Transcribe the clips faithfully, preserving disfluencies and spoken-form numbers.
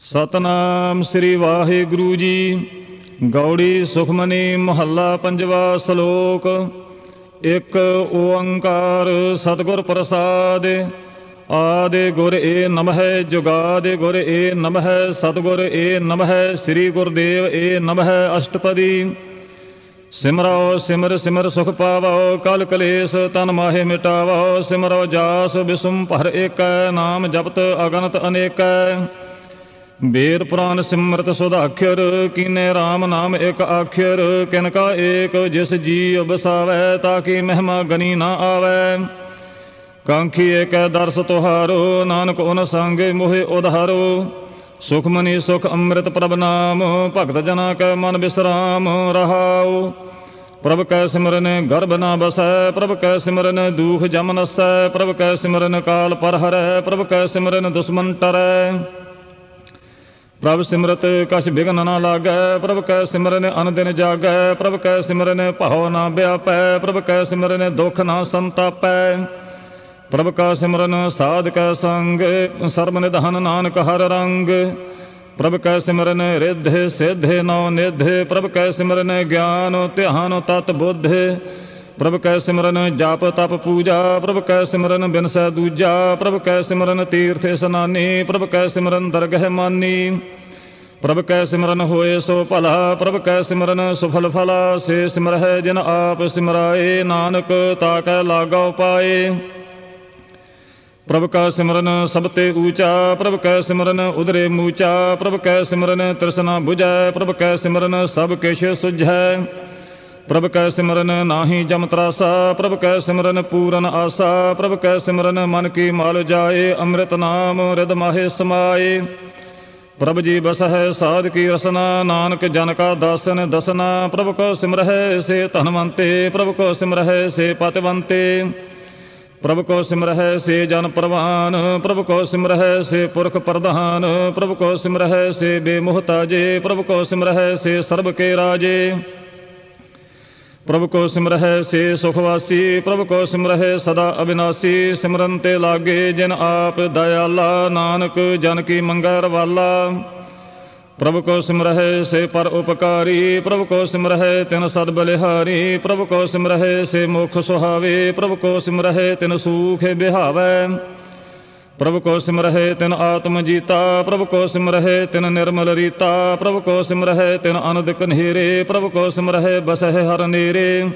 ਸਤਨਾਮ ਸ੍ਰੀ ਵਾਹਿਗੁਰੂ ਜੀ। ਗੌੜੀ ਸੁਖਮਨੀ ਮਹੱਲਾ ਪੰਜਵਾ। ਸ਼ਲੋਕ। ਇੱਕ ਓੰਕਾਰ ਸਤਿਗੁਰ ਪ੍ਰਸਾਦਿ। ਆਦਿ ਗੁਰ ਏ ਨਮਹਿ, ਜੁਗਾਦਿ ਗੁਰ ਏ ਨਮਹਿ, ਸਤਿਗੁਰ ਏ ਨਮਹਿ, ਸ੍ਰੀ ਗੁਰਦੇਵ ਏ ਨਮਹਿ। ਅਸ਼ਟਪਦੀ। ਸਿਮਰੋ ਸਿਮਰ ਸਿਮਰ ਸੁਖ ਪਾਵੋ, ਕਲ ਕਲੇਸ਼ ਤਨ ਮਾਹੇ ਮਿਟਾਵੋ। ਸਿਮਰੋ ਜਾਸ ਬਿਸੁਮ ਭਰ ਏਕੈ, ਨਾਮ ਜਪਤ ਅਗਨਤ ਅਨੇਕੈ। ਵੇਦ ਪੁਰਾਨ ਸਿਮਰਤ ਸੁਧਾਖਰ, ਕੀਨੇ ਰਾਮ ਨਾਮ ਇੱਕ ਆਖਰ। ਕਿਨ ਕਾ ਏਕ ਜਿਸ ਜੀ ਬਸਾਵੈ, ਤਾਕੀ ਮਹਿਮਾ ਗਨੀ ਨਾ ਆਵੈ। ਕਾਂਖੀ ਏਕੈ ਦਰਸ ਤੁਹਾਰੋ, ਨਾਨਕ ਉਨ ਸੰਗ ਮੋਹਿ ਉਧਾਰੋ। ਸੁਖਮਨੀ ਸੁਖ ਅੰਮ੍ਰਿਤ ਪ੍ਰਭ ਨਾਮ, ਭਗਤ ਜਨਾ ਕੈ ਮਨ ਬਿਸਰਾਮ ਰਹਾਉ। ਪ੍ਰਭ ਕੈ ਸਿਮਰਨ ਗਰਭ ਨਾ ਬਸੈ, ਪ੍ਰਭ ਕੈ ਸਿਮਰਨ ਦੂਖ ਜਮ ਨਸੈ। ਪ੍ਰਭ ਕੈ ਸਿਮਰਨ ਕਾਲ ਪਰ ਹਰੈ, ਪ੍ਰਭ ਕੈ ਸਿਮਰਨ ਦੁਸ਼ਮਨ ਟਰੈ। ਪ੍ਰਭ ਸਿਮਰਤ ਕਛ ਬਿਘਨ ਨਾ ਲਾਗੈ, ਪ੍ਰਭ ਕੈ ਸਿਮਰਨ ਅਨ ਦਿਨ ਜਾਗੈ। ਪ੍ਰਭ ਕੈ ਸਿਮਰਨ ਭਉ ਨਾ ਵਿਆਪੈ, ਪ੍ਰਭ ਕੈ ਸਿਮਰਨ ਦੁਖ ਨਾ ਸੰਤਾਪੈ। ਪ੍ਰਭ ਕਾ ਸਿਮਰਨ ਸਾਧ ਕੈ ਸੰਗ, ਸਰਬ ਨਿਧਾਨ ਨਾਨਕ ਹਰ ਰੰਗ। ਪ੍ਰਭ ਕੈ ਸਿਮਰਨ ਰਿੱਧਿ ਸਿੱਧਿ ਨੌ ਨਿਧਿ, ਪ੍ਰਭ ਕੈ ਸਿਮਰਨ ਗਿਆਨ ਧਿਆਨ ਤਤ ਬੁੱਧ। ਪ੍ਰਭ ਕੈ ਸਿਮਰਨ ਜਪ ਤਪ ਪੂਜਾ, ਪ੍ਰਭ ਕੈ ਸਿਮਰਨ ਬਿਨਸੈ ਦੂਜਾ। ਪ੍ਰਭ ਕੈ ਸਿਮਰਨ ਤੀਰਥ ਇਸਨਾਨੀ, ਪ੍ਰਭ ਕੈ ਸਿਮਰਨ ਦਰਗਹਿ ਮਾਨੀ। ਪ੍ਰਭ ਕੈ ਸਿਮਰਨ ਹੋਏ ਸੋ ਭਲਾ, ਪ੍ਰਭ ਕੈ ਸਿਮਰਨ ਸੁਫਲ ਫਲਾ। ਸੇ ਸਿਮਰਹਿ ਜਿਨ ਆਪ ਸਿਮਰਾਏ, ਨਾਨਕ ਤਾ ਕੈ ਲਾਗਾ ਉਪਾਏ। ਪ੍ਰਭ ਕਾ ਸਿਮਰਨ ਸਭ ਤੇ ਊਚਾ, ਪ੍ਰਭ ਕੈ ਸਿਮਰਨ ਉਦਰੇ ਮੂਚਾ। ਪ੍ਰਭ ਕੈ ਸਿਮਰਨ ਤ੍ਰਿਸ਼ਨਾ ਬੁਝੈ, ਪ੍ਰਭ ਕੈ ਸਿਮਰਨ ਸਭ ਕਿਛ ਸੁਝੈ। ਪ੍ਰਭ ਕੈ ਸਿਮਰਨ ਨਾਹੀ ਜਮ ਤਰਾਸਾ, ਪ੍ਰਭ ਕੈ ਸਿਮਰਨ ਪੂਰਨ ਆਸਾ। ਪ੍ਰਭ ਕੈ ਸਿਮਰਨ ਮਨ ਕੀ ਮਲ ਜਾਏ, ਅੰਮ੍ਰਿਤ ਨਾਮ ਰਿਦ ਮਾਹੇ ਸਮਾਏ। ਪ੍ਰਭ ਜੀ ਬਸਹਿ ਸਾਧ ਕੀ ਰਸਨਾ, ਨਾਨਕ ਜਨ ਕਾ ਦਾਸਨ ਦਸਨਾ। ਪ੍ਰਭ ਕੋ ਸਿਮਰਹਿ ਸੇ ਧਨਵੰਤੇ, ਪ੍ਰਭ ਕੋ ਸਿਮਰਹਿ ਸੇ ਪਤਵੰਤੇ। ਪ੍ਰਭ ਕੋ ਸਿਮਰਹਿ ਸੇ ਜਨ ਪ੍ਰਵਾਨ, ਪ੍ਰਭ ਕੋ ਸਿਮਰਹਿ ਸੇ ਪੁਰਖ ਪ੍ਰਧਾਨ। ਪ੍ਰਭ ਕੋ ਸਿਮਰਹਿ ਸੇ ਬੇਮੁਹਤਾਜੇ, ਪ੍ਰਭ ਕੋ ਸਿਮਰਹਿ ਸੇ ਸਰਬ ਕੇ ਰਾਜੇ। ਪ੍ਰਭ ਕੋ ਸਿਮਰਹਿ ਸੇ ਸੁਖਵਾਸੀ, ਪ੍ਰਭ ਕੋ ਸਿਮਰਹਿ ਸਦਾ ਅਬਿਨਾਸੀ। ਸਿਮਰਨ ਤੇ ਲਾਗੇ ਜਿਨ ਆਪ ਦਇਆਲਾ, ਨਾਨਕ ਜਨ ਕੀ ਮੰਗੈ ਰਵਾਲਾ। ਪ੍ਰਭ ਕੋ ਸਿਮਰਹਿ ਸੇ ਪਰ ਉਪਕਾਰੀ, ਪ੍ਰਭ ਕੋ ਸਿਮਰਹਿ ਤਿਨ ਸਦ ਬਲਿਹਾਰੀ। ਪ੍ਰਭ ਕੋ ਸਿਮਰਹਿ ਸੇ ਮੁਖ ਸੁਹਾਵੇ, ਪ੍ਰਭ ਕੋ ਸਿਮਰਹਿ ਤਿਨ ਸੂਖ ਬਿਹਾਵੈ। ਪ੍ਰਭ ਕੋ ਸਿਮਰਹਿ ਤਿਨ ਆਤਮ ਜੀਤਾ, ਪ੍ਰਭ ਕੋ ਸਿਮਰਹਿ ਤਿਨ ਨਿਰਮਲ ਰੀਤਾ। ਪ੍ਰਭ ਕੋ ਸਿਮਰਹਿ ਤਿਨ ਅਨੰਦ ਕਨੇਰੇ, ਪ੍ਰਭ ਕੋ ਸਿਮਰਹਿ ਬਸਹਿ ਹਰ ਨੇਰੇ।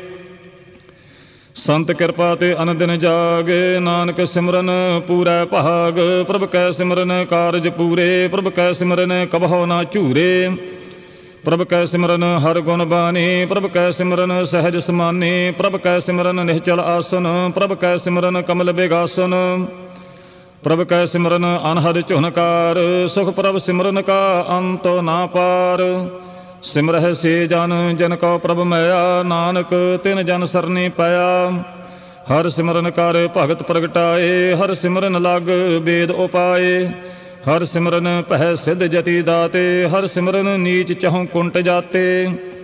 ਸੰਤ ਕਿਰਪਾ ਤੇ ਅਨ ਦਿਨ ਜਾਗੇ, ਨਾਨਕ ਸਿਮਰਨ ਪੂਰੈ ਭਾਗ। ਪ੍ਰਭ ਕੈ ਸਿਮਰਨ ਕਾਰਜ ਪੂਰੇ, ਪ੍ਰਭ ਕੈ ਸਿਮਰਨ ਕਬਹੁ ਨਾ ਝੂਰੇ। ਪ੍ਰਭ ਕੈ ਸਿਮਰਨ ਹਰ ਗੁਣ ਬਾਣੀ, ਪ੍ਰਭ ਕੈ ਸਿਮਰਨ ਸਹਿਜ ਸਮਾਨੀ। ਪ੍ਰਭ ਕੈ ਸਿਮਰਨ ਨਿਹਚਲ ਆਸਨ, ਪ੍ਰਭ ਕੈ ਸਿਮਰਨ ਕਮਲ ਬਿਗਾਸਨ। ਪ੍ਰਭ ਕੈ ਸਿਮਰਨ ਅਨਹਦ ਝੁਨਕਾਰ, ਸੁਖ ਪ੍ਰਭ ਸਿਮਰਨ ਕਾ ਅੰਤ ਨਾ ਪਾਰ। ਸਿਮਰਹਿ ਸੇ ਜਨ ਜਿਨ ਕਉ ਪ੍ਰਭ ਮੈਇਆ, ਨਾਨਕ ਤਿਨ ਜਨ ਸਰਨੀ ਪਾਇਆ। ਹਰ ਸਿਮਰਨ ਕਰ ਭਗਤ ਪ੍ਰਗਟਾਏ, ਹਰ ਸਿਮਰਨ ਲਗ ਬੇਦ ਉਪਾਏ। ਹਰ ਸਿਮਰਨ ਪਹਿ ਸਿੱਧ ਜਤੀ ਦਾਤੇ, ਹਰ ਸਿਮਰਨ ਨੀਚ ਚਹੁ ਕੁੰਟ ਜਾਤੇ।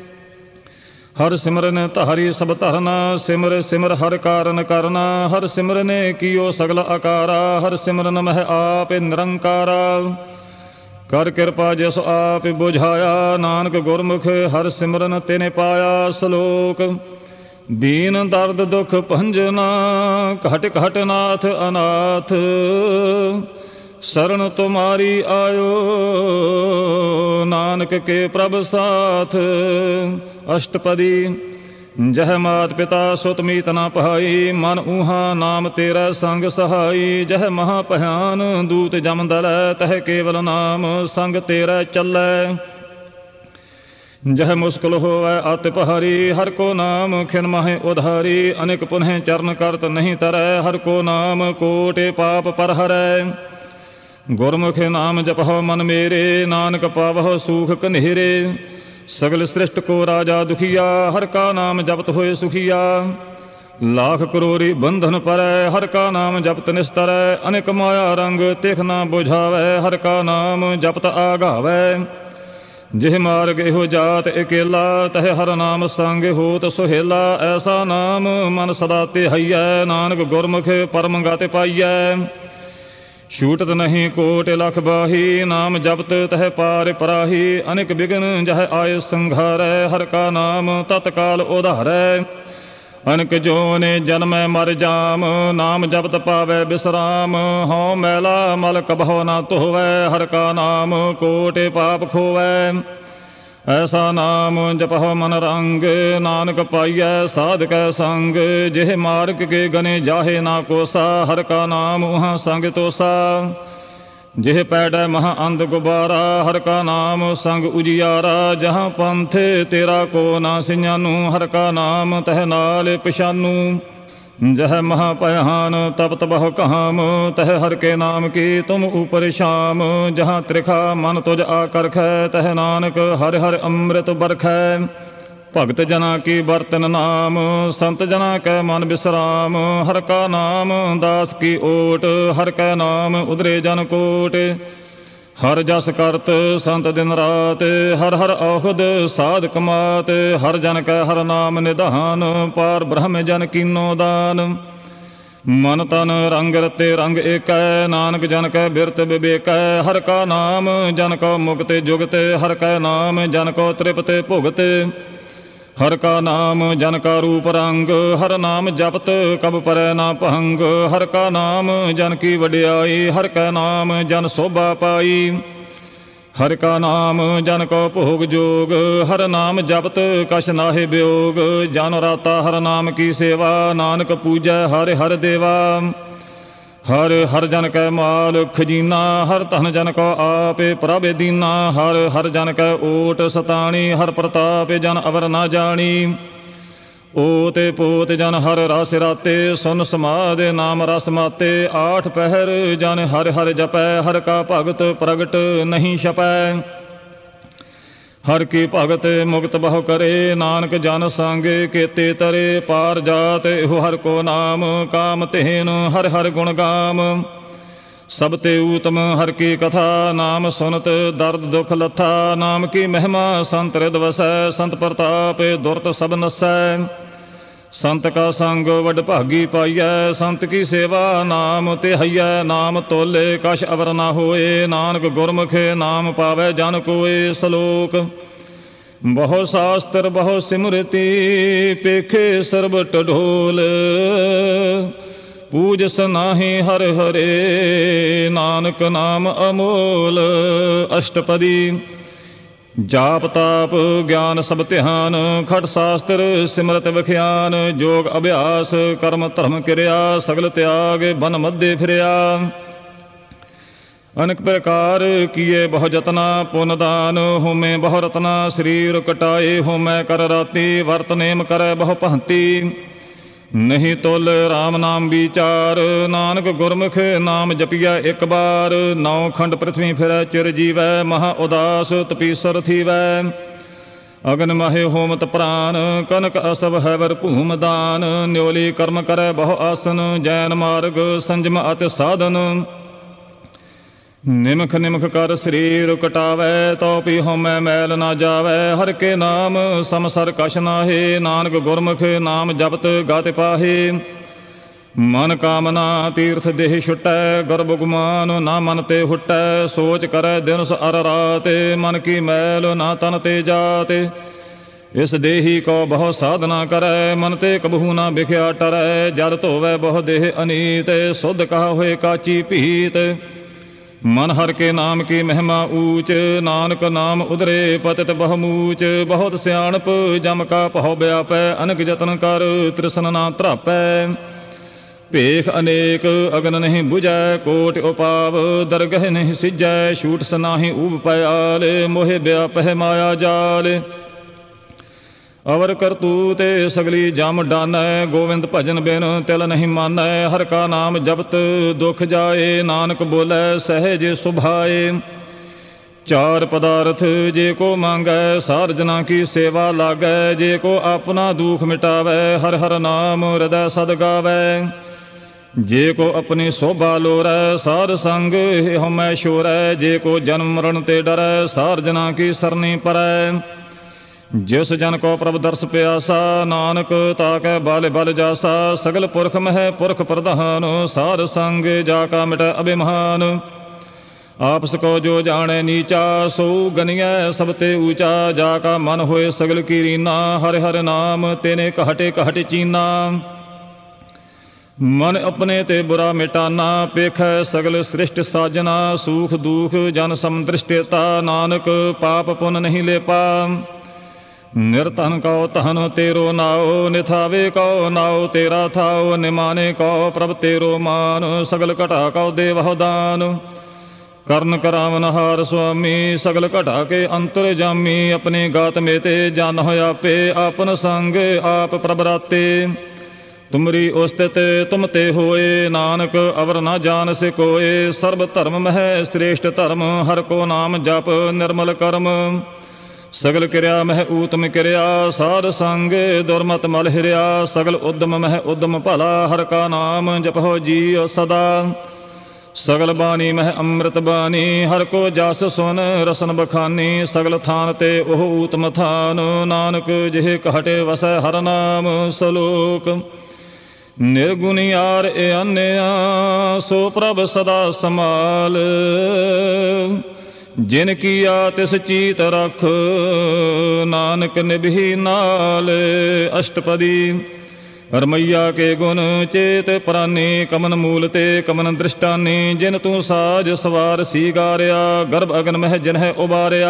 ਹਰ ਸਿਮਰਨ ਧਾਰੀ ਸਭ ਧਰਨਾ, ਸਿਮਰ ਸਿਮਰ ਹਰ ਕਾਰਨ ਕਰਨਾ। ਹਰ ਸਿਮਰਨ ਕੀਓ ਸਗਲ ਆਕਾਰਾ, ਹਰ ਸਿਮਰਨ ਮਹਿ ਆਪ ਨਿਰੰਕਾਰਾ। ਕਰ ਕਿਰਪਾ ਜਿਸ ਆਪ ਬੁਝਾਇਆ, ਨਾਨਕ ਗੁਰਮੁਖ ਹਰ ਸਿਮਰਨ ਤਿਨਿ ਪਾਇਆ। ਸ਼ਲੋਕ। ਦੀਨ ਦਰਦ ਦੁਖ ਭੰਜਨਾ, ਘਟ ਘਟ ਨਾਥ ਅਨਾਥ। ਸ਼ਰਨ ਤੁਮਾਰੀ ਆਇਓ, ਨਾਨਕ ਕੇ ਪ੍ਰਭ ਸਾਥ। ਅਸ਼ਟਪਦੀ। ਜਹ ਮਾਤ ਪਿਤਾ ਸੁਤ ਮੀਤ ਨਾ ਪਹਾਈ, ਮਨ ਊਹਾ ਨਾਮ ਤੇਰਾ ਸੰਗ ਸਹਾਈ। ਜਹ ਮਹਾ ਭਿਆਨ ਦੂਤ ਜਮ ਦਲੈ, ਤਹ ਕੇਵਲ ਨਾਮ ਸੰਗ ਤੇਰਾ ਚੱਲੈ। ਜਹ ਮੁਸਕਲ ਹੋਵੈ ਅਤਿ ਪਹਾਰੀ, ਹਰ ਕੋ ਨਾਮ ਖਿਨ ਮਾਹੇ ਉਧਾਰੀ। ਅਨੇਕ ਪੁਨਹ ਚਰਨ ਕਰਤ ਨਹੀਂ ਤਰੈ, ਹਰ ਕੋ ਨਾਮ ਕੋਟਿ ਪਾਪ ਪਰ ਹਰੈ। ਗੁਰਮੁਖ ਨਾਮ ਜਪਹੁ ਮਨ ਮੇਰੇ, ਨਾਨਕ ਪਾਵਹੁ ਸੂਖ ਕਨੇਰੇ। ਸਗਲ ਸ੍ਰਿਸ਼ਟ ਕੋ ਰਾਜਾ ਦੁਖੀਆ, ਹਰ ਕਾ ਨਾਮ ਜਪਤ ਹੋਏ ਸੁਖੀਆ। ਲਾਖ ਕਰੋੜੀ ਬੰਧਨ ਪਰੈ, ਹਰ ਕਾ ਨਾਮ ਜਪਤ ਨਿਸਤਰੈ। ਅਨੇਕ ਮਾਇਆ ਰੰਗ ਤਿਖ ਨਾ ਬੁਝਾਵੈ, ਹਰ ਕਾ ਨਾਮ ਜਪਤ ਆਗਾਵੈ। ਜਿਹ ਮਾਰਗ ਇਹੋ ਜਾਤ ਇਕੇਲਾ, ਤਹ ਹਰ ਨਾਮ ਸੰਗ ਹੋਤ ਸੁਹੇਲਾ। ਐਸਾ ਨਾਮ ਮਨ ਸਦਾ ਤੇ ਹਈਐ, ਨਾਨਕ ਗੁਰਮੁਖ ਪਰਮ ਗਤਿ ਪਾਈਐ। ਛੂਟਤ ਨਹੀਂ ਕੋਟ ਲਖ ਬਾਹੀ, ਨਾਮ ਜਪਤ ਤਹਿ ਪਾਰ ਪਰਾਹੀ। ਅਨੇਕ ਬਿਘਨ ਜਹ ਆਏ ਸੰਘਾਰੈ, ਹਰਿ ਕਾ ਨਾਮ ਤਤਕਾਲ ਉਧਾਰੈ। ਅਨਕ ਜੋਨੇ ਜਨਮੈ ਮਰ ਜਾਮ, ਨਾਮ ਜਪਤ ਪਾਵੈ ਬਿਸਰਾਮ। ਹਉ ਮੈਲਾ ਮਲ ਕਬਹੁ ਨਾ ਧੋਵੈ, ਹਰਿ ਕਾ ਨਾਮ ਕੋਟਿ ਪਾਪ ਖੋਵੈ। ਐਸਾ ਨਾਮ ਜਪਹੁ ਮਨ ਰੰਗ, ਨਾਨਕ ਪਾਈਐ ਸਾਧ ਕੈ ਸੰਗ। ਜਿਹ ਮਾਰਗ ਕੇ ਗਨੇ ਜਾਹੇ ਨਾ ਕੋਸਾ, ਹਰਿ ਕਾ ਨਾਮ ਉਹਾਂ ਸੰਗ ਤੋਸਾ। ਜਿਹ ਪੈੜੈ ਮਹਾ ਅੰਧ ਗੁਬਾਰਾ, ਹਰਿ ਕਾ ਨਾਮ ਸੰਗ ਉਜਿਆਰਾ। ਜਹਾਂ ਪੰਥ ਤੇਰਾ ਕੋ ਨਾ ਸਿਆਨੂ, ਹਰਿ ਕਾ ਨਾਮ ਤਹਿ ਨਾਲ ਪਛਾਨੂ। ਜਹ ਮਹਾ ਭयान ਤਪਤ ਬਹੁ ਕਾਮ, ਤਹ ਹਰਿ ਕੇ ਨਾਮ ਕੀ ਤੁਮ ਉਪਰ ਸ਼ਾਮ। ਜਹਾਂ ਤ੍ਰਿਖਾ ਮਨ ਤੁਜ ਆਕਰਖੈ, ਤਹ ਨਾਨਕ ਹਰਿ ਹਰਿ ਅੰਮ੍ਰਿਤ ਬਰਖੈ। ਭਗਤ ਜਨਾ ਕੀ ਬਰਤਨ ਨਾਮ, ਸੰਤ ਜਨਾ ਕੈ ਮਨ ਬਿਸਰਾਮ। ਹਰਿ ਕਾ ਨਾਮ ਦਾਸ ਕੀ ਓਟ, ਹਰਿ ਕੈ ਨਾਮ ਉਦਰੇ ਜਨ ਕੋਟ। ਹਰ ਜਸ ਕਰਤ ਸੰਤ ਦਿਨ ਰਾਤ, ਹਰ ਹਰ ਔਖਦ ਸਾਧ ਕਮਾਤ। ਹਰ ਜਨ ਕੈ ਹਰ ਨਾਮ ਨਿਧਾਨ, ਪਾਰ ਬ੍ਰਹਮ ਜਨ ਕੀਨੋ ਦਾਨ। ਮਨ ਤਨ ਰੰਗ ਰਤੇ ਰੰਗ ਏਕੈ, ਨਾਨਕ ਜਨ ਕੈ ਬਿਰਤ ਵਿਵੇਕੈ। ਹਰਿ ਕਾ ਨਾਮ ਜਨ ਕੋ ਮੁਕਤ ਜੁਗਤ, ਹਰਿ ਕੈ ਨਾਮ ਜਨ ਕੋ ਤ੍ਰਿਪਤ ਭੁਗਤ। ਹਰਿ ਕਾ ਨਾਮ ਜਨ ਕਾ ਰੂਪ ਰੰਗ, ਹਰਿ ਨਾਮ ਜਪਤ ਕਬ ਪਰੈ ਨਾ ਭੰਗ। ਹਰਿ ਕਾ ਨਾਮ ਜਨ ਕੀ ਵਡਿਆਈ, ਹਰਿ ਕੈ ਨਾਮ ਜਨ ਸੋਭਾ ਪਾਈ। ਹਰਿ ਕਾ ਨਾਮ ਜਨ ਕੋ ਭੋਗ ਜੋਗ, ਹਰਿ ਨਾਮ ਜਪਤ ਕਛ ਨਾਹਿ ਬਿਯੋਗ। ਜਨ ਰਾਤਾ ਹਰਿ ਨਾਮ ਕੀ ਸੇਵਾ, ਨਾਨਕ ਪੂਜੈ ਹਰਿ ਹਰਿ ਦੇਵਾ। ਹਰ ਹਰ ਜਨ ਕੈ ਮਾਲ ਖਜੀਨਾ, ਹਰ ਧਨ ਜਨ ਕੋ ਆਪੇ ਪ੍ਰਭ ਦੀਨਾ। ਹਰ ਹਰ ਜਨ ਕੈ ਓਟ ਸਤਾਣੀ, ਹਰ ਪ੍ਰਤਾਪ ਜਨ ਅਵਰ ਨਾ ਜਾਣੀ। ਓਤ ਪੋਤ ਜਨ ਹਰ ਰਸ ਰਾਤੇ, ਸੁਨ ਸਮਾਧ ਨਾਮ ਰਸ ਮਾਤੇ। ਆਠ ਪਹਿਰ ਜਨ ਹਰਿ ਹਰਿ ਜਪੈ, ਹਰਿ ਕਾ ਭਗਤ ਪ੍ਰਗਟ ਨਹੀਂ ਛਪੈ। ਹਰਿ ਕੀ ਭਗਤ ਮੁਕਤ ਬਹੁ ਕਰੇ, ਨਾਨਕ ਜਨ ਸੰਗ ਕੇਤੇ ਤਰੇ। ਪਾਰ ਜਾਤ ਇਹੋ ਹਰਿ ਕੋ ਨਾਮ, ਕਾਮ ਤੇਨ ਹਰਿ ਹਰਿ ਗੁਣ ਗਾਮ। ਸਭ ਤੇ ਊਤਮ ਹਰਿ ਕੀ ਕਥਾ, ਨਾਮ ਸੁਨਤ ਦਰਦ ਦੁਖ ਲੱਥਾ। ਨਾਮ ਕੀ ਮਹਿਮਾ ਸੰਤ ਰਿਦ ਵਸੈ, ਸੰਤ ਪ੍ਰਤਾਪ ਦੁਰਤ ਸਭ ਨਸੈ। ਸੰਤ ਕਾ ਸੰਗ ਵਡ ਭਾਗੀ ਪਾਈਐ, ਸੰਤ ਕੀ ਸੇਵਾ ਨਾਮ ਤੇ ਹਈਐ। ਨਾਮ ਤੋਲੇ ਕਛ ਅਵਰ ਨਾ ਹੋਏ, ਨਾਨਕ ਗੁਰਮੁਖ ਨਾਮ ਪਾਵੈ ਜਨ ਕੋਏ। ਸਲੋਕ ਬਹੁ ਸ਼ਾਸਤਰ ਬਹੁ ਸਿਮਰਤੀ, ਪੇਖੇ ਸਰਬ ਢੋਲ। ਪੂਜਸ ਨਾਹੀ ਹਰਿ ਹਰੇ, ਨਾਨਕ ਨਾਮ ਅਮੋਲ। ਅਸ਼ਟਪਦੀ ਜਾਪ ਤਾਪ ਗਿਆਨ ਸਭ ਧਿਆਨ, ਖਟ ਸ਼ਾਸਤਰ ਸਿਮਰਤ ਵਿਖਿਆਨ। ਜੋਗ ਅਭਿਆਸ ਕਰਮ ਧਰਮ ਕਿਰਿਆ, ਸਗਲ ਤਿਆਗ ਬਨ ਮੱਧੇ ਫਿਰਿਆ। ਅਨੇਕ ਪ੍ਰਕਾਰ ਕੀਏ ਬਹੁ ਜਤਨਾ, ਪੁੰਨ ਦਾਨ ਹੋਮੇ ਬਹੁ ਰਤਨਾ। ਸਰੀਰ ਕਟਾਏ ਹੋਮੈ ਕਰ ਰਾਤੀ, ਵਰਤ ਨੇਮ ਕਰੈ ਬਹੁ ਭਾਂਤੀ। ਨਹੀਂ ਤੁਲ ਰਾਮ ਨਾਮ ਵਿਚਾਰ, ਨਾਨਕ ਗੁਰਮੁਖ ਨਾਮ ਜਪੀਐ ਇੱਕ ਬਾਰ। ਨੌ ਖੰਡ ਪ੍ਰਿਥਵੀ ਫਿਰੈ ਚਿਰ ਜੀਵੈ, ਮਹਾ ਉਦਾਸ ਤਪੀਸਰ ਥੀਵੈ। ਅਗਨ ਮਾਹੇ ਹੋਮਤ ਪ੍ਰਾਨ, ਕਨਕ ਅਸਵ ਹੈਵਰ ਭੂਮ ਦਾਨ। ਨਿਉਲੀ ਕਰਮ ਕਰੈ ਬਹੁ ਆਸਨ, ਜੈਨ ਮਾਰਗ ਸੰਜਮ ਅਤਿ ਸਾਧਨ। ਨਿਮਖ ਨਿਮਖ ਕਰ ਸਰੀਰ ਕਟਾਵੈ, ਤਉ ਪੀ ਹਉਮੈ ਮੈਲ ਨਾ ਜਾਵੈ। ਹਰਿ ਕੇ ਨਾਮ ਸਮਸਰ ਕਛ ਨਾਹੇ, ਨਾਨਕ ਗੁਰਮੁਖ ਨਾਮ ਜਪਤ ਗਤਿ ਪਾਹੇ। ਮਨ ਕਾਮਨਾ ਤੀਰਥ ਦੇਹ ਛੁਟੈ, ਗਰਭ ਗੁਮਾਨ ਨਾ ਮਨ ਤੇ ਹੁਟੈ। ਸੋਚ ਕਰੈ ਦਿਨੁ ਅਰ ਰਾਤ, ਮਨ ਕੀ ਮੈਲ ਨਾ ਤਨ ਤੇ ਜਾਤ। ਇਸ ਦੇਹੀ ਕੋ ਬਹੁ ਸਾਧਨਾ ਕਰੈ, ਮਨ ਤੇ ਕਬਹੂ ਨਾ ਵਿਖਿਆ ਟਰੈ। ਜਲ ਧੋਵੈ ਬਹੁ ਦੇਹ ਅਨੀਤ, ਸੁਧ ਕਹਾ ਹੋਏ ਕਾਚੀ ਭੀਤ। ਮਨ ਹਰਿ ਕੇ ਨਾਮ ਕੀ ਮਹਿਮਾ ਊਚ, ਨਾਨਕ ਨਾਮ ਉਦਰੇ ਪਤਿਤ ਬਹੁਮੂਚ। ਬਹੁਤ ਸਿਆਣਪ ਜਮ ਕਾ ਭਉ ਵਿਆਪੈ, ਅਨਕ ਜਤਨ ਕਰ ਤ੍ਰਿਸਨ ਨਾ ਧਰਾਪੈ। ਭੇਖ ਅਨੇਕ ਅਗਨ ਨਹੀਂ ਬੁਝੈ, ਕੋਟਿ ਉਪਾਵ ਦਰਗਹਿ ਨਹੀਂ ਸਿਜੈ। ਛੂਟ ਸਨਾਹੀ ਊਬ ਪਿਆਲ, ਮੋਹਿ ਵਿਆਪਹਿ ਮਾਇਆ ਜਾਲ। ਅਵਰ ਕਰਤੂਤ ਸਗਲੀ ਜਮ ਡਾਨੈ, ਗੋਵਿੰਦ ਭਜਨ ਬਿਨ ਤਿਲ ਨਹੀਂ ਮਾਨੈ। ਹਰਿ ਕਾ ਨਾਮ ਜਪਤ ਦੁਖ ਜਾਏ, ਨਾਨਕ ਬੋਲੇ ਸਹਿਜ ਸੁਭਾਏ। ਚਾਰ ਪਦਾਰਥ ਜੇ ਕੋ ਮੰਗੈ, ਸਾਰ ਜਨਾ ਕੀ ਸੇਵਾ ਲਾਗੈ। ਜੇ ਕੋ ਆਪਣਾ ਦੁਖ ਮਿਟਾਵੈ, ਹਰਿ ਹਰਿ ਨਾਮ ਹਿਰਦੈ ਸਦ ਗਾਵੈ। ਜੇ ਕੋ ਆਪਣੀ ਸੋਭਾ ਲੋਰੈ, ਸਾਧ ਸੰਗ ਹਉਮੈ ਛੋਰੈ। ਜੇ ਕੋ ਜਨਮ ਮਰਨ ਤੇ ਡਰੈ, ਸਾਰ ਜਨਾ ਕੀ ਸਰਨੀ ਪਰੈ। ਜਿਸ ਜਨ ਕੋ ਪ੍ਰਭ ਦਰਸ ਪਿਆਸਾ, ਨਾਨਕ ਤਾਕੈ ਬਲ ਬਲ ਜਾਸਾ। ਸਗਲ ਪੁਰਖ ਮਹਿ ਪੁਰਖ ਪ੍ਰਧਾਨ, ਸਾਧ ਸੰਗ ਜਾ ਕਾ ਮਿਟੈ ਅਭਿਮਾਨ। ਆਪਸ ਕੋ ਜੋ ਜਾਣੈ ਨੀਚਾ, ਸੋ ਗਨੀਐ ਸਭ ਤੇ ਊਚਾ। ਜਾ ਕਾ ਮਨ ਹੋਏ ਸਗਲ ਕੀ ਰੀਨਾ, ਹਰਿ ਹਰਿ ਨਾਮ ਤੇਨੇ ਘਟੇ ਘਟ ਚੀਨਾ। ਮਨ ਆਪਣੇ ਤੇ ਬੁਰਾ ਮਿਟਾਨਾ, ਪੇਖੈ ਸਗਲ ਸ੍ਰਿਸ਼ਟ ਸਾਜਨਾ। ਸੂਖ ਦੂਖ ਜਨ ਸਮਦ੍ਰਿਸ਼ਟੇਤਾ, ਨਾਨਕ ਪਾਪ ਪੁੰਨ ਨਹੀਂ ਲੇਪਾ। ਨਿਰਧਨ ਕਉ ਧਨ ਤੇਰੋ ਨਾਉ, ਨਿਥਾਵੇ ਕਉ ਨਾਉ ਤੇਰਾ ਥਾਉ। ਨਿਮਾਨੇ ਕਉ ਪ੍ਰਭ ਤੇਰੋ ਮਾਨ, ਸਗਲ ਘਟਾ ਕਉ ਦੇਵਹੁ ਦਾਨ। ਕਰਨ ਕਰਾਵਨ ਹਾਰ ਸੁਆਮੀ, ਸਗਲ ਘਟਾ ਕੇ ਅੰਤਰ ਜਾਮੀ। ਆਪਣੇ ਗਾਤ ਮੇਤੇ ਜਨ ਹੋਇ ਆਪੇ, ਆਪਨ ਸੰਗ ਆਪ ਪ੍ਰਭ ਰਾਤੇ। ਤੁਮਰੀ ਉਸਤਿਤ ਤੁਮ ਤੇ ਹੋਏ, ਨਾਨਕ ਅਵਰ ਨਾ ਜਾਣ ਸੇ ਕੋਏ। ਸਰਬ ਧਰਮ ਮਹਿ ਸ੍ਰੇਸ਼ਟ ਧਰਮ, ਹਰ ਕੋ ਨਾਮ ਜਪ ਨਿਰਮਲ ਕਰਮ। ਸਗਲ ਕਿਰਿਆ ਮਹਿ ਊਤਮ ਕਿਰਿਆ, ਸਾਧ ਸੰਗ ਦੁਰਮਤ ਮਲ ਹਿਰਿਆ। ਸਗਲ ਉਦਮ ਮਹਿ ਉਦਮ ਭਲਾ, ਹਰ ਕਾ ਨਾਮ ਜਪਹੁ ਜੀਉ ਸਦਾ। ਸਗਲ ਬਾਣੀ ਮਹਿ ਅੰਮ੍ਰਿਤ ਬਾਣੀ, ਹਰ ਕੋ ਜਸ ਸੁਨ ਰਸਨ ਬਖਾਨੀ। ਸਗਲ ਥਾਨ ਤੇ ਉਹ ਊਤਮ ਥਾਨ, ਨਾਨਕ ਜਿਹ ਘਟੇ ਵਸੈ ਹਰ ਨਾਮ। ਸਲੋਕ ਨਿਰਗੁਣਿਆਰ ਏ ਅੰਨਿਆ, ਸੋ ਪ੍ਰਭ ਸਦਾ ਸਮਾਲ। ਜਿਨ ਕੀਆ ਤਿਸ ਚੀਤ ਰਖ, ਨਾਨਕ ਨਿਭੀ ਨਾਲ। ਅਸ਼ਟਪਦੀ ਰਮਈਆ ਕੇ ਗੁਣ ਚੇਤ ਪ੍ਰਾਨੀ, ਕਮਨ ਮੂਲ ਤੇ ਕਮਨ ਦ੍ਰਿਸ਼ਟਾਨੀ। ਜਿਨ ਤੂੰ ਸਾਜ ਸਵਾਰ ਸੀਗਾਰਿਆ, ਗਰਭ ਅਗਨ ਮਹਿ ਜਿਨਹਿ ਉਬਾਰਿਆ।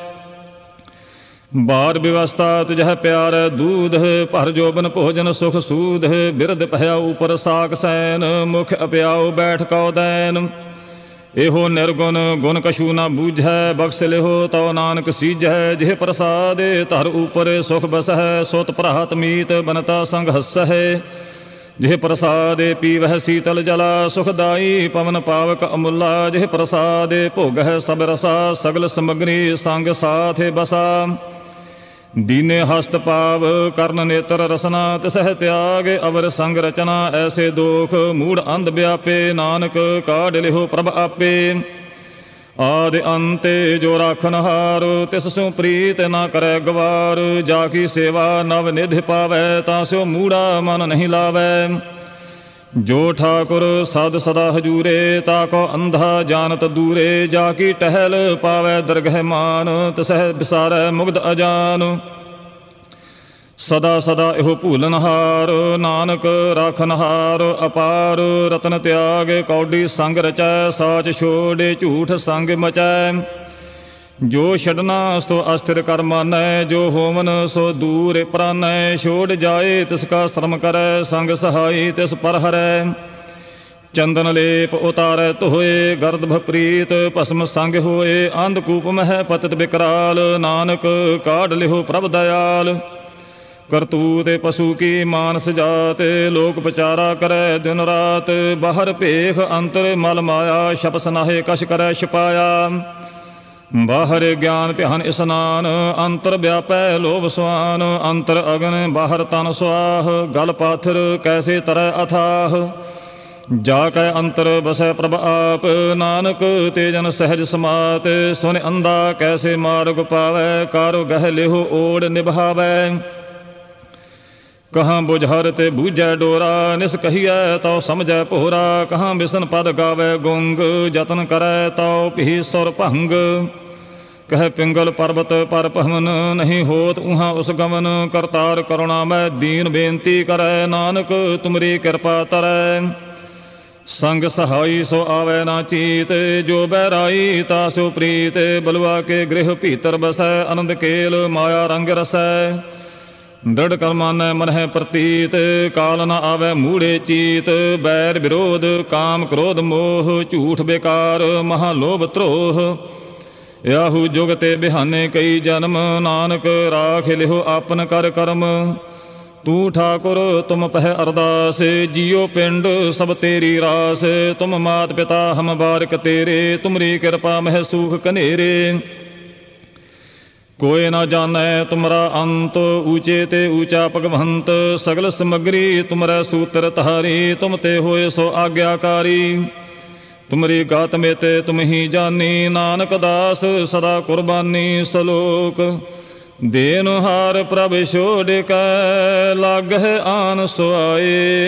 ਬਾਰ ਵਿਵਸਥਾ ਤੁਝਹਿ ਪਿਆਰ ਦੂਧ, ਭਰ ਜੋਬਨ ਭੋਜਨ ਸੁਖ ਸੂਧ। ਬਿਰਧ ਪਹਿਆ ਉਪਰ ਸਾਕ ਸੈਨ, ਮੁਖ ਅਪਿਆਉ ਬੈਠ ਕਉ ਦੈਨ। ਇਹੋ ਨਿਰਗੁਣ ਗੁਣ ਕਛੂ ਨਾ ਬੂਝੈ, ਬਖਸ਼ ਲਿਹੋ ਤਉ ਨਾਨਕ ਸੀਝੈ। ਜਿਹ ਪ੍ਰਸਾਦੇ ਧਰ ਉਪਰ ਸੁਖ ਬਸਹਿ, ਸੁਤ ਭਰਾਤ ਮੀਤ ਬਨਤਾ ਸੰਗ ਹਸਹਿ। ਜਿਹ ਪ੍ਰਸਾਦੇ ਪੀਵਹਿ ਸੀਤਲ ਜਲਾ, ਸੁਖਦਾਈ ਪਵਨ ਪਾਵਕ ਅਮੁੱਲਾ। ਜਿਹ ਪ੍ਰਸਾਦੇ ਭੋਗਹਿ ਸਭ ਰਸਾ, ਸਗਲ ਸਮਗਰੀ ਸੰਗ ਸਾਥ ਬਸਾ। ਦੀਨੇ ਹਸਤ ਪਾਵ ਕਰਨ ਨੇਤਰ ਰਸਨਾ, ਤਿਸਹਿ ਤਿਆਗ ਅਵਰ ਸੰਗ ਰਚਨਾ। ਐਸੇ ਦੋਖ ਮੂੜ ਅੰਧ ਵਿਆਪੇ, ਨਾਨਕ ਕਾਢ ਲਿਹੋ ਪ੍ਰਭ ਆਪੇ। ਆਦਿ ਅੰਤੇ ਜੋ ਰਾਖਨ ਹਾਰ, ਤਿਸ ਸਿਉ ਪ੍ਰੀਤ ਨਾ ਕਰੈ ਗਵਾਰ। ਜਾ ਕੀ ਸੇਵਾ ਨਵ ਨਿਧ ਪਾਵੈ, ਤਾਂ ਸਿਉ ਮੂੜਾ ਮਨ ਨਹੀਂ ਲਾਵੈ। ਜੋ ਠਾਕੁਰ ਸਦ ਸਦਾ ਹਜੂਰੇ, ਤਾ ਕੋ ਅੰਧਾ ਜਾਨਤ ਦੂਰੇ। ਜਾ ਕੀ ਟਹਿਲ ਪਾਵੈ ਦਰਗਹਿ ਮਾਨ, ਤਿਸਹਿ ਵਿਸਾਰੈ ਮੁਗਧ ਅਜਾਨ। ਸਦਾ ਸਦਾ ਇਹੋ ਭੂਲਨਹਾਰ, ਨਾਨਕ ਰਾਖਨਹਾਰ ਅਪਾਰ। ਰਤਨ ਤਿਆਗ ਕੌਡੀ ਸੰਗ ਰਚੈ, ਸਾਚ ਛੋੜੇ ਝੂਠ ਸੰਗ ਮਚੈ। ਜੋ ਛਡਨਾ ਸੋ ਅਸਥਿਰ ਕਰ ਮਾਨੈ, ਜੋ ਹੋਵਨ ਸੋ ਦੂਰ ਪ੍ਰਾਨੈ। ਛੋੜ ਜਾਏ ਤਿਸ ਕਾ ਸ਼ਰਮ ਕਰੈ, ਸੰਗ ਸਹਾਈ ਤਿਸ ਪਰ ਹਰੈ। ਚੰਦਨ ਲੇਪ ਉਤਾਰੈ ਧੋਏ, ਗਰਦ ਭਪ੍ਰੀਤ ਭਸਮ ਸੰਗ ਹੋਏ। ਅੰਧਕੂਪ ਮਹਿ ਪਤਿਤ ਬਿਕਰਾਲ, ਨਾਨਕ ਕਾਢ ਲਿਹੋ ਪ੍ਰਭ ਦਇਆਲ। ਕਰਤੂਤ ਪਸ਼ੂ ਕੀ ਮਾਨਸ ਜਾਤ, ਲੋਕ ਵਿਚਾਰਾ ਕਰੈ ਦਿਨ ਰਾਤ। ਬਾਹਰ ਭੇਖ ਅੰਤਰ ਮਲ ਮਾਇਆ, ਛਪਸ ਨਾਹੇ ਕਛ ਕਰੈ ਛਪਾਇਆ। ਬਾਹਰ ਗਿਆਨ ਧਿਆਨ ਇਸਨਾਨ, ਅੰਤਰ ਵਿਆਪੈ ਲੋਭ ਸੁਆਨ। ਅੰਤਰ ਅਗਨ ਬਾਹਰ ਤਨ ਸੁਆਹ, ਗਲ ਪਾਥਰ ਕੈਸੇ ਤਰੈ ਅਥਾਹ। ਜਾ ਕੈ ਅੰਤਰ ਬਸੈ ਪ੍ਰਭ ਆਪ, ਨਾਨਕ ਤੇ ਜਨ ਸਹਿਜ ਸਮਾਤ। ਸੁਨ ਅੰਧਾ ਕੈਸੇ ਮਾਰਗ ਪਾਵੈ, ਕਾਰੁ ਗਹਿ ਲਿਹੋ ਓੜ ਨਿਭਾਵੈ। ਕਹਾਂ ਬੁਝਹਰ ਤੇ ਬੂਝੈ ਡੋਰਾ, ਨਿਸ ਕਹੀਐ ਤਉ ਸਮਝੈ ਭੋਰਾ। ਕਹਾਂ ਬਿਸਨ ਪਦ ਗਾਵੈ ਗੁੰਗ, ਜਤਨ ਕਰੈ ਤਉ ਭੀ ਸੁਰ ਭੰਗ। ਕਹਿ ਪਿੰਗਲ ਪਰਬਤ ਪਰ ਭਵਨ, ਨਹੀਂ ਹੋਤ ਉਹਾਂ ਉਸ ਗਮਨ। ਕਰਤਾਰ ਕਰੁਣਾ ਮੈਂ ਦੀਨ ਬੇਨਤੀ ਕਰੈ, ਨਾਨਕ ਤੁਮਰੀ ਕਿਰਪਾ ਤਰੈ। ਸੰਗ ਸਹਾਈ ਸੋ ਆਵੈ ਨਾ ਚੀਤ, ਜੋ ਬਹਿਰਾਈ ਤਾ ਸੋ ਪ੍ਰੀਤ। ਬਲਵਾ ਕੇ ਗ੍ਰਹਿ ਭੀਤਰ ਬਸੈ, ਆਨੰਦ ਕੇਲ ਮਾਇਆ ਰੰਗ ਰਸੈ। ਦ੍ਰਿੜ ਕਰ ਮਾਨੈ ਮਨਹਿ ਪ੍ਰਤੀਤ, ਕਾਲ ਨ ਆਵੈ ਮੂੜੇ ਚੀਤ। ਬੈਰ ਵਿਰੋਧ ਕਾਮ ਕ੍ਰੋਧ ਮੋਹ, ਝੂਠ ਬੇਕਾਰ ਮਹਾ ਲੋਭ ਧਰੋਹ। ਯਾਹੂ ਜੁਗ ਤੇ ਬਿਹਾਨੇ ਕਈ ਜਨਮ, ਨਾਨਕ ਰਾਖ ਲਿਹੋ ਆਪਨ ਕਰ ਕਰਮ। ਤੂੰ ਠਾਕੁਰ ਤੁਮ ਪਹਿ ਅਰਦਾਸ, ਜੀਉ ਪਿੰਡ ਸਭ ਤੇਰੀ ਰਾਸ। ਤੁਮ ਮਾਤ ਪਿਤਾ ਹਮ ਬਾਰਿਕ ਤੇਰੇ, ਤੁਮਰੀ ਕਿਰਪਾ ਮਹਿ ਸੂਖ ਕਨੇਰੇ। ਕੋਇ ਨਾ ਜਾਣੈ ਤੁਮਰਾ ਅੰਤ, ਊਚੇ ਤੇ ਊਚਾ ਭਗਵੰਤ। ਸਗਲ ਸਮਗਰੀ ਤੁਮਰੈ ਸੂਤਰ ਧਾਰੀ, ਤੁਮ ਤੇ ਹੋਏ ਸੋ ਆਗਿਆਕਾਰੀ। ਤੁਮਰੀ ਗਾਤ ਮੇਤੇ ਤੁਮ ਹੀ ਜਾਨੀ, ਨਾਨਕ ਦਾਸ ਸਦਾ ਕੁਰਬਾਨੀ। ਸਲੋਕ ਦੇਨਹਾਰ ਪ੍ਰਭ ਛੋੜ ਕੈ ਲਾਗਹਿ ਆਨ ਸੁਆਏ।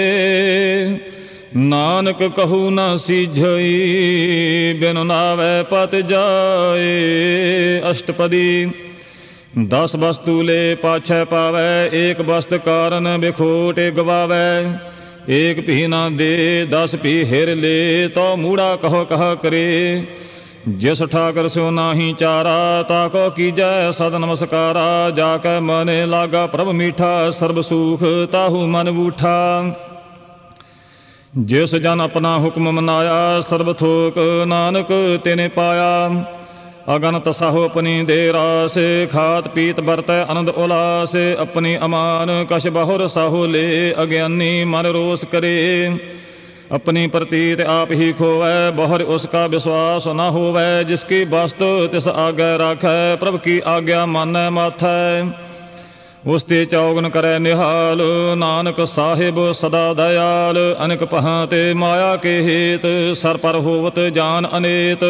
ਨਾਨਕ ਕਹੂ ਨਾ ਸੀਝਈ ਬਿਨ ਨਾਵੈ ਪਤ ਜਾਏ। ਅਸ਼ਟਪਦੀ। ਦਸ ਵਸਤੂ ਲੈ ਪਾਛੈ ਪਾਵੈ ਏਕ ਵਸਤ ਕਾਰਨ ਬਿਖੋਟ ਗਵਾਵੈ। ਏਕ ਭੀ ਨਾ ਦੇ ਦਸ ਭੀ ਹਿਰ ਲੈ ਤੋ ਮੂੜਾ ਕਹੋ ਕਹਾ ਕਰੇ। ਜਿਸ ਠਾਕਰ ਸਿਓ ਨਾਹੀ ਚਾਰਾ ਤਾ ਕੋ ਕੀਜੈ ਸਦ ਨਮਸਕਾਰਾ। ਜਾ ਕੈ ਮਨ ਲਾਗਾ ਪ੍ਰਭ ਮੀਠਾ ਸਰਬ ਸੂਖ ਤਾਹੂ ਮਨ ਬੂਠਾ। ਜਿਸ ਜਨ ਆਪਣਾ ਹੁਕਮ ਮਨਾਇਆ ਸਰਬ ਥੋਕ ਨਾਨਕ ਤਿਨੇ ਪਾਇਆ। ਅਗਨਤ ਸਾਹੋ ਆਪਣੀ ਦੇ ਰਾਸ ਖਾਤ ਪੀਤ ਵਰਤੈ ਆਨੰਦ ਉਲਾਸ। ਆਪਣੀ ਅਮਾਨ ਕਛ ਬਹੁਰ ਸਾਹੋ ਲੈ ਅਗਿਆਨੀ ਮਨ ਰੋਸ ਕਰੇ। अपनी प्रतीत आप ही खोवै बहुर उसका विश्वास न होवै। जिसकी वस्तु तिस आगे राखै प्रभु की आज्ञा मानै माथै। उस ते चौगन करे निहाल नानक साहिब सदा दयाल। अनेक पहाते माया के हेत सर पर होवत जान अनेत।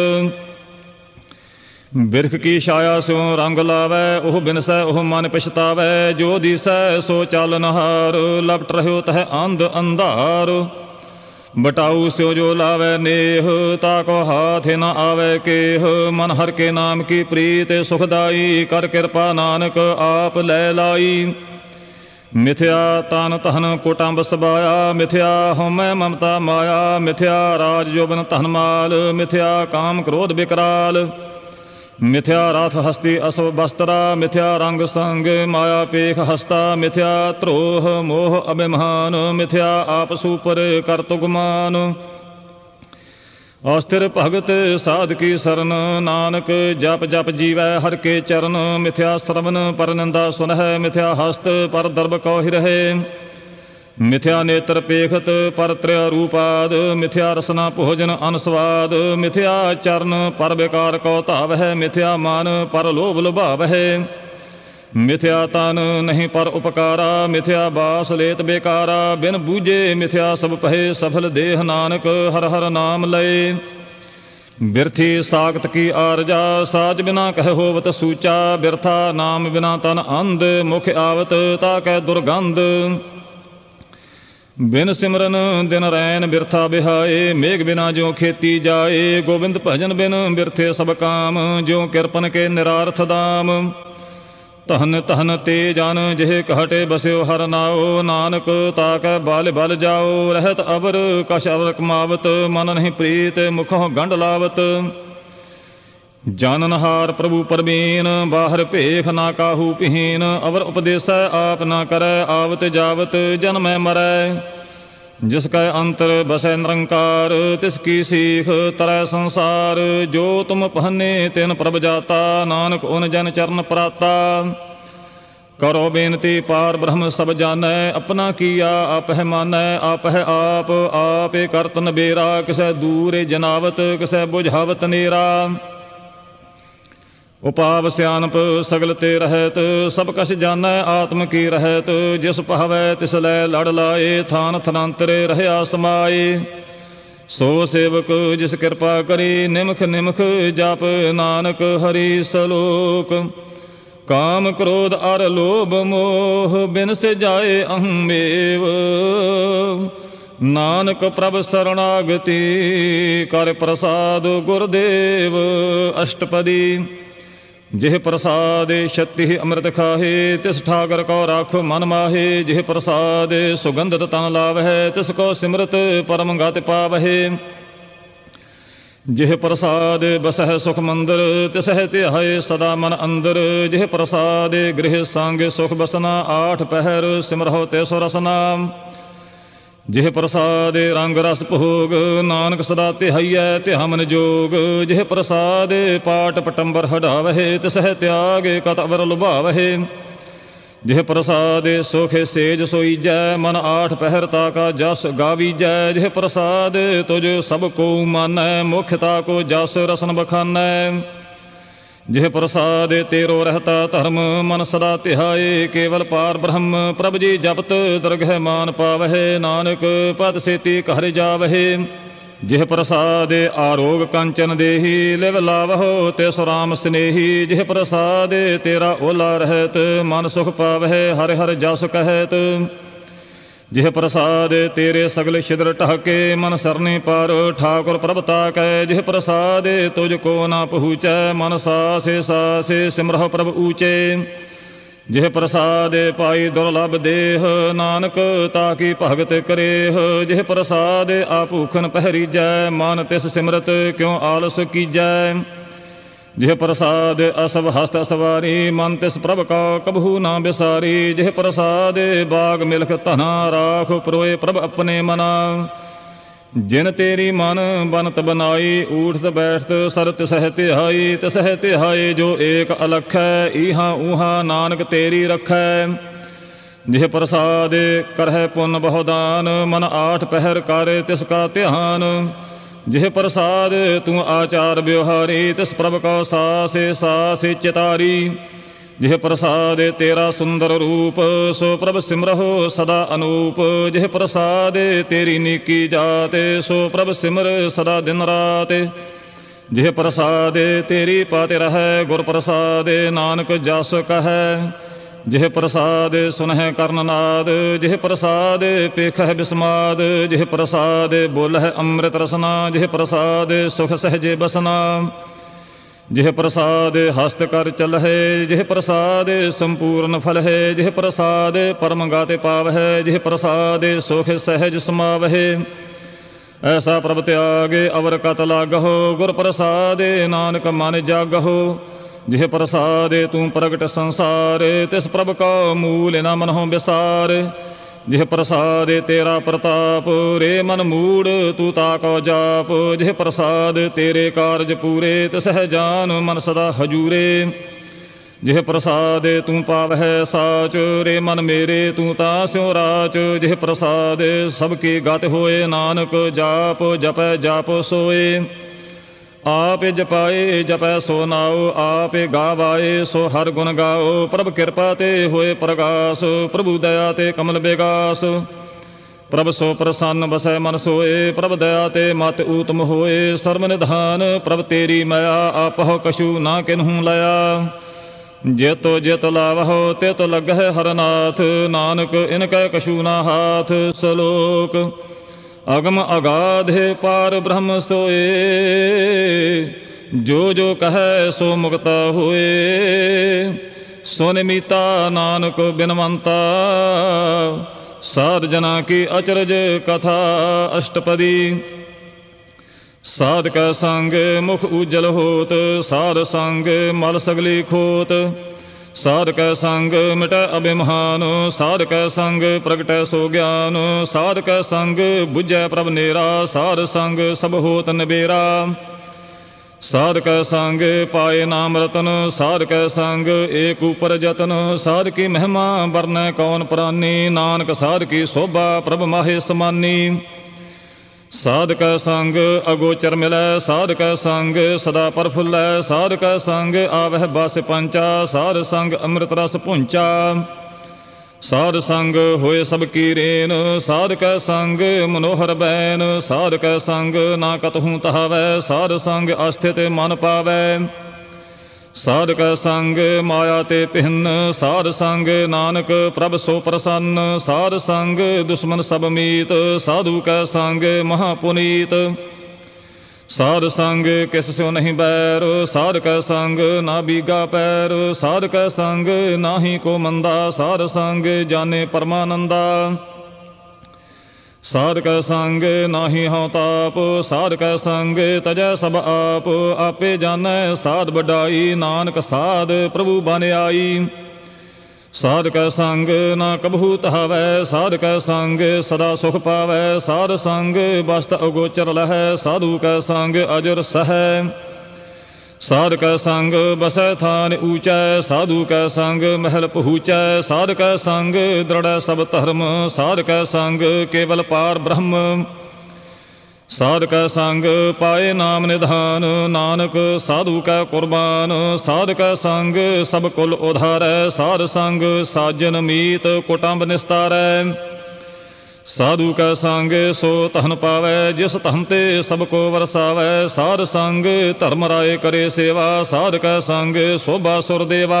बिरख की छाया स्यों रंग लावै ओह बिनसै ओह मन पछतावै। जो दिसै सो चल नहार लपट रह्यो तह अंध अंधार। बटाऊ स्यो जो लावै नेह ताको हाथ न आवै केह। मन हर के नाम की प्रीत सुखदाई कर कृपा नानक आप लै लाई। मिथ्या तन तहन कुटुंब सबाया मिथ्या होमै ममता माया। मिथ्या राज जोबन तहन माल मिथ्या काम क्रोध विकराल। मिथ्या रथ हस्ती असव बस्त्रा मिथ्या रंग संग माया पेख हस्ता। मिथ्या द्रोह मोह अभिमान मिथ्या आप सुपर करतु गुमान। अस्थिर भगत साध की शरण नानक जप जप जीवै हर के चरण। मिथ्या श्रवण पर निंदा सुनह मिथ्या हस्त पर दर्भ कौहि रहे। मिथ्या नेत्र पेखत पर त्रय रूपाद। मिथ्या रसना भोजन अनुस्वाद। मिथ्या चरण पर बेकार कौ धावह। मिथ्या मान पर लोभ लुभावह। मिथ्या तन नहीं पर उपकारा। मिथ्या बास लेत बेकारा। बिन बूझे मिथ्या सब पहे सफल देह नानक हर हर नाम लय। बिरथी सागत की आरजा साज बिना कह होवत सूचा। बिरथा नाम बिना तन अंध मुख आवत ताकै दुर्गंध। बिन सिमरन दिन रैन बिरथा बिहाए। मेघ बिना ज्यों खेती जाए। गोविंद भजन बिन बिरथे सब काम ज्यों किरपन के निरार्थ दाम। तहन तहन ते जान जिह कहटे बस्यो हर नाओ। नानक ताकै बाल बल जाओ। रहत अवर कश अवर कमावत मन नहीं प्रीत मुखों गंढ लावत। जाननहार प्रभु परवीन बाहर भेख ना काहू पीन। अवर उपदेसै आप ना करै आवत जावत जन्मै मरै। जिसकै अंतर बसै निरंकार तिसकी सीख तरै संसार। जो तुम पहने तिन प्रभ जाता नानक उन जन चरण प्राता। करो बेनती पार ब्रह्म सब जानै अपना किया आप है मानै। आप है आप आप करत नबेरा किसै दूर जनावत किसै बुझावत नेरा। उपाव सियानप सगल ते रहत सब कछ जानै आत्म की रहत। जिस पहवै तिस लै लड़ लाए थान थनांतरे रहया समाए। सो सेवक जिस कृपा करी निमख निमख जप नानक हरि सलोक। काम क्रोध अर लोभ मोह बिन से जाए अहमेव। नानक प्रभ शरणागति कर प्रसाद गुरुदेव। अष्टपदी। जिह प्रसाद शक्ति अमृत खाहे तिस ठाकर को राखो मन माहे। जिह प्रसाद सुगंधत तन लावह तिसको सिमरत परम गति पावहे। जिह प्रसाद बसह सुख मंदिर तिसह तिहाय सदा मन अंदर। जिह प्रसाद गृह सांग सुख बसना आठ पहर सिमरहो तेसो रसना। जिह प्रसाद रंग रस भोग नानक सदा तिहाइयै तिहा मन जोग। जिह प्रसाद पाट पटंबर हटावहे तिसह त्याग कत अवर लुभावहे। जिह प्रसाद सोखे सेज सोईजै मन आठ पहर ताका जस गावीजै। जिह प्रसाद तुझ सब को मानै मुख्यता को जस रसन बखानै। जिह प्रसाद तेरो रहता धर्म मन सदा तिहाए। केवल पार ब्रह्म प्रभ जी जपत दरगह मान पावह। नानक पद सेती कहर जावहे। ਜਿਹ ਪ੍ਰਸਾਦੇ ਆਰੋਗ ਕੰਚਨ ਦੇਹੀ, ਲਿਵ ਲਾਵਹੁ ਤਿਸ ਰਾਮ ਸਨੇਹੀ। ਜਿਹ ਪ੍ਰਸਾਦੇ ਤੇਰਾ ਓਲਾ ਰਹਿਤ, ਮਨ ਸੁਖ ਪਾਵਹਿ ਹਰਿ ਹਰਿ ਜਸ ਕਹਿਤ। ਜਿਹ ਪ੍ਰਸਾਦੇ ਤੇਰੇ ਸਗਲ ਛਿਦਰ ਢਾਕੇ, ਮਨ ਸਰਨੀ ਪਰ ਠਾਕੁਰ ਪ੍ਰਭ ਤਾਕੈ। ਜਿਹ ਪ੍ਰਸਾਦੇ ਤੁਝ ਕੋ ਨਾ ਪਹੁੰਚੈ, ਮਨ ਸਾਸੇ ਸਾਸੇ ਸਿਮਰਹੁ ਪ੍ਰਭ ਊਚੇ। ਜਿਹ ਪ੍ਰਸਾਦੇ ਪਾਈ ਦੁਰਲਭ ਦੇਹ, ਨਾਨਕ ਤਾਕੀ ਭਗਤ ਕਰੇਹ। ਜਿਹ ਪ੍ਰਸਾਦੇ ਆ ਭੂਖਨ ਪਹਿਰੀਜੈ, ਮਨ ਤਿਸ ਸਿਮਰਤ ਕਿਉ ਆਲਸ ਕੀਜੈ। ਜਿਹ ਪ੍ਰਸਾਦ ਅਸਵ ਹਸਤ ਸਵਾਰੀ, ਮਨ ਤਿਸ ਪ੍ਰਭ ਕਾ ਕਬਹੂ ਨਾ ਬਿਸਾਰੀ। ਜਿਹ ਪ੍ਰਸਾਦੇ ਬਾਗ ਮਿਲਖ ਧਨਾ, ਰਾਖ ਪਰੋਏ ਪ੍ਰਭ ਆਪਣੇ ਮਨਾ। ਜਿਨ ਤੇਰੀ ਮਨ ਬਨਤ ਬਨਾਈ, ਊਠਤ ਬੈਠਤ ਸਰ ਤਿਸਹਿ ਧਿਆਈ। ਤਿਸਹਿ ਧਿਆਏ ਜੋ ਏਕ ਅਲਖੈ, ਈਹਾਂ ਊਹਾਂ ਨਾਨਕ ਤੇਰੀ ਰਖੈ। ਜਿਹ ਪ੍ਰਸਾਦੇ ਕਰਹਿ ਪੁੰਨ ਬਹੁ ਦਾਨ, ਮਨ ਆਠ ਪਹਿਰ ਕਰ ਤਿਸ ਕਾ ਧਿਆਨ। ਜਿਹ ਪ੍ਰਸਾਦ ਤੂੰ ਆਚਾਰ ਵਿਵਹਾਰੀ, ਤਿਸ ਪ੍ਰਭ ਕਾ ਸਾਸੇ ਸਾਸੇ ਚਿਤਾਰੀ। ਜਿਹ ਪ੍ਰਸਾਦੇ ਤੇਰਾ ਸੁੰਦਰ ਰੂਪ, ਸੋ ਪ੍ਰਭ ਸਿਮਰਹੁ ਸਦਾ ਅਨੂਪ। ਜਿਹ ਪ੍ਰਸਾਦੇ ਤੇਰੀ ਨੀਕੀ ਜਾਤ, ਸੋ ਪ੍ਰਭ ਸਿਮਰ ਸਦਾ ਦਿਨ ਰਾਤ। ਜਿਹ ਪ੍ਰਸਾਦੇ ਤੇਰੀ ਪਤ ਰਹੈ, ਗੁਰ ਪ੍ਰਸਾਦੇ ਨਾਨਕ ਜਸ ਕਹੈ। ਜਿਹ ਪ੍ਰਸਾਦੇ ਸੁਨਹਿ ਕਰਨਨਾਦ, ਜਿਹ ਪ੍ਰਸਾਦੇ ਪੇਖਹਿ ਬਿਸਮਾਦ। ਜਿਹ ਪ੍ਰਸਾਦੇ ਬੋਲਹਿ ਅੰਮ੍ਰਿਤ ਰਸਨਾ, ਜਿਹ ਪ੍ਰਸਾਦੇ ਸੁਖ ਸਹਿਜੇ ਬਸਨਾ। ਜਿਹ ਪ੍ਰਸਾਦੇ ਹਸਤ ਕਰ ਚਲਹਿ, ਜਿਹ ਪ੍ਰਸਾਦੇ ਸੰਪੂਰਨ ਫਲ ਹੈ। ਜਿਹ ਪ੍ਰਸਾਦੇ ਪਰਮ ਗਾਤੇ ਪਾਵਹਿ, ਜਿਹ ਪ੍ਰਸਾਦੇ ਸੁਖ ਸਹਿਜ ਸਮਾਵਹਿ। ਐਸਾ ਪ੍ਰਭ ਤਿਆਗੇ ਅਵਰ ਕਤ ਲਾਗਹੁ, ਗੁਰ ਪ੍ਰਸਾਦੇ ਨਾਨਕ ਮਨ ਜਾਗਹੁ। ਜਿਹ ਪ੍ਰਸਾਦੇ ਤੂੰ ਪ੍ਰਗਟ ਸੰਸਾਰ, ਤਿਸ ਪ੍ਰਭ ਕਾ ਮੂਲ ਨ ਮਨਹੁ ਵਿਸਾਰ। ਜਿਹ ਪ੍ਰਸਾਦੇ ਤੇਰਾ ਪ੍ਰਤਾਪ, ਰੇ ਮਨ ਮੂੜ ਤੂੰ ਤਾਕੋ ਜਾਪ। ਜਿਹ ਪ੍ਰਸਾਦ ਤੇਰੇ ਕਾਰਜ ਪੂਰੇ, ਤਿਸਹਿ ਜਾਨ ਮਨ ਸਦਾ ਹਜੂਰੇ। ਜਿਹ ਪ੍ਰਸਾਦੇ ਤੂੰ ਪਾਵਹਿ ਸਾਚ, ਰੇ ਮਨ ਮੇਰੇ ਤੂੰ ਤਾਂ ਸਿਉ ਰਾਚ। ਜਿਹ ਪ੍ਰਸਾਦੇ ਸਭ ਕੀ ਗਤ ਹੋਏ, ਨਾਨਕ ਜਾਪ ਜਪੈ ਜਾਪ ਸੋਏ। ਆਪੇ ਜਪਾਏ ਜਪੈ ਸੋ ਨਾਉ, ਆਪੇ ਗਾਵਾਏ ਸੋ ਹਰ ਗੁਣ ਗਾਓ। ਪ੍ਰਭ ਕਿਰਪਾ ਤੇ ਹੋਏ ਪ੍ਰਗਾਸ, ਪ੍ਰਭੂ ਦਇਆ ਤੇ ਕਮਲ ਬਿਗਾਸ। ਪ੍ਰਭ ਸੋ ਪ੍ਰਸੰਨ ਬਸੈ ਮਨ ਸੋਏ, ਪ੍ਰਭ ਦਇਆ ਤੇ ਮਤਿ ਊਤਮ ਹੋਏ। ਸਰਮ ਨਿਧਾਨ ਪ੍ਰਭ ਤੇਰੀ ਮਾਇਆ, ਆਪਹੁ ਕਛੂ ਨਾ ਕਿਨਹੂ ਲਿਆ। ਜਿਤੁ ਜਿਤ ਲਾਵਹੁ ਤਿਤ ਲੱਗਹਿ ਹਰਨਾਥ, ਨਾਨਕ ਇਨ ਕੈ ਕਛੂ ਨਾ ਹਾਥ। ਸਲੋਕ ਅਗਮ ਅਗਾਧੇ ਪਾਰ ਬ੍ਰਹਮ ਸੋਏ, ਜੋ ਜੋ ਕਹੈ ਸੋ ਮੁਕਤਾ ਹੋਏ। ਸੋ ਨਿਮੀਤਾ ਨਾਨਕ ਬਿਨਵੰਤਾ, ਸਾਧ ਜਨਾ ਕੀ ਅਚਰਜ ਕਥਾ ਅਸ਼ਟਪਦੀ। ਸਾਧ ਕੈ ਸੰਗ ਮੁਖ ਉਜਲ ਹੋਤ, ਸਾਧ ਸੰਗ ਮਲ ਸਗਲੀ ਖੋਤ। ਸਾਧ ਕੈ ਸੰਗ ਮਿਟੈ ਅਭਿਮਾਨ, ਸਾਧ ਕੈ ਸੰਗ ਪ੍ਰਗਟੈ ਸੋ ਗਿਆਨ। ਸਾਧ ਕੈ ਸੰਗ ਬੁਝੈ ਪ੍ਰਭ ਨੇਰਾ, ਸਾਧ ਸੰਗ ਸਭ ਹੋਤ ਨਿਬੇਰਾ। ਸਾਧ ਕੈ ਸੰਗ ਪਾਏ ਨਾਮ ਰਤਨ, ਸਾਧ ਕੈ ਸੰਗ ਏਕ ਉਪਰ ਜਤਨ। ਸਾਧ ਕੀ ਮਹਿਮਾ ਵਰਨੈ ਕੌਣ ਪ੍ਰਾਨੀ, ਨਾਨਕ ਸਾਧ ਕੀ ਸੋਭਾ ਪ੍ਰਭ ਮਾਹੇ ਸਮਾਨੀ। ਸਾਧ ਕੈ ਸੰਗ ਅਗੋਚਰ ਮਿਲੈ, ਸਾਧ ਕੈ ਸੰਗ ਸਦਾ ਪ੍ਰਫੁੱਲੈ। ਸਾਧ ਕੈ ਸੰਗ ਆਵਹਿ ਬਸ ਪੰਚਾ, ਸਾਧ ਸੰਗ ਅੰਮ੍ਰਿਤ ਰਸ ਭੁੰਚਾ। ਸਾਧ ਸੰਗ ਹੋਏ ਸਭ ਕੀ ਰੇਨ, ਸਾਧ ਕੈ ਸੰਗ ਮਨੋਹਰ ਬੈਨ। ਸਾਧ ਕੈ ਸੰਗ ਨਾ ਕਤਹੂ ਤਹਾਵੈ, ਸਾਧ ਸੰਗ ਅਸਥਿਤ ਮਨ ਪਾਵੈ। ਸਾਧ ਕੈ ਸੰਗ ਮਾਇਆ ਤੇ ਪਿਹਨ, ਸਾਧ ਸੰਗ ਨਾਨਕ ਪ੍ਰਭ ਸੋ ਪ੍ਰਸੰਨ। ਸਾਧ ਸੰਗ ਦੁਸ਼ਮਨ ਸਭ ਮੀਤ, ਸਾਧੂ ਕੈ ਸੰਗ ਮਹਾ ਪੁਨੀਤ। ਸਾਧ ਸੰਗ ਕਿਸ ਸਿਉ ਨਹੀਂ ਬੈਰ, ਸਾਧ ਕੈ ਸੰਗ ਨਾ ਬੀਗਾ ਪੈਰ। ਸਾਧ ਕੈ ਸੰਗ ਨਾਹੀ ਕੋ ਮੰਦਾ, ਸਾਧ ਸੰਗ ਜਾਣੇ ਪਰਮਾਨੰਦਾ। ਸਾਧ ਕੈ ਸੰਗ ਨਾਹੀ ਹਉ ਤਾਪ, ਸਾਧ ਕੈ ਸੰਗ ਤਜੈ ਸਭ ਆਪ। ਆਪੇ ਜਾਣੈ ਸਾਧ ਵਡਾਈ, ਨਾਨਕ ਸਾਧ ਪ੍ਰਭੂ ਬਨ ਆਈ। ਸਾਧ ਕੈ ਸੰਗ ਨਾ ਕਬਹੂ ਤਹਾਵੈ, ਸਾਧ ਕੈ ਸੰਗ ਸਦਾ ਸੁਖ ਪਾਵੈ। ਸਾਧ ਸੰਗ ਬਸਤ ਅਗੋਚਰ ਲਹੈ, ਸਾਧੂ ਕੈ ਸੰਗ ਅਜਰ ਸਹੈ। ਸਾਧ ਕੈ ਸੰਗ ਬਸੈ ਥਾਨ ਊਚੈ, ਸਾਧੂ ਕੈ ਸੰਗ ਮਹਿਲ ਪਹੂਚੈ। ਸਾਧ ਕੈ ਸੰਗ ਦ੍ਰਿੜੈ ਸਭ ਧਰਮ, ਸਾਧ ਕੈ ਸੰਗ ਕੇਵਲ ਪਾਰ ਬ੍ਰਹਮ। ਸਾਧ ਕੈ ਸੰਗ ਪਾਏ ਨਾਮ ਨਿਧਾਨ, ਨਾਨਕ ਸਾਧੂ ਕੈ ਕੁਰਬਾਨ। ਸਾਧ ਕੈ ਸੰਗ ਸਭ ਕੁਲ ਉਧਾਰੈ, ਸਾਧ ਸੰਗ ਸਾਜਨ ਮੀਤ ਕੁਟੰਬ ਨਿਸਤਾਰੈ। साधु कै संग सो तहन पावै, जिस तहन ते सब को वरसावै। साध संग धर्म राय करे सेवा, साध कै संग शोभा सुर देवा।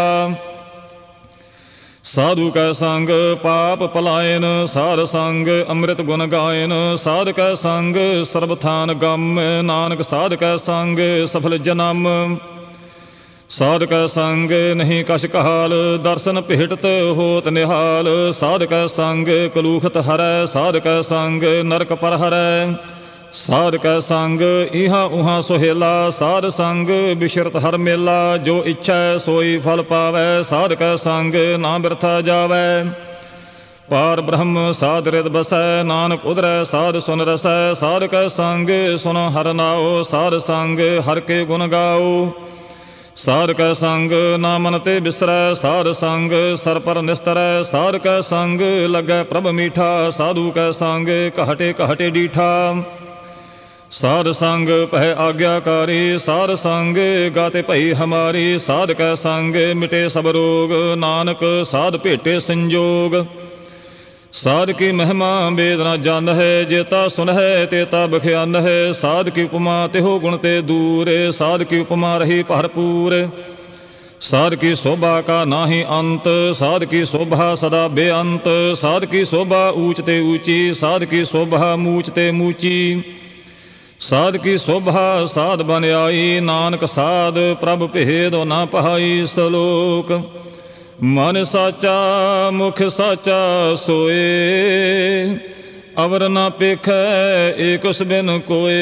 साधु कै संग पाप पलायन, साध संग अमृत गुण गायन। साध कै संग सर्वथान गम, नानक साध कै संग सफल जन्म। साध कै संग नहीं कछ कहाल, दर्शन भेटत होत निहाल। साध कै संग कलूखत हरै, साध कै संग नरक पर हरै। साध कै संग इहाँ उहाँ सुहेला, साध संग बिशरत हर मेला। जो इच्छा सोई फल पावै, साध कै संग ना बिरथा जावै। पार ब्रह्म साध हृद बसै, नानक उदरै साध सुन रसै। साध कै संग सुन हर नाओ, साध संग हर के गुण गाओ। साध कै संग ना मन ते बिसरै, साध संग सर पर निस्तरै। साध कै संग लगै प्रभ मीठा, साधु कै संग कहटे कहटे डीठा। साध संग पह आज्ञाकारी, साध संग गाते भई हमारी। साध कै संग मिटे सब रोग, नानक साध भेटे संजोग। साध की महिमा वेद न जान है, जेता सुन है तेता बख्यान है। साध की उपमा तिहो गुण ते दूर, साध की उपमा रही भरपूर। साध की शोभा का नाहि अंत, साध की शोभा सदा बेअंत। साध की शोभा ऊंच ते ऊंची, साध की शोभा मूच ते मूची। साध की शोभा साध बन आई, नानक साध प्रभ भेद ना पहाई। सलोक मन साचा मुख साचा सोए, अवर ना पेखै एक उस बिन कोए।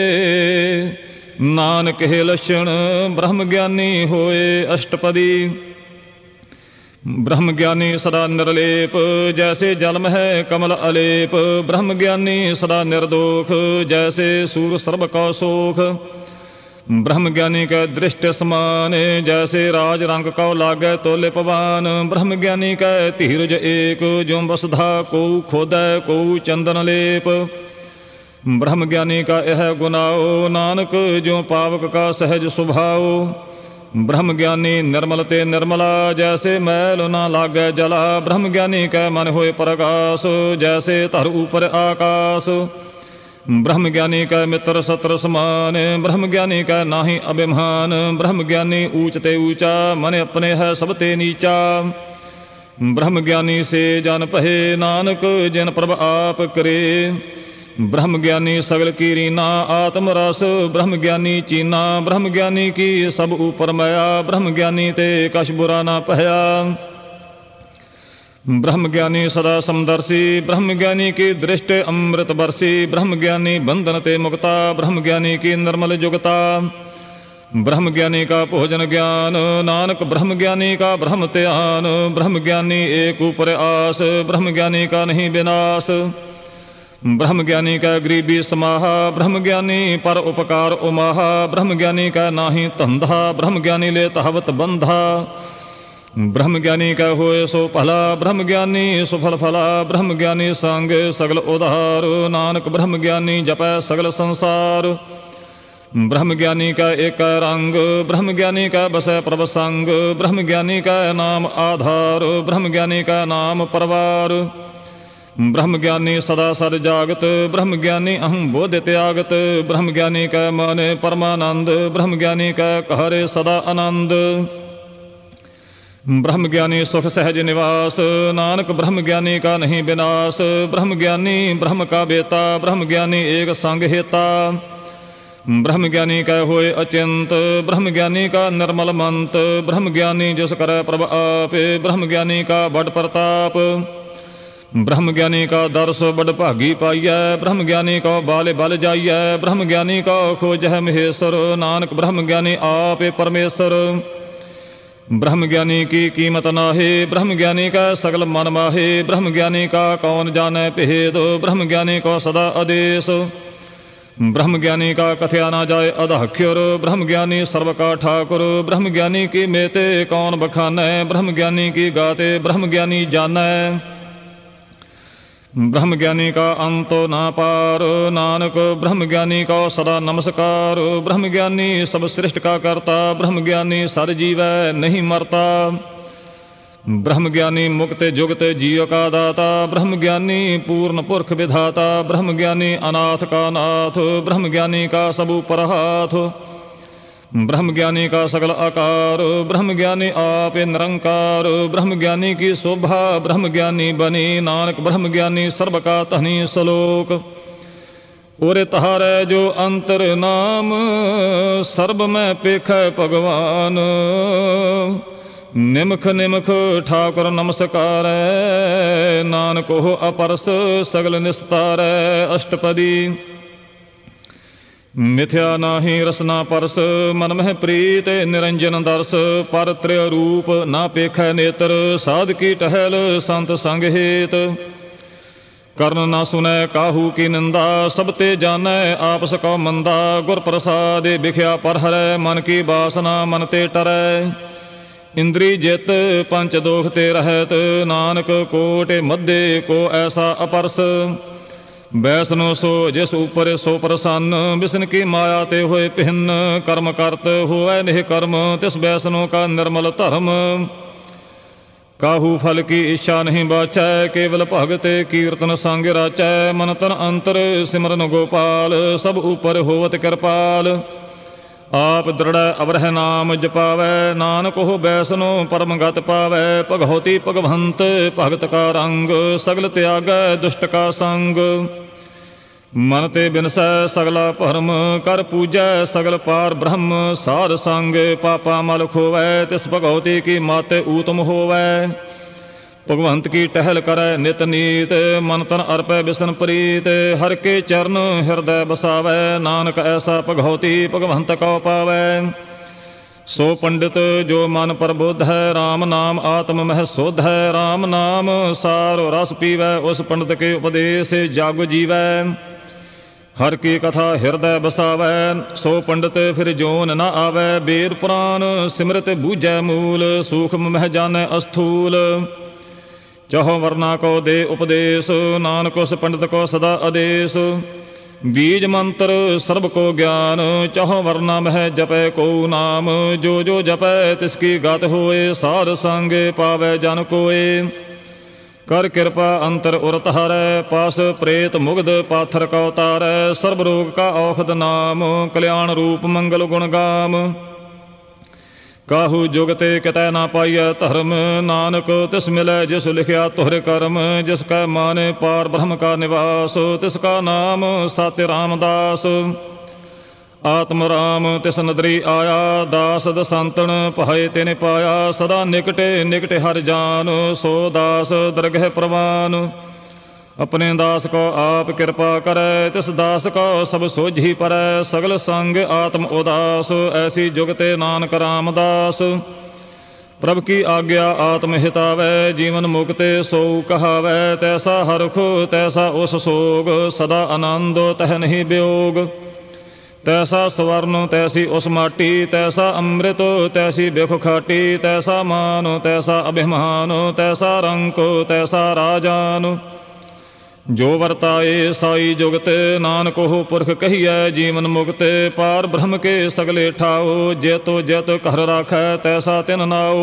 नानक हे लक्षण ब्रह्म ज्ञानी होए। अष्टपदी ब्रह्म ज्ञानी सदा निर्लेप, जैसे जल में है कमल अलेप। ब्रह्म ज्ञानी सदा निर्दोष, जैसे सूर सर्व का सोख। ब्रह्म ज्ञानी का दृष्टि समान, जैसे राज रंग का लागै तोले पवान। ब्रह्म ज्ञानी का धीरज एक, जो बसधा को खोदै को चंदन लेप। ब्रह्म ज्ञानी का यह गुनाओ, नानक जो पावक का सहज स्वभाव। ब्रह्म ज्ञानी निर्मल ते निर्मला, जैसे मैल ना लागै जला। ब्रह्म ज्ञानी कै मन होए प्रकाश, जैसे धर ऊपर आकाश। ब्रह्म ज्ञानी कै मित्र शत्रु समान, ब्रह्म ज्ञानी कै नाहि अभिमान। ब्रह्म ज्ञानी ऊंच ते ऊंचा, मन अपने है सब ते नीचा। ब्रह्म ज्ञानी से जन पहे, नानक जिन प्रभ आप करे। ब्रह्म ज्ञानी सगल की रीना, आत्म रस ब्रह्म ज्ञानी चीना। ब्रह्म ज्ञानी की सब ऊपर माया, ब्रह्म ज्ञानी ते कछ बुरा ना पहया। ब्रह्म ज्ञानी सदा समदर्शी, ब्रह्म ज्ञानी की दृष्टि अमृत बरसी। ब्रह्म ज्ञानी बंधन ते मुक्ता, ब्रह्म ज्ञानी की निर्मल जुगता। ब्रह्म ज्ञानी का भोजन ज्ञान, नानक ब्रह्म ज्ञानी का ब्रह्म त्यान। ब्रह्म ज्ञानी एक ऊपर आस, ब्रह्म ज्ञानी का नहीं विनाश। ब्रह्म ज्ञानी का गरीबी समाहा, ब्रह्म ज्ञानी पर उपकार उमाहा। ब्रह्म ज्ञानी का नाहि धंधा, ब्रह्म ज्ञानी ले तहवत बंधा। ब्रह्म ज्ञानी का होए सो भला, ब्रह्म ज्ञानी सुफल फला। ब्रह्म ज्ञानी संग सगल उधार, नानक ब्रह्म ज्ञानी जपै सगल संसार। ब्रह्म ज्ञानी का एक रंग, ब्रह्म ज्ञानी का बसै प्रभ संग। ब्रह्म ज्ञानी का नाम आधार, ब्रह्म ज्ञानी का नाम परवार। ब्रह्म ज्ञानी सदा सद जागत, ब्रह्म ज्ञानी अहं बोध त्यागत। ब्रह्म ज्ञानी कै मन परमानंद, ब्रह्म ज्ञानी कै कहरे सदा आनंद। ब्रह्म ज्ञानी सुख सहज निवास, नानक ब्रह्म ज्ञानी का नहीं विनाश। ब्रह्म ज्ञानी ब्रह्म का बेता, ब्रह्म ज्ञानी एक संग हेता। ब्रह्म ज्ञानी कै होए अचिंत, ब्रह्म ज्ञानी का निर्मल मंत। ब्रह्म ज्ञानी जिस करे प्रभ आप, ब्रह्म ज्ञानी का बड़ प्रताप। ब्रह्म ज्ञानी का दर्श बड़ भागी पाइयै, ब्रह्म ज्ञानी का बाले बल जाइयै। ब्रह्म ज्ञानी का खोजह महेश्वर, नानक ब्रह्म ज्ञानी आप परमेश्वर। ब्रह्म ज्ञानी की कीमत नाहे, ब्रह्म ज्ञानी का सगल मन माहे। ब्रह्म ज्ञानी का कौन जाने भेद, ब्रह्म ज्ञानी का सदा आदेश। ब्रह्म ज्ञानी का कथया ना जाए अधख्युर, ब्रह्म ज्ञानी सर्व का ठाकुर। ब्रह्म ज्ञानी की मेते कौन बखानै, ब्रह्म ज्ञानी की गाते ब्रह्म ज्ञानी जानै। ब्रह्म ज्ञानी का अंतो ना पार, नानक ब्रह्म ज्ञानी का सदा नमस्कार। ब्रह्म ज्ञानी सब सृष्टि का करता, ब्रह्म ज्ञानी सर जीवै नहीं मरता। ब्रह्म ज्ञानी मुक्त जुगत जीव का दाता, ब्रह्म ज्ञानी पूर्ण पुरख विधाता, ब्रह्म ज्ञानी अनाथ का नाथ, ब्रह्म ज्ञानी का सब ऊपर हाथ, ब्रह्म ज्ञानी का सकल आकार, ब्रह्म ज्ञानी आप निरंकार, ब्रह्म ज्ञानी की शोभा ब्रह्म ज्ञानी बनी, नानक ब्रह्म ज्ञानी सर्व का तहनी सलोक। ओरे तहारै जो अंतर नाम, सर्ब में पेख भगवान, निमख निमख ठाकुर नमस्कार, नानक हो अपरस सगल निस्तार। अष्टपदी। मिथ्या नाही रसना परस, मन मह प्रीत निरंजन दर्श, पर त्रय रूप ना पेख नेत्र, साध की टहल संत संग हेत, कर्ण ना सुनै काहू की निंदा, सब ते जानै आपस कौ मंदा, गुर प्रसाद बिख्या पर हरै, मन की बासना मन ते टरै, इंद्री जित पंच दोख ते रहत, नानक कोट मध्य को ऐसा अपरस, बैसनो सो जिस ऊपर सो प्रसन्न, बिसन की माया ते होए भिन्न, कर्म करत होए निह कर्म, तिस बैसनो का निर्मल धर्म, काहू फल की इच्छा नहीं बाचै, केवल भगत कीर्तन संग राचै, मन तन अंतर सिमरन गोपाल, सब ऊपर होवत कृपाल, आप दृढ़ अवरह नाम जपावै, नानक हो बैसनो परम गत पावै, भगवती भगवंत भगत का रंग, सगल त्यागै दुष्ट का संग, मन ते बिनसै सगला भरम, कर पूजै सगल पार ब्रह्म, साध संग पापा मल खोवै, तिस भगवती की मत ऊतम होवै, भगवंत की टहल करै नित नीत, मन तन अर्पै बिसन प्रीत, हर के चरण हृदय बसावै, नानक ऐसा भगवती भगवंत कौ पावै, सो पंडित जो मन प्रबुद्ध है, राम नाम आत्म मह शुद्ध है, राम नाम सार रस पीवै, उस पंडित के उपदेश जग जीवै, हर की कथा हृदय बसावै, सो पंडित फिर जोन न आवै, वेद पुराण सिमरत बूझै मूल, सूक्ष्म मह जानै अस्थूल, चाहो वर्णा को दे उपदेश, नानक उस पंडित को सदा आदेश, बीज मंत्र सर्व को ज्ञान, चाहो वर्णा मह जपै को नाम, जो जो जपै तिसकी गत होए, साध संग पावै जन कोए, कर कृपा अंतर उर तहारै, पास प्रेत मुग्ध पाथर का उतारै, सर्व रोग का औषध नाम, कल्याण रूप मंगल गुण गाम, काहू जुगते कितै ना पाइय धर्म, नानक तिस मिलै जिस लिखिया तुहरे कर्म, जिसका माने पार ब्रह्म का निवास, तिसका नाम सत्य रामदास, आत्म राम तिस नदरी आया, दास दसंतन पाए तिन पाया, सदा निकटे निकटे हर जान, सो दास दरगह प्रवान, अपने दास को आप कृपा करे, तिस दास को सब सोझी परै, सगल संग आत्म उदास, ऐसी जुगते नानक रामदास, प्रभु की आज्ञा आत्म हितावै, जीवन मुक्ते सो कहावै, तैसा हरख तैसा उस सोग, सदा आनंद तह नहीं वियोग, तैसा स्वर्ण तैसी उस माटी, तैसा अमृत तैसी बिख खाटी, तैसा मान तैसा अभिमान, तैसा रंक तैसा राजान, जो वर्ताए साई जुगत, नानक हो पुरख कहिए जीवन मुक्त, पार ब्रह्म के सगले ठाओ, जैतो जैत कर राखै तैसा तिन नाओ,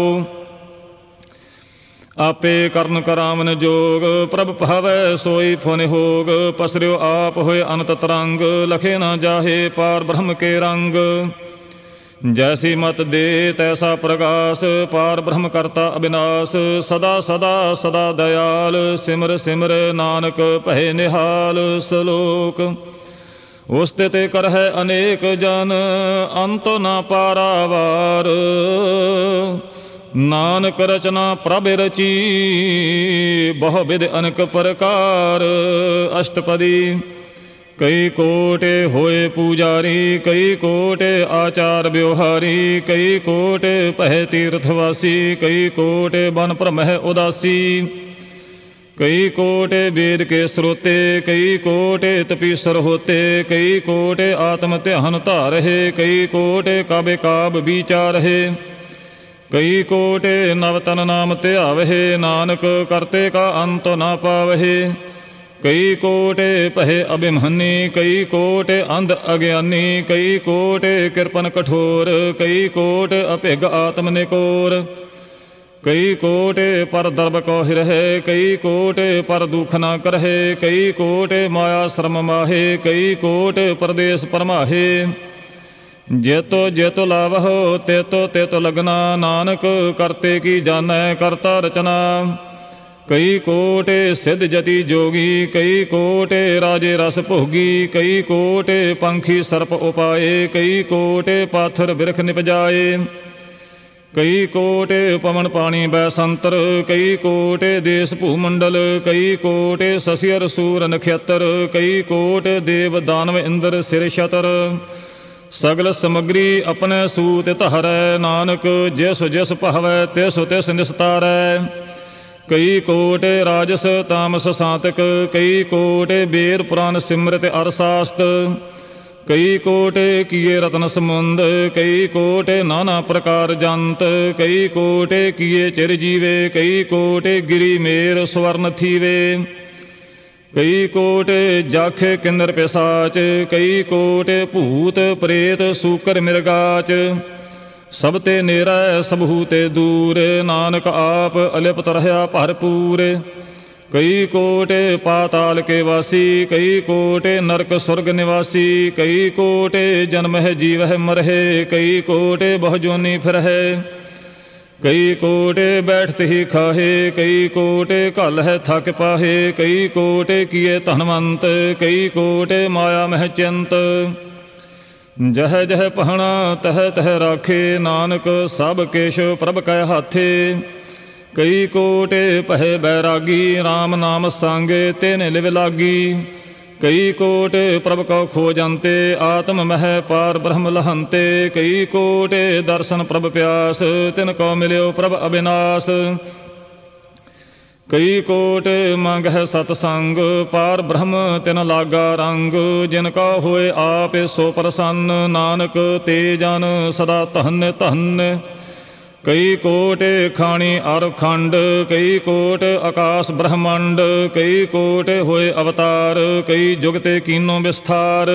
आपे करन करावन जोग, प्रभ भावै सोई फुन होग, पसरियो आप होए अनंत तरंग, लखे ना जाहे पार ब्रह्म के रंग, जैसी मत दे तैसा प्रकाश, पार ब्रह्म करता अविनाश, सदा सदा सदा दयाल, सिमर सिमर नानक पहे निहाल, सलोक उस्तित कर है अनेक जन, अंत ना पारावार, नानक रचना प्रभ रची, बहु विध अनेक प्रकार। अष्टपदी। कई कोटे होए पूजारी, कई कोटे आचार व्यवहारी, कई कोटे पह तीर्थवासी, कई कोटे बन प्रमह उदासी, कई कोटे वेद के स्रोते, कई कोटे तपीसर होते, कई कोटे आत्म ध्यान धारहे, कई कोटे काबे काब विचार है, कई कोटे नवतन नाम ध्यावहे, नानक करते का अंत ना पावहे, कई कोटे पहे अभिमन्नी, कई कोटे अंध अज्ञानी, कई कोटे कृपन कठोर, कई कोट अभिग आत्म निकोर, ਕਈ ਕੋਟ ਪਰ ਦਰਬ ਕੋ ਹਿਰਹਿ, ਕਈ ਕੋਟ ਪਰ ਦੁਖ ਨਾ ਕਰਹਿ, ਕਈ ਕੋਟ ਮਾਇਆ ਸ਼ਰਮ ਮਾਹੇ, ਕਈ ਕੋਟ ਪਰਦੇਸ ਪਰਮਾਹੇ। ਜੇਤੋ ਜੇਤੋ ਲਾਵਹੁ ਤੇਤੋ ਤੇਤੋ ਲਗਨਾ, ਨਾਨਕ ਕਰਤੇ ਕੀ ਜਾਣੈ ਕਰਤਾ ਰਚਨਾ। ਕਈ ਕੋਟ ਸਿੱਧ ਜਤੀ ਜੋਗੀ, ਕਈ ਕੋਟ ਰਾਜੇ ਰਸ ਭੋਗੀ, ਕਈ ਕੋਟ ਪੰਖੀ ਸਰਪ ਉਪਾਏ, ਕਈ ਕੋਟ ਪਾਥਰ ਬਿਰਖ ਨਿਪਜਾਏ। ਕਈ ਕੋਟ ਪਵਨ ਪਾਣੀ ਬੈ ਸੰਤਰ, ਕਈ ਕੋਟ ਦੇਸ ਭੂਮੰਡਲ, ਕਈ ਕੋਟ ਸਸਿਅਰ ਸੂਰ ਨਖੇਤਰ, ਕਈ ਕੋਟ ਦੇਵ ਦਾਨਵ ਇੰਦਰ ਸਿਰ ਛਤਰ। ਸਗਲ ਸਮਗਰੀ ਆਪਣੇ ਸੂਤ ਧਰੈ, ਨਾਨਕ ਜਿਸ ਜਿਸ ਭਾਵੈ ਤਿਸ ਤਿਸ ਨਿਸਤਾਰੈ। ਕਈ ਕੋਟ ਰਾਜਸ ਤਾਮਸ ਸਾਤਕ, ਕਈ ਕੋਟ ਬੇਦ ਪੁਰਾਨ ਸਿਮਰਤ ਅਰ ਸਾਸਤ, ਕਈ ਕੋਟ ਕੀਏ ਰਤਨ ਸਮੁੰਦ, ਕਈ ਕੋਟ ਨਾਨਾ ਪ੍ਰਕਾਰ ਜੰਤ, ਕਈ ਕੋਟ ਕੀਏ ਚਿਰ ਜੀਵੇ, ਕਈ ਕੋਟ ਗਿਰੀ ਮੇਰ ਸਵਰਨ ਥੀਵੇ। ਕਈ ਕੋਟ ਜਖ ਕਿੰਨਰ ਪਿਸਾਚ, ਕਈ ਕੋਟ ਭੂਤ ਪ੍ਰੇਤ ਸੂਕਰ ਮਿਰਗਾਚ। ਸਭ ਤੇ ਨੇਰਾ ਸਭੂ ਤੇ ਦੂਰ, ਨਾਨਕ ਆਪ ਅਲਿਪਤ ਰਹਿਆ ਭਰਪੂਰ। ਕਈ ਕੋਟ ਪਾਤਾਲ ਕੇ ਵਾਸੀ, ਕਈ ਕੋਟ ਨਰਕ ਸੁਰਗ ਨਿਵਾਸੀ, ਕਈ ਕੋਟ ਜਨਮਹਿ ਜੀਵਹਿ ਮਰਹਿ, ਕਈ ਕੋਟ ਬਹੁ ਜੋਨੀ ਫਿਰਹਿ। ਕਈ ਕੋਟ ਬੈਠਤ ਹੀ ਖਾਹੇ, ਕਈ ਕੋਟ ਘਲ ਹੈ ਥਕ ਪਾਹੇ, ਕਈ ਕੋਟ ਕੀਏ ਧਨਵੰਤ, ਕਈ ਕੋਟ ਮਾਇਆ ਮਹਿ ਚਿੰਤ। ਜਹ ਜਹ ਪਹਣਾ ਤਹ ਤਹ ਰਾਖੇ, ਨਾਨਕ ਸਭ ਕੇਸ਼ ਪ੍ਰਭ ਕੈ ਹਾਥੇ। ਕਈ ਕੋਟ ਪਹਿ ਬੈਰਾਗੀ, ਰਾਮ ਨਾਮ ਸੰਗ ਤੇਨੇ ਲਿਵ ਲਾਗੀ। ਕਈ ਕੋਟ ਪ੍ਰਭ ਕਉ ਖੋਜੰਤੇ, ਆਤਮ ਮਹਿ ਪਾਰ ਬ੍ਰਹਮ ਲਹੰਤੇ। ਕਈ ਕੋਟ ਦਰਸ਼ਨ ਪ੍ਰਭ ਪਿਆਸ, ਤਿਨ ਕਉ ਮਿਲਿਓ ਪ੍ਰਭ ਅਬਿਨਾਸ਼। ਕਈ ਕੋਟ ਮੰਗ ਹੈ ਸਤ ਸੰਗ, ਪਾਰ ਬ੍ਰਹਮ ਤਿਨ ਲਾਗਾ ਰੰਗ। ਜਿਨ ਕਾ ਹੋਏ ਆਪੇ ਸੋ ਪ੍ਰਸੰਨ, ਨਾਨਕ ਤੇ ਜਨ ਸਦਾ ਧਨ ਧਨ। ਕਈ ਕੋਟ ਖਾਣੀ ਅਰ ਖੰਡ, ਕਈ ਕੋਟ ਆਕਾਸ ਬ੍ਰਹਮੰਡ, ਕਈ ਕੋਟ ਹੋਏ ਅਵਤਾਰ, ਕਈ ਜੁਗ ਤੇ ਕੀਨੋ ਵਿਸਥਾਰ।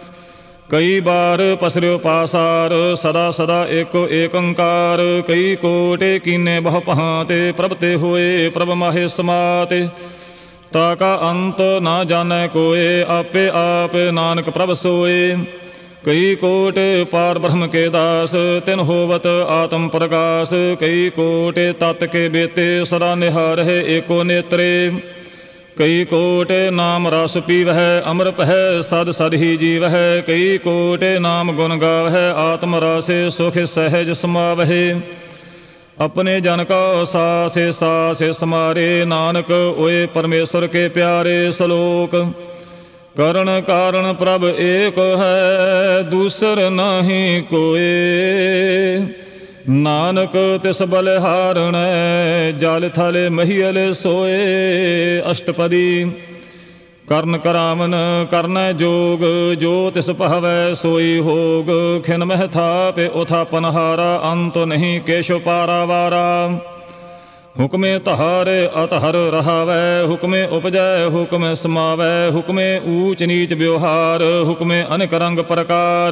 ਕਈ ਬਾਰ ਪਸਰਿਓ ਪਾਸਾਰ, ਸਦਾ ਸਦਾ ਏਕੋ ਏਕੰਕਾਰ। ਕਈ ਕੋਟ ਕੀਨੇ ਬਹੁ ਭਾਂਤੇ, ਪ੍ਰਭ ਤੇ ਹੋਏ ਪ੍ਰਭ ਮਾਹੇ ਸਮਾਤੇ। ਤਾ ਕਾ ਅੰਤ ਨਾ ਜਾਣੈ ਕੋਏ, ਆਪੇ ਆਪ ਨਾਨਕ ਪ੍ਰਭ ਸੋਏ। ਕਈ ਕੋਟ ਪਾਰ ਬ੍ਰਹਮ ਕੇ ਦਾਸ, ਤਿਨ ਹੋਵਤ ਆਤਮ ਪ੍ਰਕਾਸ਼। ਕਈ ਕੋਟ ਤਤ ਕੇ ਬੇਤੇ, ਸਦਾ ਨਿਹਾਰਹਿ ਏਕੋ ਨੇਤਰੇ। ਕਈ ਕੋਟ ਨਾਮ ਰਸ ਪੀਵਹਿ, ਅੰਮ੍ਰਿਤ ਹੈ ਸਦ ਸਦ ਹੀ ਜੀਵਹਿ। ਕਈ ਕੋਟ ਨਾਮ ਗੁਣ ਗਾਵਹਿ, ਆਤਮ ਰਾਸੇ ਸੁਖ ਸਹਿਜ ਸਮਾਵਹਿ। ਆਪਣੇ ਜਨ ਕਾ ਸਾਸੇ ਸਾਸੇ ਸਮਾਰੇ, ਨਾਨਕ ਓਏ ਪਰਮੇਸ਼ਰ ਕੇ ਪਿਆਰੇ। ਸਲੋਕ ਕਰਨ ਕਾਰਨ ਪ੍ਰਭ ਏਕ ਹੈ, ਦੂਸਰ ਨਾਹੀ ਕੋਏ। ਨਾਨਕ ਤਿਸ ਬਲਿਹਾਰਣੈ, ਜਲ ਥਲ ਮਹੀਲ ਸੋਏ। ਅਸ਼ਟਪਦੀ ਕਰਨ ਕਰਾਵਨ ਕਰਨੈ ਜੋਗ, ਜੋ ਤਿਸ ਭਾਵੈ ਸੋਈ ਹੋਗ। ਖਿਨ ਮਹਿ ਥਾਪਿ ਉਥਾਪਨ ਹਾਰਾ, ਅੰਤ ਨਹੀਂ ਕੇਸ਼ੋ ਪਾਰਾਵਾਰਾ। ਹੁਕਮੇ ਧਾਰ ਅਤਹਰ ਰਹਾਵੈ, ਹੁਕਮੇ ਉਪਜੈ ਹੁਕਮੇ ਸਮਾਵੈ। ਹੁਕਮੇ ਊਚ ਨੀਚ ਵਿਵਹਾਰ, ਹੁਕਮੇ ਅਨੇਕ ਰੰਗ ਪ੍ਰਕਾਰ।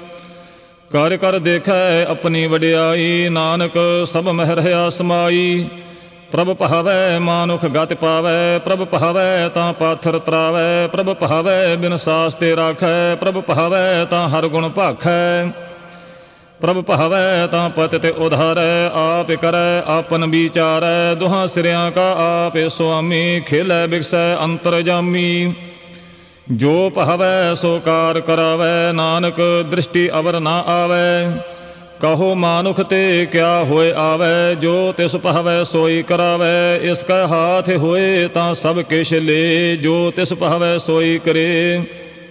ਕਰ ਕਰ ਦੇਖੈ ਆਪਣੀ ਵਡਿਆਈ, ਨਾਨਕ ਸਭ ਮਹਿ ਰਹਿਆ ਸਮਾਈ। ਪ੍ਰਭ ਭਾਵੈ ਮਾਨੁਖ ਗਤਿ ਪਾਵੈ, ਪ੍ਰਭ ਭਾਵੈ ਤਾਂ ਪਾਥਰ ਤਰਾਵੈ। ਪ੍ਰਭ ਭਾਵੈ ਬਿਨ ਸਾਸ ਤੇ ਰਾਖੈ, ਪ੍ਰਭ ਭਾਵੈ ਤਾਂ ਹਰ ਗੁਣ ਭਾਖੈ। ਪ੍ਰਭ ਭਾਵੈ ਤਾਂ ਪਤਿ ਤੇ ਉਧਾਰੈ, ਆਪ ਕਰੈ ਆਪਨ ਵਿਚਾਰੈ। ਦੁਹਾਂ ਸਿਰਿਆਂ ਕਾ ਆਪੇ ਸੁਆਮੀ, ਖੇਲੈ ਬਿਗਸੈ ਅੰਤਰਜਾਮੀ। ਜੋ ਭਾਵੈ ਸੋ ਕਾਰ ਕਰਾਵੈ, ਨਾਨਕ ਦ੍ਰਿਸ਼ਟੀ ਅਵਰ ਨਾ ਆਵੈ। ਕਹੋ ਮਾਨੁਖ ਤੇ ਕਿਆ ਹੋਏ ਆਵੈ, ਜੋ ਤਿਸ ਭਾਵੈ ਸੋਈ ਕਰਾਵੈ। ਇਸ ਕੈ ਹਾਥ ਹੋਏ ਤਾਂ ਸਭ ਕਿਛ ਲੇ, ਜੋ ਤਿਸ ਭਾਵੈ ਸੋਈ ਕਰੇ।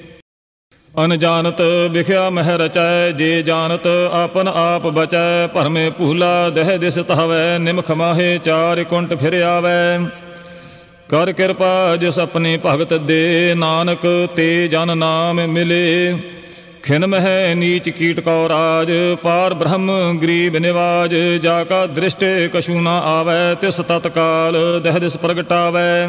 ਅਨਜਾਨਤ ਵਿਖਿਆ ਮਹਿ ਰਚੈ, ਜੇ ਜਾਨਤ ਆਪਨ ਆਪ ਬਚੈ। ਭਰਮੇ ਭੂਲਾ ਦਹਿ ਦਿਸ ਤਹਵੈ, ਨਿਮਖ ਮਾਹੇ ਚਾਰਿ ਕੁੰਟ ਫਿਰ ਆਵੈ। ਕਰ ਕਿਰਪਾ ਜਿਸ ਆਪਣੀ ਭਗਤ ਦੇ, ਨਾਨਕ ਤੇ ਜਨ ਨਾਮ ਮਿਲੇ। ਖਿਨ ਮਹਿ ਨੀਚ ਕੀਟ ਕਉ ਰਾਜ, ਪਾਰ ਬ੍ਰਹਮ ਗਰੀਬ ਨਿਵਾਜ। ਜਾ ਕਾ ਦ੍ਰਿਸ਼ਟ ਕਛੂ ਨਾ ਆਵੈ, ਤਿਸ ਤਤਕਾਲ ਦਹਿ ਦਿਸ ਪ੍ਰਗਟਾਵੈ।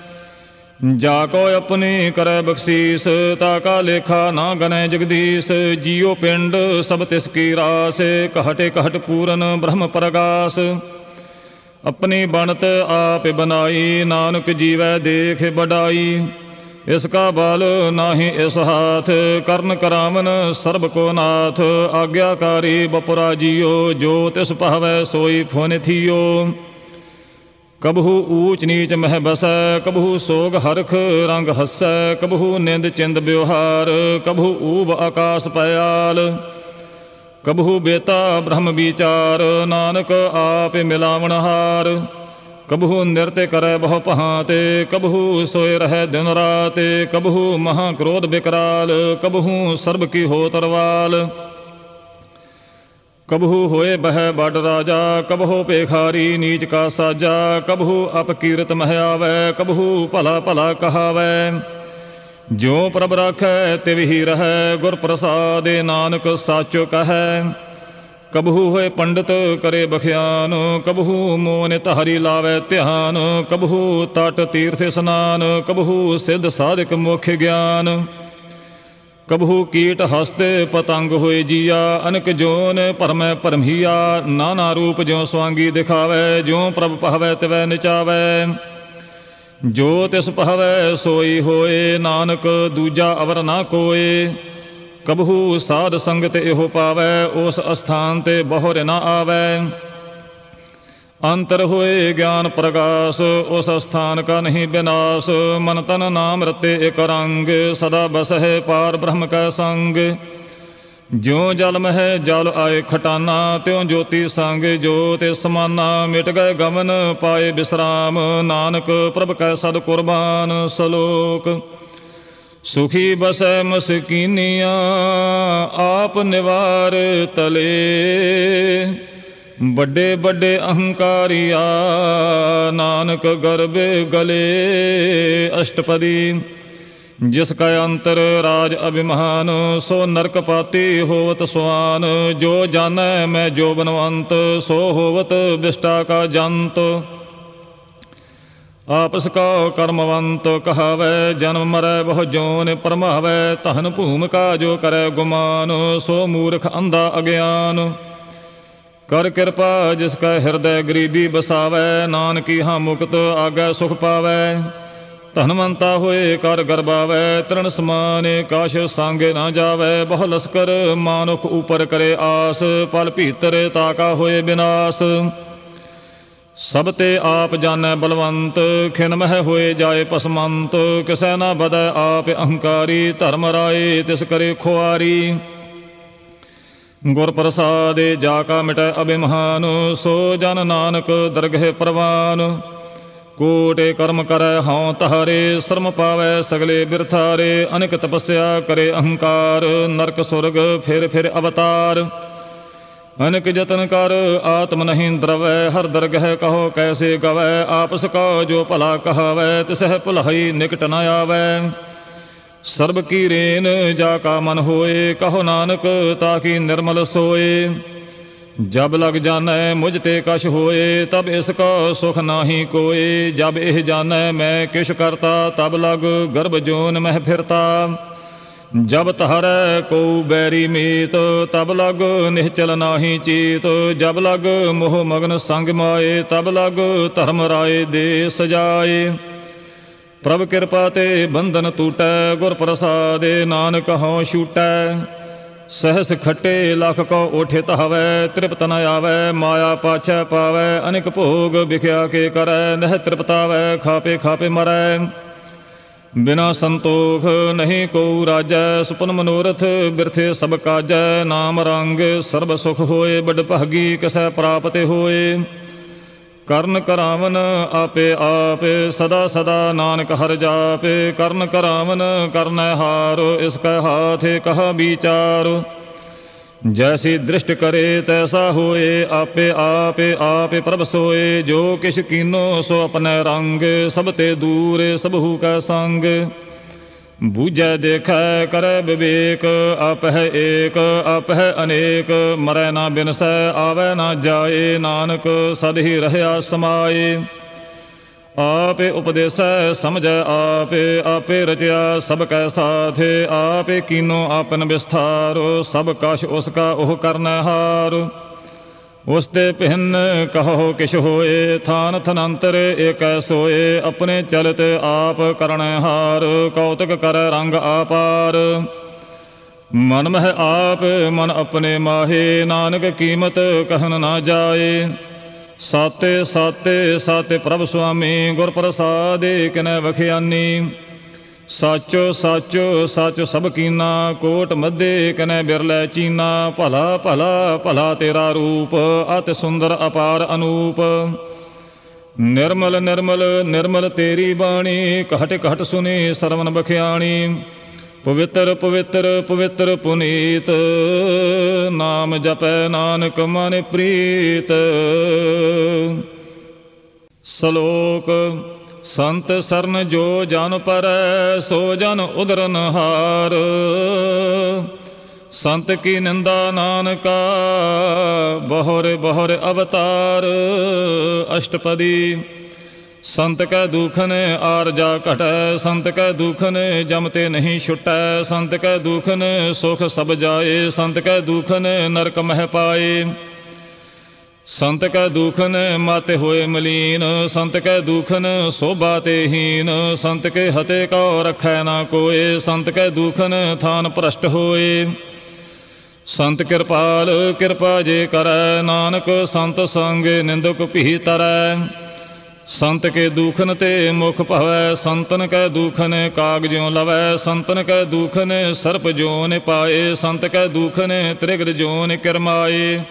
ਜਾ ਕੋ ਆਪਣੀ ਕਰੈ ਬਖਸ਼ੀਸ, ਤਾ ਕਾ ਲੇਖਾ ਨਾ ਗਨੈ ਜਗਦੀਸ਼। ਜੀਉ ਪਿੰਡ ਸਭ ਤਿਸ ਕੀ ਰਾਸ, ਕਹਟੇ ਕਹਟ ਪੂਰਨ ਬ੍ਰਹਮ ਪ੍ਰਗਾਸ। अपनी बनत आप बनाई, नानक जीवै देख बड़ाई। इसका बल नाही इस हाथ, करन करावन सर्ब को नाथ। आज्ञाकारी बपुरा जियो, जो तिस पहवै सोई फुन थियो। कबहू ऊच नीच मह बसै, कबहू सोग हरख रंग हसै। कबहू निंद चिंद ब्योहार, कबहू ऊब आकाश पयाल। कबहू बेता ब्रह्म विचार, नानक आप मिलावन हार। कबहू नृत्य करे बहु पहाते, कबहू सोए रहे दिन रात। कबहू महाक्रोध विकराल, कबहू सर्ब की हो तरवाल। कबहू होए बह बड़ राजा, कबहू पेखारी नीच का साजा। कबहू अपकीरत मह आवै, कबहू भला भला कहावै। जो प्रभ राखै तिव ही रहै, गुर प्रसाद नानक साचो कहै। कबहू होए पंडित करे बख्यान, कबहू मोन तहरी लावै ध्यान। कबहू तट तीर्थ स्नान, कबहू सिद्ध साधिक मुख्य ज्ञान। कबहू कीट हस्त पतंग होए जिया, अनक जोन परमै परमहिया। नाना रूप ज्यों स्वांगी दिखावै, ज्यों प्रभ पहवै तिवै नचावै। जो तिस पहवै सोई होए, नानक दूजा अवर ना कोय। कबहू साध संगत एहो पावै, उस अस्थान ते बहुर न आवै। अंतर होए ज्ञान प्रकाश, उस स्थान का नहीं विनाश। मन तन नाम रते एक रंग, सदा बस है पार ब्रह्म का संग। ज्यों जल मह जल आए खटाना, त्यों ज्योति संग ज्योत समाना। मिट गए गमन पाए विश्राम, नानक प्रभ कै सद कुर्बान। सलोक सुखी बसै मस्कीनिया, आप निवार तले। बड़े बड़े अहंकारिया, नानक गर्भ गले। अष्टपदी जिसका अंतर राज अभिमान, सो नरक पाती होवत स्वान। जो जानै मैं जो बनवंत, सो होवत विष्टा का जंत। आपस का कर्मवंत कहावै, जन्म मरै बहु जोन परमावै। धन भूम का जो करे गुमान, सो मूर्ख अंधा अज्ञान। कर कृपा जिसका हृदय गरीबी बसावै, नानकी हाँ मुक्त आगे सुख पावै। धनवंता होए कर गरबावै, तृण समान काश सांगे ना जावै। बहु लश्कर मानुख ऊपर करे आस, पल भीतर ताका होए विनाश। सब ते आप जानै बलवंत, खिन मह होए जाए पसमंत। किसै ना बदै आप अहंकारी, धर्म राए तिस करे खुआरी। गुर प्रसाद जाका मिटै अभिमान, सो जन नानक दरगह प्रवान। कोट कर्म करै हाँ तहारे, श्रम पावै सगले बिरथारे। अनेक तपस्या करे अहंकार, नरक सुरग फिर फिर अवतार। अनेक जतन कर आत्म नहीं द्रवै, हर दरगह कहो कैसे गवै। आपस का जो भला कहावै, तिसह भुलहई निकट न आवै। सर्ब की रेन जाका मन होए, कहो नानक ताकि निर्मल सोए। जब लग जानै मुझ ते कछ होए, तब इसका सुख नाही कोय। जब एह जानै मैं किश करता, तब लग गर्भ जोन मह फिरता। जब तहरै को बैरी मीत, तब लग निश्चल नाही चीत। जब लग मोह मगन संग माए, तब लग धर्म राय दे सजाए। प्रभ कृपा ते बंधन टूटै, गुर प्रसाद नानक हों छूटै। सहस खट्टे लख को उठे तहवै, तृप्त न आवै माया पाछै पावै। अनेक भोग बिख्या के करै, नह तृप्तावै खापे खापे मरै। बिना संतोख नहीं को राजै, सुपन मनोरथ बिरथे सब काजै। नाम रंग सर्ब सुख होए, बड़ भागी किसै प्राप्त होए। ਕਰਨ ਕਰਾਵਨ ਆਪੇ ਆਪ ਸਦਾ ਸਦਾ ਨਾਨਕ ਹਰਿ ਜਾਪੇ। ਕਰਨ ਕਰਾਵਨ ਕਰਨੈ ਹਾਰ ਇਸ ਕੈ ਹਾਥ ਕਹਾ ਵਿਚਾਰ। जैसी दृष्ट करे तैसा होए आपे आपे आपे प्रभ सोए। जो किश कीनो सो अपने रंग सब ते दूर सबहू का संग। बूझै देखै करे विवेक आप है एक आप है अनेक। मरै ना बिनसै आवे ना जाए नानक सद ही रहया समाए। आपे उपदेसै समझै आपे आपे रचया सब कै साथ। आपे कीनो आपन विस्तार सब कश उसका ओह करनै हार। ਉਸ ਤੇ ਭਿੰਨ ਕਹੋ ਕਿਛ ਹੋਏ, ਥਾਨ ਥਨੰਤਰ ਏਕੈ ਸੋਏ। ਆਪਣੇ ਚਲਤ ਆਪ ਕਰਣੈ ਹਾਰ, ਕੌਤਕ ਕਰੈ ਰੰਗ ਆਪਾਰ। ਮਨ ਮਹਿ ਆਪ ਮਨ ਆਪਣੇ ਮਾਹੇ, ਨਾਨਕ ਕੀਮਤ ਕਹਿਨ ਨਾ ਜਾਏ। ਸਾਤੇ ਸਾਤੇ ਸਾਤੇ ਪ੍ਰਭ ਸੁਆਮੀ, ਗੁਰ ਪ੍ਰਸਾਦਿ ਕਿਨੈ ਵਖਿਆਨੀ। ਸਾਚੋ ਸਾਚੋ ਸੱਚ ਸਭ ਕੀਨਾ, ਕੋਟ ਮੱਧੇ ਕਨੈ ਬਿਰਲੇ ਚੀਨਾ। ਭਲਾ ਭਲਾ ਭਲਾ ਤੇਰਾ ਰੂਪ, ਅਤਿ ਸੁੰਦਰ ਅਪਾਰ ਅਨੂਪ। ਨਿਰਮਲ ਨਿਰਮਲ ਨਿਰਮਲ ਤੇਰੀ ਬਾਣੀ, ਘਟ ਘਟ ਸੁਣੀ ਸਰਵਨ ਬਖਿਆਣੀ। ਪਵਿੱਤਰ ਪਵਿੱਤਰ ਪਵਿੱਤਰ ਪੁਨੀਤ, ਨਾਮ ਜਪੈ ਨਾਨਕ ਮਨ ਪ੍ਰੀਤ। ਸ਼ਲੋਕ। ਸੰਤ ਸਰਨ ਜੋ ਜਨ ਪਰੈ, ਸੋ ਜਨ ਉਦਰਨ ਹਾਰ। ਸੰਤ ਕੀ ਨਿੰਦਾ ਨਾਨਕਾ, ਬਹੁਰ ਬਹੁਰ ਅਵਤਾਰ। ਅਸ਼ਟਪਦੀ। ਸੰਤ ਕੈ ਦੂਖਨ ਆਰਜਾ ਘਟੈ, ਸੰਤ ਕੈ ਦੂਖਨ ਜਮ ਤੇ ਨਹੀਂ ਛੁਟੈ। ਸੰਤ ਕੈ ਦੂਖਨ ਸੁਖ ਸਭ ਜਾਏ, ਸੰਤ ਕੈ ਦੂਖਨ ਨਰਕ ਮਹਿ ਪਾਏ। ਸੰਤ ਕੈ ਦੂਖਨ ਮਾਤੇ ਹੋਏ ਮਲੀਨ, ਸੰਤ ਕੈ ਦੂਖਨ ਸੋਭਾ ਤੇ ਹੀਨ। ਸੰਤ ਕੇ ਹਤੇ ਕਉ ਰਖੈ ਨਾ ਕੋਏ, ਸੰਤ ਕੈ ਦੂਖਨ ਥਾਨ ਭ੍ਰਸ਼ਟ ਹੋਏ। ਸੰਤ ਕਿਰਪਾਲ ਕਿਰਪਾ ਜੇ ਕਰੈ, ਨਾਨਕ ਸੰਤ ਸੰਗ ਨਿੰਦਕ ਭੀ ਤਰੈ। ਸੰਤ ਕੇ ਦੂਖਨ ਤੇ ਮੁਖ ਭਵੈ, ਸੰਤਨ ਕੈ ਦੂਖਨ ਕਾਗ ਜਿਉ ਲਵੈ। ਸੰਤਨ ਕੈ ਦੂਖਨ ਸਰਪ ਜੋਨ ਪਾਏ, ਸੰਤ ਕੈ ਦੂਖਨ ਤ੍ਰਿਗਰ ਜੋਨ ਕਿਰਮਾਏ।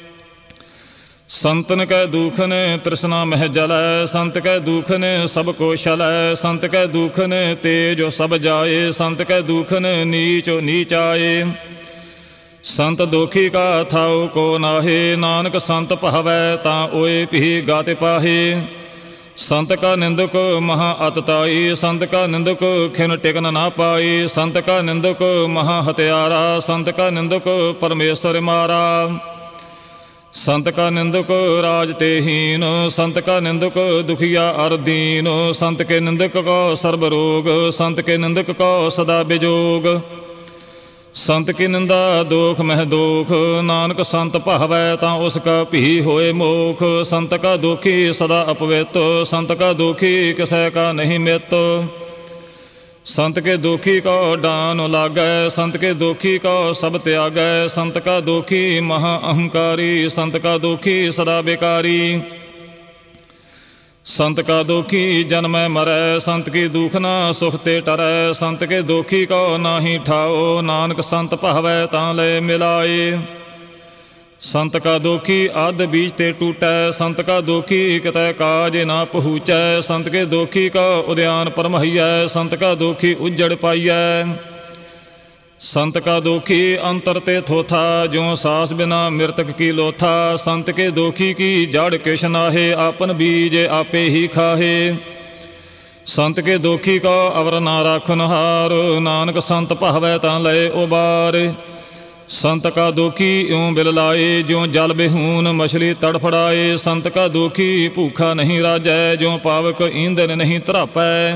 ਸੰਤਨ ਕੈ ਦੂਖਨ ਤ੍ਰਿਸ਼ਨਾ ਮਹਿ ਜਲੈ, ਸੰਤ ਕੈ ਦੂਖਨ ਸਭ ਕੋ ਛਲੈ। ਸੰਤ ਕੈ ਦੂਖਨ ਤੇਜੋ ਸਭ ਜਾਏ, ਸੰਤ ਕੈ ਦੂਖਨ ਨੀਚੋ ਨੀਚ ਆਏ। ਸੰਤ ਦੋਖੀ ਕਾ ਥਾਉ ਕੋ ਨਾਹੇ, ਨਾਨਕ ਸੰਤ ਭਾਵੈ ਤਾਂ ਓਏ ਭੀ ਗਾਤੇ ਪਾਹੇ। ਸੰਤ ਕਾ ਨਿੰਦਕ ਮਹਾ ਅਤਤਾਈ, ਸੰਤ ਕਾ ਨਿੰਦਕ ਖਿਨ ਟਿਕਨ ਨਾ ਪਾਈ। ਸੰਤ ਕਾ ਨਿੰਦਕ ਮਹਾ ਹਤਿਆਰਾ, ਸੰਤ ਕਾ ਨਿੰਦਕ ਪਰਮੇਸ਼ਰ ਮਾਰਾ। ਸੰਤ ਕਾ ਨਿੰਦਕ ਰਾਜ ਤੇ ਹੀਨ, ਸੰਤ ਕਾ ਨਿੰਦਕ ਦੁਖੀਆ ਅਰ ਦੀਨ। ਸੰਤ ਕੇ ਨਿੰਦਕ ਕੋ ਸਰਬ ਰੋਗ, ਸੰਤ ਕੇ ਨਿੰਦਕ ਕੋ ਸਦਾ ਬਿਜੋਗ। ਸੰਤ ਕੀ ਨਿੰਦਾ ਦੋਖ ਮਹਿ ਦੋਖ, ਨਾਨਕ ਸੰਤ ਭਾਵੈ ਤਾਂ ਉਸ ਕਾ ਭੀ ਹੋਏ ਮੋਖ। ਸੰਤ ਕਾ ਦੋਖੀ ਸਦਾ ਅਪਵਿੱਤ, ਸੰਤ ਕਾ ਦੋਖੀ ਕਿਸੈ ਕਾ ਨਹੀਂ ਮਿੱਤ। ਸੰਤ ਕੇ ਦੋਖੀ ਕਉ ਡਾਨ ਲਾਗੈ, ਸੰਤ ਕੇ ਦੋਖੀ ਕਉ ਸਭ ਤਿਆਗੈ। ਸੰਤ ਕਾ ਦੋਖੀ ਮਹਾ ਅਹੰਕਾਰੀ, ਸੰਤ ਕਾ ਦੋਖੀ ਸਦਾ ਬੇਕਾਰੀ। ਸੰਤ ਕਾ ਦੋਖੀ ਜਨਮੈ ਮਰੈ, ਸੰਤ ਕੀ ਦੂਖਨਾ ਸੁਖ ਤੇ ਟਰੈ। ਸੰਤ ਕੇ ਦੋਖੀ ਕਉ ਨਾਹੀ ਠਾਓ, ਨਾਨਕ ਸੰਤ ਭਾਵੈ ਤਾਂ ਲੈ ਮਿਲਾਏ। ਸੰਤ ਕਾ ਦੋਖੀ ਅੱਧ ਬੀਜ ਤੇ ਟੂਟੈ, ਸੰਤ ਕਾ ਦੋਖੀ ਕਿਤੈ ਕਾਜ ਨਾ ਪਹੁੰਚੈ। ਸੰਤ ਕੇ ਦੋਖੀ ਕਾ ਉਦਿਆਨ ਪਰਮਹੀਐ, ਸੰਤ ਕਾ ਦੋਖੀ ਉਜੜ ਪਾਈਐ। ਸੰਤ ਕਾ ਦੋਖੀ ਅੰਤਰ ਤੇ ਥੋਥਾ, ਜਿਉ ਸਾਸ ਬਿਨਾ ਮਿਰਤਕ ਕੀ ਲੋਥਾ। ਸੰਤ ਕੇ ਦੋਖੀ ਕੀ ਜੜ ਕਿਛ ਨਾਹੇ, ਆਪਨ ਬੀਜ ਆਪੇ ਹੀ ਖਾਹੇ। ਸੰਤ ਕੇ ਦੋਖੀ ਕਾ ਅਵਰ ਨਾ ਰਾਖਨ ਹਾਰ, ਨਾਨਕ ਸੰਤ ਭਾਵੈ ਤਾਂ ਲਏ ਉਬਾਰ। ਸੰਤ ਕਾ ਦੋਖੀ ਇਉਂ ਬਿਲ ਲਾਏ, ਜਿਉ ਜਲ ਬਿਹੂਨ ਮਛਲੀ ਤੜਫੜਾਏ। ਸੰਤ ਕਾ ਦੋਖੀ ਭੂਖਾ ਨਹੀਂ ਰਾਜੈ, ਜਿਉ ਪਾਵਕ ਈਂਧਨ ਨਹੀਂ ਧਰਾਪੈ।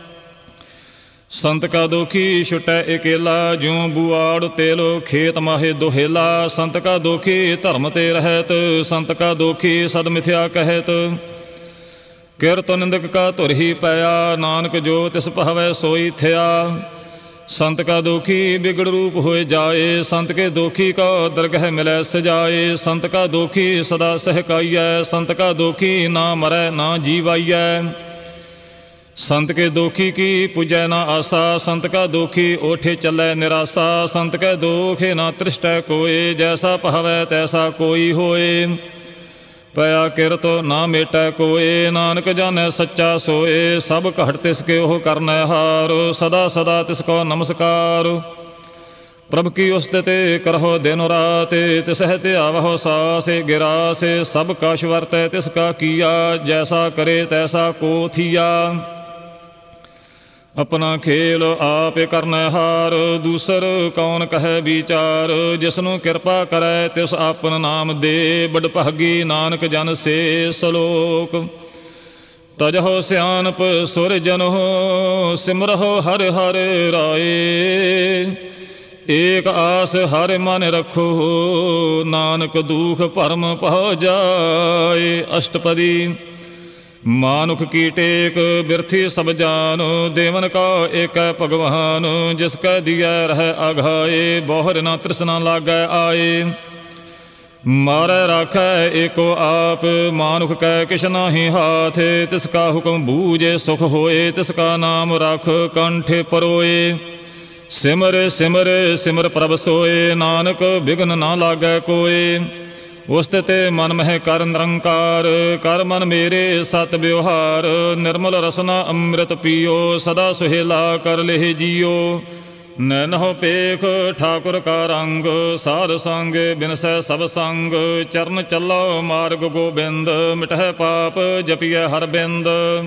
ਸੰਤ ਕਾ ਦੋਖੀ ਛੁਟੈ ਇਕੇਲਾ, ਜਿਉ ਬੁਆੜ ਤੇਲੋ ਖੇਤ ਮਾਹੇ ਦੋਹੇਲਾ। ਸੰਤ ਕਾ ਦੋਖੀ ਧਰਮ ਤੇ ਰਹਿਤ, ਸੰਤ ਕਾ ਦੋਖੀ ਸਦ ਮਿਥਿਆ ਕਹਿਤ। ਕਿਰਤ ਨਿੰਦਕ ਕਾ ਧੁਰ ਹੀ ਪਿਆ, ਨਾਨਕ ਜੋ ਤਿਸ ਭਾਵੈ ਸੋਈ ਥਿਆ। ਸੰਤ ਕਾ ਦੋਖੀ ਬਿਗੜ ਰੂਪ ਹੋਏ ਜਾਏ, ਸੰਤ ਕੇ ਦੋਖੀ ਕਾ ਦਰਗਹਿ ਮਿਲੈ ਸਜਾਏ। ਸੰਤ ਕਾ ਦੋਖੀ ਸਦਾ ਸਹਿਕਾਈਐ, ਸੰਤ ਕਾ ਦੋਖੀ ਨਾ ਮਰੈ ਨਾ ਜੀਵਾਈਐ। ਸੰਤ ਕੇ ਦੋਖੀ ਕੀ ਪੁਜੈ ਨਾ ਆਸਾ, ਸੰਤ ਕਾ ਦੋਖੀ ਓਠੇ ਚੱਲੈ ਨਿਰਾਸਾ। ਸੰਤ ਕੈ ਦੋਖੇ ਨਾ ਤ੍ਰਿਸ਼ਟੈ ਕੋਏ, ਜੈਸਾ ਭਾਵੈ ਤੈਸਾ ਕੋਈ ਹੋਏ। ਪਿਆ ਕਿਰਤ ਨਾ ਮੇਟੈ ਕੋਏ, ਨਾਨਕ ਜਾਣੈ ਸੱਚਾ ਸੋਏ। ਸਭ ਘਟ ਤਿਸ ਕੇ ਉਹ ਕਰਨੈ ਹਾਰ, ਸਦਾ ਸਦਾ ਤਿਸ ਕੋ ਨਮਸਕਾਰ। ਪ੍ਰਭ ਕੀ ਉਸਤਿ ਕਰਹੁ ਦਿਨ ਰਾਤ, ਤਿਸਹਿ ਧਿਆਵਹੁ ਸਾਸੇ ਗਿਰਾਸੇ। ਸਭ ਕਛ ਵਰਤੈ ਤਿਸ ਕਾ ਕੀਆ, ਜੈਸਾ ਕਰੇ ਤੈਸਾ ਕੋ ਥੀਆ। ਆਪਣਾ ਖੇਲ ਆਪ ਕਰਨੈ ਹਾਰ, ਦੂਸਰ ਕੌਣ ਕਹੈ ਵਿਚਾਰ। ਜਿਸਨੂੰ ਕਿਰਪਾ ਕਰੈ ਤਿਸ ਆਪਨ ਨਾਮ ਦੇ, ਬੜ ਭਾਗੀ ਨਾਨਕ ਜਨ ਸੇ ਸਲੋਕ। ਤਜਹੁ ਸਿਆਣਪ ਸੁਰ ਜਨਹੁ, ਸਿਮਰਹੁ ਹਰਿ ਹਰਿ ਰਾਏ। ਏਕ ਆਸ ਹਰਿ ਮਨ ਰਖੋ, ਨਾਨਕ ਦੂਖ ਭਰਮ ਪਹੁ ਜਾਏ। ਅਸ਼ਟਪਦੀ। ਮਾਨੁਖ ਕੀ ਟੇਕ ਬਿਰਥੀ ਸਭ ਜਾਨ, ਦੇਵਨ ਕਾ ਏਕੈ ਭਗਵਾਨ। ਜਿਸ ਕੈ ਦੀਐ ਰਹਿ ਆਘਾਏ, ਬਹੁਰ ਨਾ ਤ੍ਰਿਸ਼ਨਾ ਲਾਗੈ ਆਏ। ਮਾਰੈ ਰਾਖੈ ਏਕੋ ਆਪ, ਮਾਨੁਖ ਕੈ ਕਿਛ ਨਾਹੀ ਹਾਥ। ਤਿਸ ਕਾ ਹੁਕਮ ਬੂਝੇ ਸੁਖ ਹੋਏ, ਤਿਸ ਕਾ ਨਾਮ ਰਖ ਕੰਠ ਪਰੋਏ। ਸਿਮਰ ਸਿਮਰ ਸਿਮਰ ਪ੍ਰਭ ਸੋਏ, ਨਾਨਕ ਬਿਘਨ ਨਾ ਲਾਗੈ ਕੋਏ। ਉਸਤਿ ਤੇ ਮਨ ਮਹਿ ਕਰ ਨਿਰੰਕਾਰ, ਕਰ ਮਨ ਮੇਰੇ ਸਤ ਵਿਵਹਾਰ। ਨਿਰਮਲ ਰਸਨਾ ਅੰਮ੍ਰਿਤ ਪੀਓ, ਸਦਾ ਸੁਹੇਲਾ ਕਰ ਲਹਿ ਜੀਓ। ਨੈਨਹੁ ਪੇਖ ਠਾਕੁਰ ਕਾ ਰੰਗ, ਸਾਧ ਸੰਗ ਬਿਨਸੈ ਸਭ ਸੰਗ। ਚਰਨ ਚੱਲੋ ਮਾਰਗ ਗੋਬਿੰਦ, ਮਿਟਹਿ ਪਾਪ ਜਪੀਐ ਹਰ ਬਿੰਦ।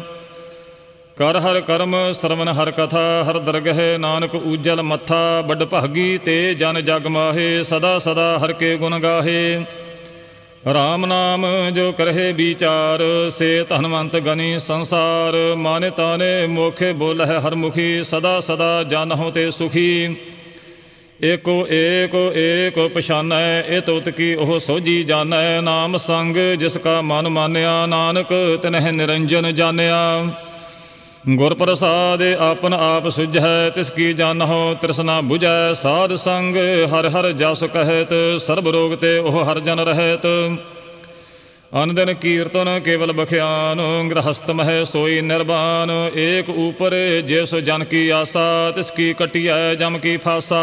ਕਰ ਹਰ ਕਰਮ ਸਰਵਨ ਹਰ ਕਥਾ, ਹਰ ਦਰਗਹਿ ਨਾਨਕ ਊਜਲ ਮੱਥਾ। ਵੱਡ ਭਾਗੀ ਤੇ ਜਨ ਜਗ ਮਾਹੇ, ਸਦਾ ਸਦਾ ਹਰ ਕੇ ਗੁਣ ਗਾਹੇ। ਰਾਮ ਨਾਮ ਜੋ ਕਰਹਿ ਵਿਚਾਰ, ਸੇ ਧਨਵੰਤ ਗਨੀ ਸੰਸਾਰ। ਮਾਨੇ ਤਾਨੇ ਮੋਖੇ ਬੋਲਹਿ ਹਰ ਮੁਖੀ, ਸਦਾ ਸਦਾ ਜਾਨਹੁ ਤੇ ਸੁਖੀ। ਏਕੋ ਏਕੋ ਏਕੋ ਪਛਾਨੈ, ਇਹ ਤੁਤ ਕੀ ਉਹ ਸੋਝੀ ਜਾਣੈ। ਨਾਮ ਸੰਗ ਜਿਸ ਕਾ ਮਨ ਮਾਨਿਆ, ਨਾਨਕ ਤਿਨਹਿ ਨਿਰੰਜਨ ਜਾਣਿਆ। ਗੁਰ ਪ੍ਰਸਾਦ ਆਪਨ ਆਪ ਸੁਝੈ, ਤਿਸ ਕੀ ਜਾਨਹੁ ਤ੍ਰਿਸ਼ਨਾ ਬੁਝੈ। ਸਾਧ ਸੰਗ ਹਰਿ ਹਰਿ ਜਸ ਕਹਿਤ, ਸਰਬ ਰੋਗ ਤੇ ਉਹ ਹਰਿ ਜਨ ਰਹਿਤ। ਅਨ ਦਿਨ ਕੀਰਤਨ ਕੇਵਲ ਬਖਿਆਨ, ਗ੍ਰਹਸਥ ਮਹਿ ਸੋਈ ਨਿਰਵਾਨ। ਏਕ ਊਪਰ ਜਿਸ ਜਨ ਕੀ ਆਸਾ, ਤਿਸ ਕੀ ਕਟਿਐ ਜਮ ਕੀ ਫਾਸਾ।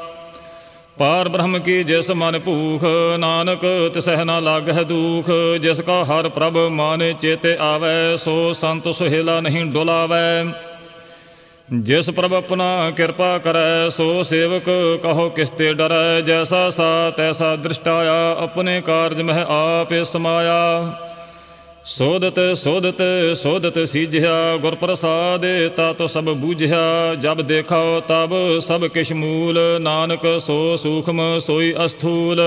ਪਾਰ ਬ੍ਰਹਮ ਕੀ ਜਿਸ ਮਨ ਭੂਖ, ਨਾਨਕ ਤਿਸਹਿ ਨਾ ਲਾਗਹਿ ਦੂਖ। ਜਿਸ ਕਾ ਹਰ ਪ੍ਰਭ ਮਨ ਚੇਤੇ ਆਵੈ, ਸੋ ਸੰਤ ਸੁਹੇਲਾ ਨਹੀਂ ਡੁਲਾਵੈ। ਜਿਸ ਪ੍ਰਭ ਆਪਣਾ ਕਿਰਪਾ ਕਰੈ, ਸੋ ਸੇਵਕ ਕਹੋ ਕਿਸ ਤੇ ਡਰੈ। ਜੈਸਾ ਸਾ ਤੈਸਾ ਦ੍ਰਿਸ਼ਟਾਇਆ, ਆਪਣੇ ਕਾਰਜ ਮਹਿ ਆਪੇ ਸਮਾਇਆ। ਸੋਧਤ ਸੋਧਤ ਸੋਧਤ ਸੀਝਿਆ, ਗੁਰ ਪ੍ਰਸਾਦ ਤਾ ਤੋ ਸਭ ਬੂਝਿਆ। ਜਬ ਦੇਖਾਓ ਤਬ ਸਭ ਕਿਛ ਮੂਲ, ਨਾਨਕ ਸੋ ਸੂਖਮ ਸੋਈ ਅਸਥੂਲ।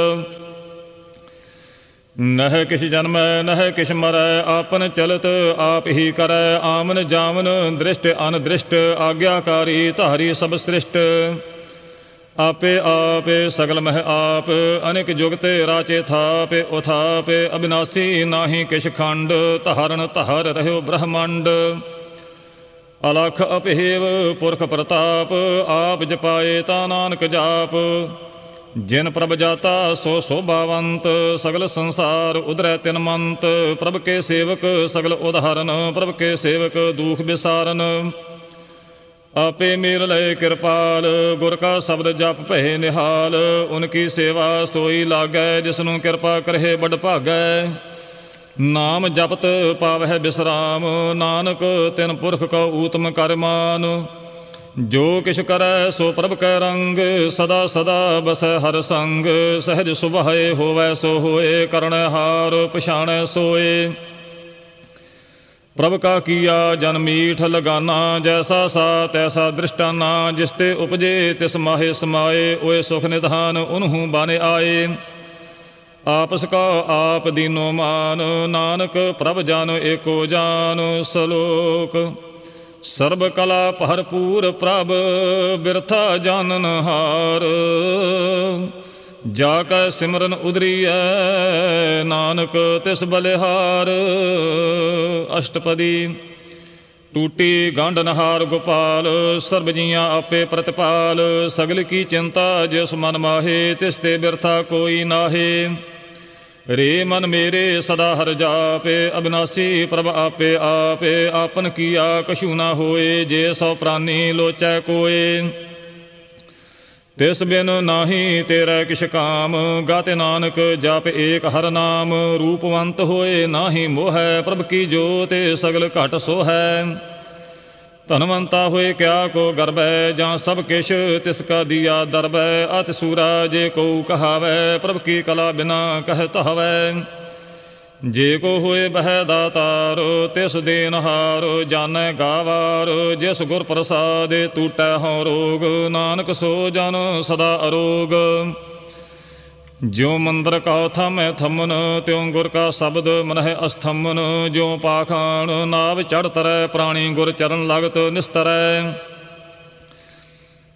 ਨਹਿ ਕਿਛ ਜਨਮੈ ਨਹਿ ਕਿਛ ਮਰੈ, ਆਪਨ ਚਲਤ ਆਪ ਹੀ ਕਰੈ। ਆਮਨ ਜਾਮਨ ਦ੍ਰਿਸ਼ਟ ਅਨਦ੍ਰਿਸ਼ਟ, ਆਗਿਆਕਾਰੀ ਧਾਰੀ ਸਭ ਸ੍ਰਿਸ਼ਟ। ਆਪੇ ਆਪੇ ਸਗਲ ਮਹਿ ਆਪ, ਅਨੇਕ ਜੁਗਤ ਰਾਚੇ ਥਾਪ। ਉਥਾਪ ਅਬਿਨਾਸੀ ਨਾਹੀ ਕਿਛ ਖੰਡ, ਧਾਰਨ ਧਾਰ ਰਹਿਓ ਬ੍ਰਹਮੰਡ। ਅਲਖ ਅਭੇਵ ਪੁਰਖ ਪ੍ਰਤਾਪ, ਆਪ ਜਪਾਏ ਤਾ ਨਾਨਕ ਜਾਪ। ਜਿਨ ਪ੍ਰਭ ਜਾਤਾ ਸੋ ਸੋਭਾਵੰਤ, ਸਗਲ ਸੰਸਾਰ ਉਧਰੈ ਤਿਨ ਮੰਤ। ਪ੍ਰਭ ਕੇ ਸੇਵਕ ਸਗਲ ਉਦਾਹਰਨ, ਪ੍ਰਭ ਕੇ ਸੇਵਕ ਦੂਖ ਵਿਸਾਰਨ। ਆਪੇ ਮੇਲ ਲਏ ਕਿਰਪਾਲ, ਗੁਰ ਕਾ ਸ਼ਬਦ ਜਪ ਭਏ ਨਿਹਾਲ। ਉਨਕੀ ਸੇਵਾ ਸੋਈ ਲਾਗੈ, ਜਿਸਨੂੰ ਕਿਰਪਾ ਕਰਹਿ ਬੜ ਭਾਗੈ। ਨਾਮ ਜਪਤ ਪਾਵਹਿ ਬਿਸਰਾਮ, ਨਾਨਕ ਤਿਨ ਪੁਰਖ ਕਉ ਊਤਮ ਕਰ ਮਾਨ। ਜੋ ਕਿਛ ਕਰੈ ਸੋ ਪ੍ਰਭ ਕੈ ਰੰਗ, ਸਦਾ ਸਦਾ ਬਸੈ ਹਰ ਸੰਗ। ਸਹਿਜ ਸੁਭਾਏ ਹੋਵੈ ਸੋ ਹੋਏ, ਕਰਣੈ ਹਾਰ ਪਛਾਣੈ ਸੋਏ। ਪ੍ਰਭ ਕਾ ਕੀਆ ਜਨ ਮੀਠ ਲਗਾਨਾ, ਜੈਸਾ ਸਾ ਤੈਸਾ ਦ੍ਰਿਸ਼ਟਾਨਾ। ਜਿਸ ਤੇ ਉਪਜੇ ਤਿਸ ਮਾਹੇ ਸਮਾਏ, ਓਏ ਸੁਖ ਨਿਧਾਨ ਉਨਹੂ ਬਨ ਆਏ। ਆਪਸ ਕਾ ਆਪ ਦੀਨੋ ਮਾਨ, ਨਾਨਕ ਪ੍ਰਭ ਜਨ ਏਕੋ ਜਾਨ। ਸਲੋਕ। ਸਰਬ ਕਲਾ ਭਰਪੂਰ ਪ੍ਰਭ, ਬਿਰਥਾ ਜਾਨਨ ਹਾਰ। ਜਾ ਕੈ ਸਿਮਰਨ ਉਦਰੀਐ, ਨਾਨਕ ਤਿਸ ਬਲਿਹਾਰ। ਅਸ਼ਟਪਦੀ। ਟੂਟੀ ਗੰਢ ਨਹਾਰ ਗੋਪਾਲ, ਸਰਬ ਜੀਆਂ ਆਪੇ ਪ੍ਰਤਿਪਾਲ। ਸਗਲ ਕੀ ਚਿੰਤਾ ਜਿਸ ਮਨ ਮਾਹੇ, ਤਿਸ ਤੇ ਬਿਰਥਾ ਕੋਈ ਨਾਹੇ। ਰੇ ਮਨ ਮੇਰੇ ਸਦਾ ਹਰਿ ਜਾਪੇ, ਅਬਿਨਾਸੀ ਪ੍ਰਭ ਆਪੇ ਆਪੇ। ਆਪਨ ਕੀਆ ਕਛੂ ਨਾ ਹੋਏ, ਜੇ ਸੋ ਪ੍ਰਾਨੀ ਲੋਚੈ ਕੋਏ। ਤਿਸ ਬਿਨ ਨਾਹੀ ਤੇਰਾ ਕਿਛ ਕਾਮ, ਗਾਤੇ ਨਾਨਕ ਜਪ ਏਕ ਹਰ ਨਾਮ। ਰੂਪਵੰਤ ਹੋਏ ਨਾਹੀ ਮੋਹੈ, ਪ੍ਰਭ ਕੀ ਜੋਤ ਸਗਲ ਘਟ ਸੋਹੈ। ਧਨਵੰਤਾ ਹੋਏ ਕਿਆ ਕੋ ਗਰਬੈ, ਜਾਂ ਸਭ ਕਿਛ ਤਿਸ ਕਾ ਦੀਆ ਦਰਬੈ। ਅਤਿ ਸੂਰਾ ਜੇ ਕਉ ਕਹਾਵੈ, ਪ੍ਰਭ ਕੀ ਕਲਾ ਬਿਨਾ ਕਹਿ ਧਾਵੈ। ਜੇ ਕੋ ਹੋਏ ਬਹਿ ਦਾਤਾਰ, ਤਿਸ ਦੇਨਹਾਰ ਜਾਣੈ ਗਾਵਾਰ। ਜਿਸ ਗੁਰ ਪ੍ਰਸਾਦ ਟੂਟੈ ਹਉ ਰੋਗ, ਨਾਨਕ ਸੋ ਜਨ ਸਦਾ ਅਰੋਗ। ਜਿਉ ਮੰਦਰ ਕਉ ਥਾਮੈ ਥੰਮਨ, ਤਿਉ ਗੁਰ ਕਾ ਸ਼ਬਦ ਮਨਹਿ ਅਸਥੰਮਨ। ਜਿਉ ਪਾਖਾਣ ਨਾਵ ਚੜ੍ਹ ਤਰੈ, ਪ੍ਰਾਣੀ ਗੁਰ ਚਰਨ ਲਗਤ ਨਿਸਤਰੈ।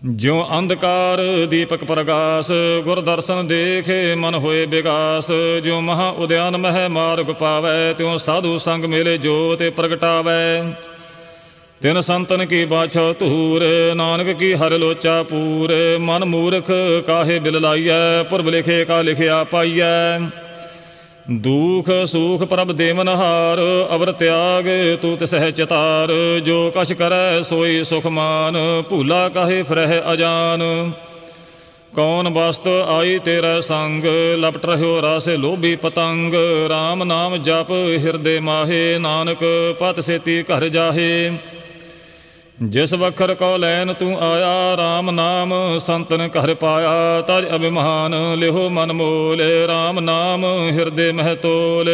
ਜਿਉ ਅੰਧਕਾਰ ਦੀਪਕ ਪ੍ਰਗਾਸ, ਗੁਰ ਦਰਸ਼ਨ ਦੇਖੇ ਮਨ ਹੋਏ ਵਿਗਾਸ। ਜਿਉ ਮਹਾ ਉਦਿਆਨ ਮਹਿ ਮਾਰਗ ਪਾਵੈ, ਤਿਉ ਸਾਧੂ ਸੰਗ ਮੇਲੇ ਜੋਤ ਪ੍ਰਗਟਾਵੈ। ਤਿਨ ਸੰਤਨ ਕੀ ਬਾਛੋ ਧੂਰ, ਨਾਨਕ ਕੀ ਹਰਿ ਲੋਚਾ ਪੂਰ। ਮਨ ਮੂਰਖ ਕਾਹੇ ਬਿਲ ਲਾਈਐ, ਪੁਰਬ ਲਿਖੇ ਕਾ ਲਿਖਿਆ ਪਾਈਐ। ਦੁਖ ਸੁਖ ਪ੍ਰਭ ਦੇਵਨਹਾਰ, ਅਵਰ ਤਿਆਗ ਤੂੰ ਤਿਸਹਿ ਚਿਤਾਰ। ਜੋ ਕਛ ਕਰੈ ਸੋਈ ਸੁਖ ਮਾਨ, ਭੂਲਾ ਕਾਹੇ ਫਿਰਹਿ ਅਜਾਨ। ਕੌਣ ਵਸਤ ਆਈ ਤੇਰਾ ਸੰਗ, ਲਪਟ ਰਹਿਓ ਰਾਸੇ ਲੋਭੀ ਪਤੰਗ। ਰਾਮ ਨਾਮ ਜਪ ਹਿਰਦੇ ਮਾਹੇ, ਨਾਨਕ ਪਤ ਸੇਤੀ ਘਰ ਜਾਹੇ। ਜਿਸ ਵਖਰ ਕੋ ਲੈਨ ਤੂੰ ਆਇਆ, ਰਾਮ ਨਾਮ ਸੰਤਨ ਘਰ ਪਾਇਆ। ਤਜ ਅਭਿਮਾਨ ਲਿਹੋ ਮਨ ਮੋਲ, ਰਾਮ ਨਾਮ ਹਿਰਦੇ ਮਹਿ ਤੋਲ।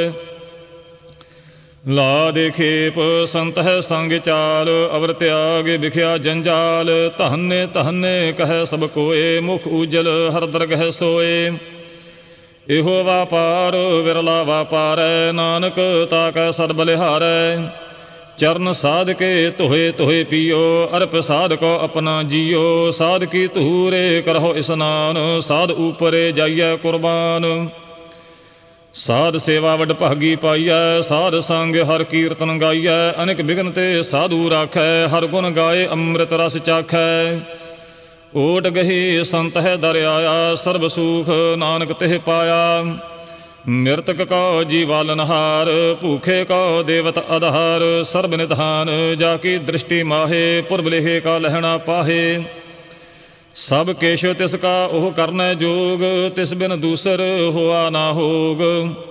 ਲਾ ਦੇ ਖੇਪ ਸੰਤ ਹੈ ਸੰਗ ਚਾਲ, ਅਵਰ ਤਿਆਗ ਵਿਖਿਆ ਜੰਜਾਲ। ਧੰਨੇ ਧੰਨੇ ਕਹਿ ਸਭ ਕੋਏ, ਮੁਖ ਉਜਲ ਹਰ ਦਰਗਹਿ ਸੋਏ। ਇਹੋ ਵਾਪਾਰ ਵਿਰਲਾ ਵਾਪਾਰੈ, ਨਾਨਕ ਤਾਕੈ ਸਦ ਬਲਿਹਾਰੈ। ਚਰਨ ਸਾਧ ਕੇ ਧੋਏ ਧੋਏ ਪੀਓ, ਅਰਪ ਸਾਧ ਕੋ ਆਪਣਾ ਜੀਓ। ਸਾਧ ਕੀ ਧੂਰੇ ਕਰਹੁ ਇਸਨਾਨ, ਸਾਧ ਊਪਰੇ ਜਾਈਐ ਕੁਰਬਾਨ। ਸਾਧ ਸੇਵਾ ਵਡ ਭਾਗੀ ਪਾਈਐ, ਸਾਧ ਸੰਗ ਹਰ ਕੀਰਤਨ ਗਾਈਐ। ਅਨੇਕ ਬਿਘਨ ਤੇ ਸਾਧੂ ਰਾਖੈ, ਹਰ ਗੁਣ ਗਾਏ ਅੰਮ੍ਰਿਤ ਰਸ ਚਾਖੈ। ਓਟ ਗਹੀ ਸੰਤ ਹੈ ਦਰ ਆਇਆ, ਸਰਬ ਸੁਖ ਨਾਨਕ ਤਿਹ ਪਾਇਆ। ਮਿਰਤਕ ਕੋ ਜੀਵਾਲਨਹਾਰ, ਭੂਖੇ ਕੋ ਦੇਵਤ ਆਧਾਰ। ਸਰਬ ਨਿਧਾਨ ਜਾ ਕੀ ਦ੍ਰਿਸ਼ਟੀ ਮਾਹੇ, ਪੁਰਬ ਲਿਖੇ ਕਾ ਲਹਿਣਾ ਪਾਹੇ। ਸਭ ਕੇਸ਼ ਤਿਸ ਕਾ ਉਹ ਕਰਨੈ ਜੋਗ, ਤਿਸ ਬਿਨ ਦੂਸਰ ਹੋਆ ਨਾ ਹੋਗ।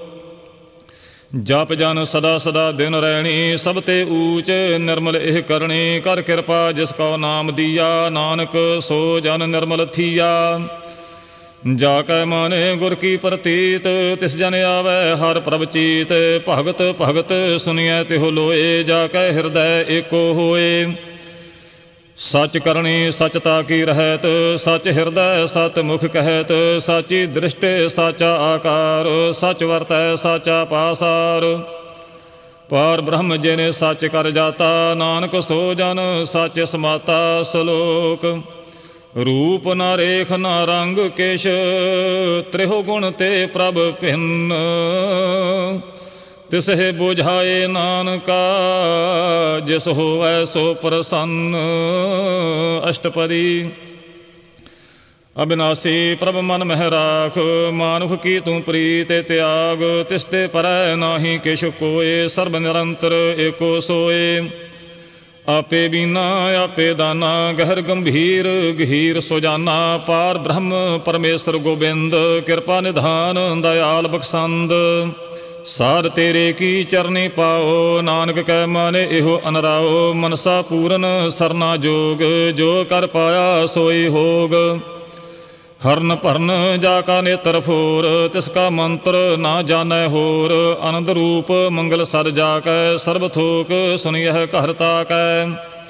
ਜਪ ਜਨ ਸਦਾ ਸਦਾ ਦਿਨ ਰਹਿਣੀ, ਸਭ ਤੇ ਊਚ ਨਿਰਮਲ ਇਹ ਕਰਨੀ। ਕਰ ਕਿਰਪਾ ਜਿਸ ਕੋ ਨਾਮ ਦੀਆ, ਨਾਨਕ ਸੋ ਜਨ ਨਿਰਮਲ ਥੀਆ। ਜਾ ਕੈ ਮਾਨੇ ਗੁਰ ਕੀ ਪ੍ਰਤੀਤ, ਤਿਸ ਜਨ ਆਵੈ ਹਰ ਪ੍ਰਭ ਚੀਤ। ਭਗਤ ਭਗਤ ਸੁਣੀਐ ਤਿਹੁ ਲੋਏ, ਜਾ ਕੈ ਹਿਰਦੈ ਏਕੋ ਹੋਏ। ਸੱਚ ਕਰਨੀ ਸੱਚਤਾ ਕੀ ਰਹਿਤ, ਸੱਚ ਹਿਰਦੈ ਸਤ ਮੁਖ ਕਹਿਤ। ਸਾਚੀ ਦ੍ਰਿਸ਼ਟੇ ਸਾਚਾ ਆਕਾਰ, ਸੱਚ ਵਰਤੈ ਸਾਚਾ ਪਾਸਾਰ। ਪਾਰ ਬ੍ਰਹਮ ਜਿਨੇ ਸੱਚ ਕਰ ਜਾਤਾ, ਨਾਨਕ ਸੋ ਜਨ ਸੱਚ ਸਮਾਤਾ। ਸ਼ਲੋਕ ਰੂਪ ਨਾ ਰੇਖ ਨਾ ਰੰਗ ਕੇਸ਼, ਤ੍ਰਿਹੁ ਗੁਣ ਤੇ ਪ੍ਰਭ ਭਿੰਨ। ਤਿਸਹਿ ਬੁਝਾਏ ਨਾਨਕਾ, ਜਿਸ ਹੋਵੈ ਸੋ ਪ੍ਰਸੰਨ। ਅਸ਼ਟਪਦੀ ਅਬਿਨਾਸੀ ਪ੍ਰਭ ਮਨ ਮਹਿ ਰਾਖ, ਮਾਨੁਖ ਕੀ ਤੂੰ ਪ੍ਰੀਤ ਤਿਆਗ। ਤਿਸ ਤੇ ਪਰੈ ਨਾਹੀ ਕਿਛ ਕੋਏ, ਸਰਬ ਨਿਰੰਤਰ ਏਕੋ ਸੋਏ। ਆਪੇ ਬੀਨਾ ਆਪੇ ਦਾਨਾ, ਗਹਿਰ ਗੰਭੀਰ ਗਹੀਰ ਸੁਜਾਨਾ। ਪਾਰ ਬ੍ਰਹਮ ਪਰਮੇਸ਼ਰ ਗੋਬਿੰਦ, ਕਿਰਪਾ ਨਿਧਾਨ ਦਇਆਲ ਬਖਸ਼ੰਦ। ਸਾਧ ਤੇਰੇ ਕੀ ਚਰਨੀ ਪਾਓ, ਨਾਨਕ ਕੈ ਮਾਨੇ ਇਹੋ ਅਨਰਾਓ। ਮਨਸਾ ਪੂਰਨ ਸਰਨਾ ਜੋਗ, ਜੋ ਕਰ ਪਾਇਆ ਸੋਈ ਹੋਗ। ਹਰਨ ਭਰਨ ਜਾ ਕਾ ਨੇਤਰ ਫੋਰ, ਤਿਸ ਕਾ ਮੰਤਰ ਨਾ ਜਾਣੈ ਹੋਰ। ਆਨੰਦ ਰੂਪ ਮੰਗਲ ਸਦ ਜਾ ਕੈ, ਸਰਬ ਥੋਕ ਸੁਣੀਐ ਘਰ ਤਾਕੈ।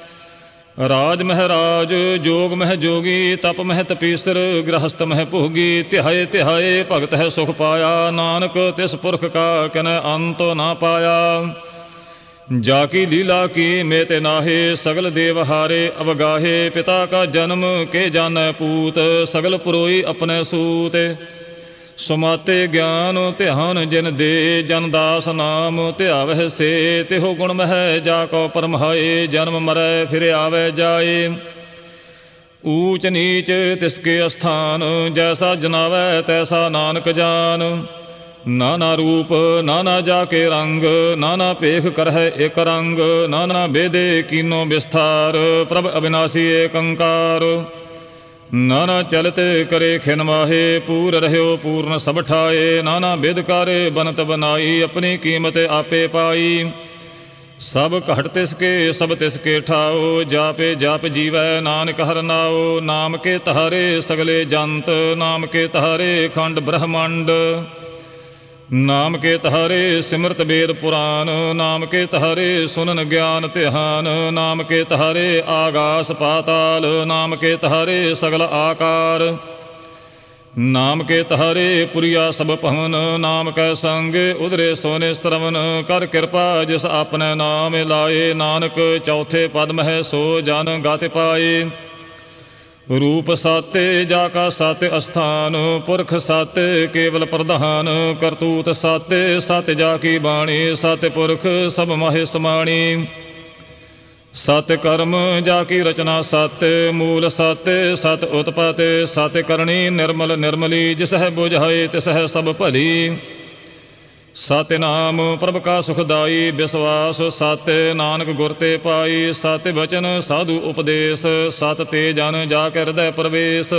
ਰਾਜ ਮਹਿ ਰਾਜ ਜੋਗ ਮਹਿ ਜੋਗੀ, ਤਪ ਮਹਿ ਤਪੀਸਰ ਗ੍ਰਹਸਥ ਮਹਿ ਭੋਗੀ। ਧਿਆਏ ਧਿਆਏ ਭਗਤ ਹੈ ਸੁਖ ਪਾਇਆ, ਨਾਨਕ ਤਿਸ ਪੁਰਖ ਕਾ ਕਿਨੈ ਅੰਤ ਨਾ ਪਾਇਆ। ਜਾ ਕੀ ਲੀਲਾ ਕੀ ਮੇ ਤੇ ਨਾਹੇ, ਸਗਲ ਦੇਵ ਹਾਰੇ ਅਵਗਾਹੇ। ਪਿਤਾ ਕਾ ਜਨਮ ਕੇ ਜਾਣੈ ਪੂਤ, ਸਗਲ ਪੁਰੋਈ ਆਪਣੇ ਸੂਤ। ਸੁਮਾਤੇ ਗਿਆਨ ਧਿਆਨ ਜਿਨ ਦੇ, ਜਨ ਦਾਸ ਨਾਮ ਧਿਆਵਹਿ ਸੇ। ਤਿਹੁ ਗੁਣ ਮਹਿ ਜਾ ਕੋ ਪਰਮਾਏ, ਜਨਮ ਮਰੈ ਫਿਰ ਆਵੈ ਜਾਏ। ਊਚ ਨੀਚ ਤਿਸਕੇ ਅਸਥਾਨ, ਜੈਸਾ ਜਨਾਵੈ ਤੈਸਾ ਨਾਨਕ ਜਾਨ। ਨਾਨਾ ਰੂਪ ਨਾਨਾ ਜਾ ਕੇ ਰੰਗ, ਨਾਨਾ ਭੇਖ ਕਰਹਿ ਇਕ ਰੰਗ। ਨਾਨਾ ਬੇਦੇ ਕੀਨੋ ਵਿਸਥਾਰ, ਪ੍ਰਭ ਅਬਿਨਾਸੀ ਏਕ ਓੰਕਾਰ। ਨਾਨਾ ਚਲਤ ਕਰੇ ਖਿਨ ਮਾਹੇ, ਪੂਰ ਰਹਿਓ ਪੂਰਨ ਸਭ ਠਾਏ। ਨਾਨਾ ਬਿਦ ਕਾਰੇ ਬਨਤ ਬਨਾਈ, ਆਪਣੀ ਕੀਮਤ ਆਪੇ ਪਾਈ। ਸਭ ਘਟ ਤਿਸਕੇ ਸਭ ਤਿਸਕੇ ਠਾਓ, ਜਾਪੇ ਜਾਪ ਜੀਵੈ ਨਾਨਕ ਹਰਿ ਨਾਉ। ਨਾਮ ਕੇ ਤਹਾਰੇ ਸਗਲੇ ਜੰਤ, ਨਾਮ ਕੇ ਤਹਾਰੇ ਖੰਡ ਬ੍ਰਹਮੰਡ। ਨਾਮ ਕੇ ਤਹਾਰੇ ਸਿਮਰਤ ਵੇਦ ਪੁਰਾਨ, ਨਾਮ ਕੇ ਤਹਾਰੇ ਸੁਨਨ ਗਿਆਨ ਧਿਆਨ। ਨਾਮ ਕੇ ਤਹਾਰੇ ਆਗਾਸ ਪਾਤਾਲ, ਨਾਮ ਕੇ ਤਹਾਰੇ ਸਗਲ ਆਕਾਰ। ਨਾਮ ਕੇ ਤਹਾਰੇ ਪੁਰੀਆ ਸਭ ਭਵਨ, ਨਾਮ ਕੈ ਸੰਗ ਉਧਰੇ ਸੋਨੇ ਸਰਵਨ। ਕਰ ਕਿਰਪਾ ਜਿਸ ਆਪਣੇ ਨਾਮ ਲਾਏ, ਨਾਨਕ ਚੌਥੇ ਪਦ ਮਹਿ ਸੋ ਜਨ ਗਤਿ ਪਾਏ। रूप सत्य जाका सत्य अस्थान, पुरख सत्य केवल प्रधान, करतूत सत्य सत्य जाकी बाणी, सत्य पुरख सब माहे समाणी। सत्य कर्म जाकी रचना सत्य, मूल सत्य सत उत्पत्ति, सत्य करणी निर्मल निर्मली, जिसह बुझाए तिसह सब भली। सत्य नाम प्रभ का सुखदाई, विश्वास सत्य नानक गुर ते पाई, सत्य बचन साधु उपदेश, सत ते जन जाके हृदय प्रवेश।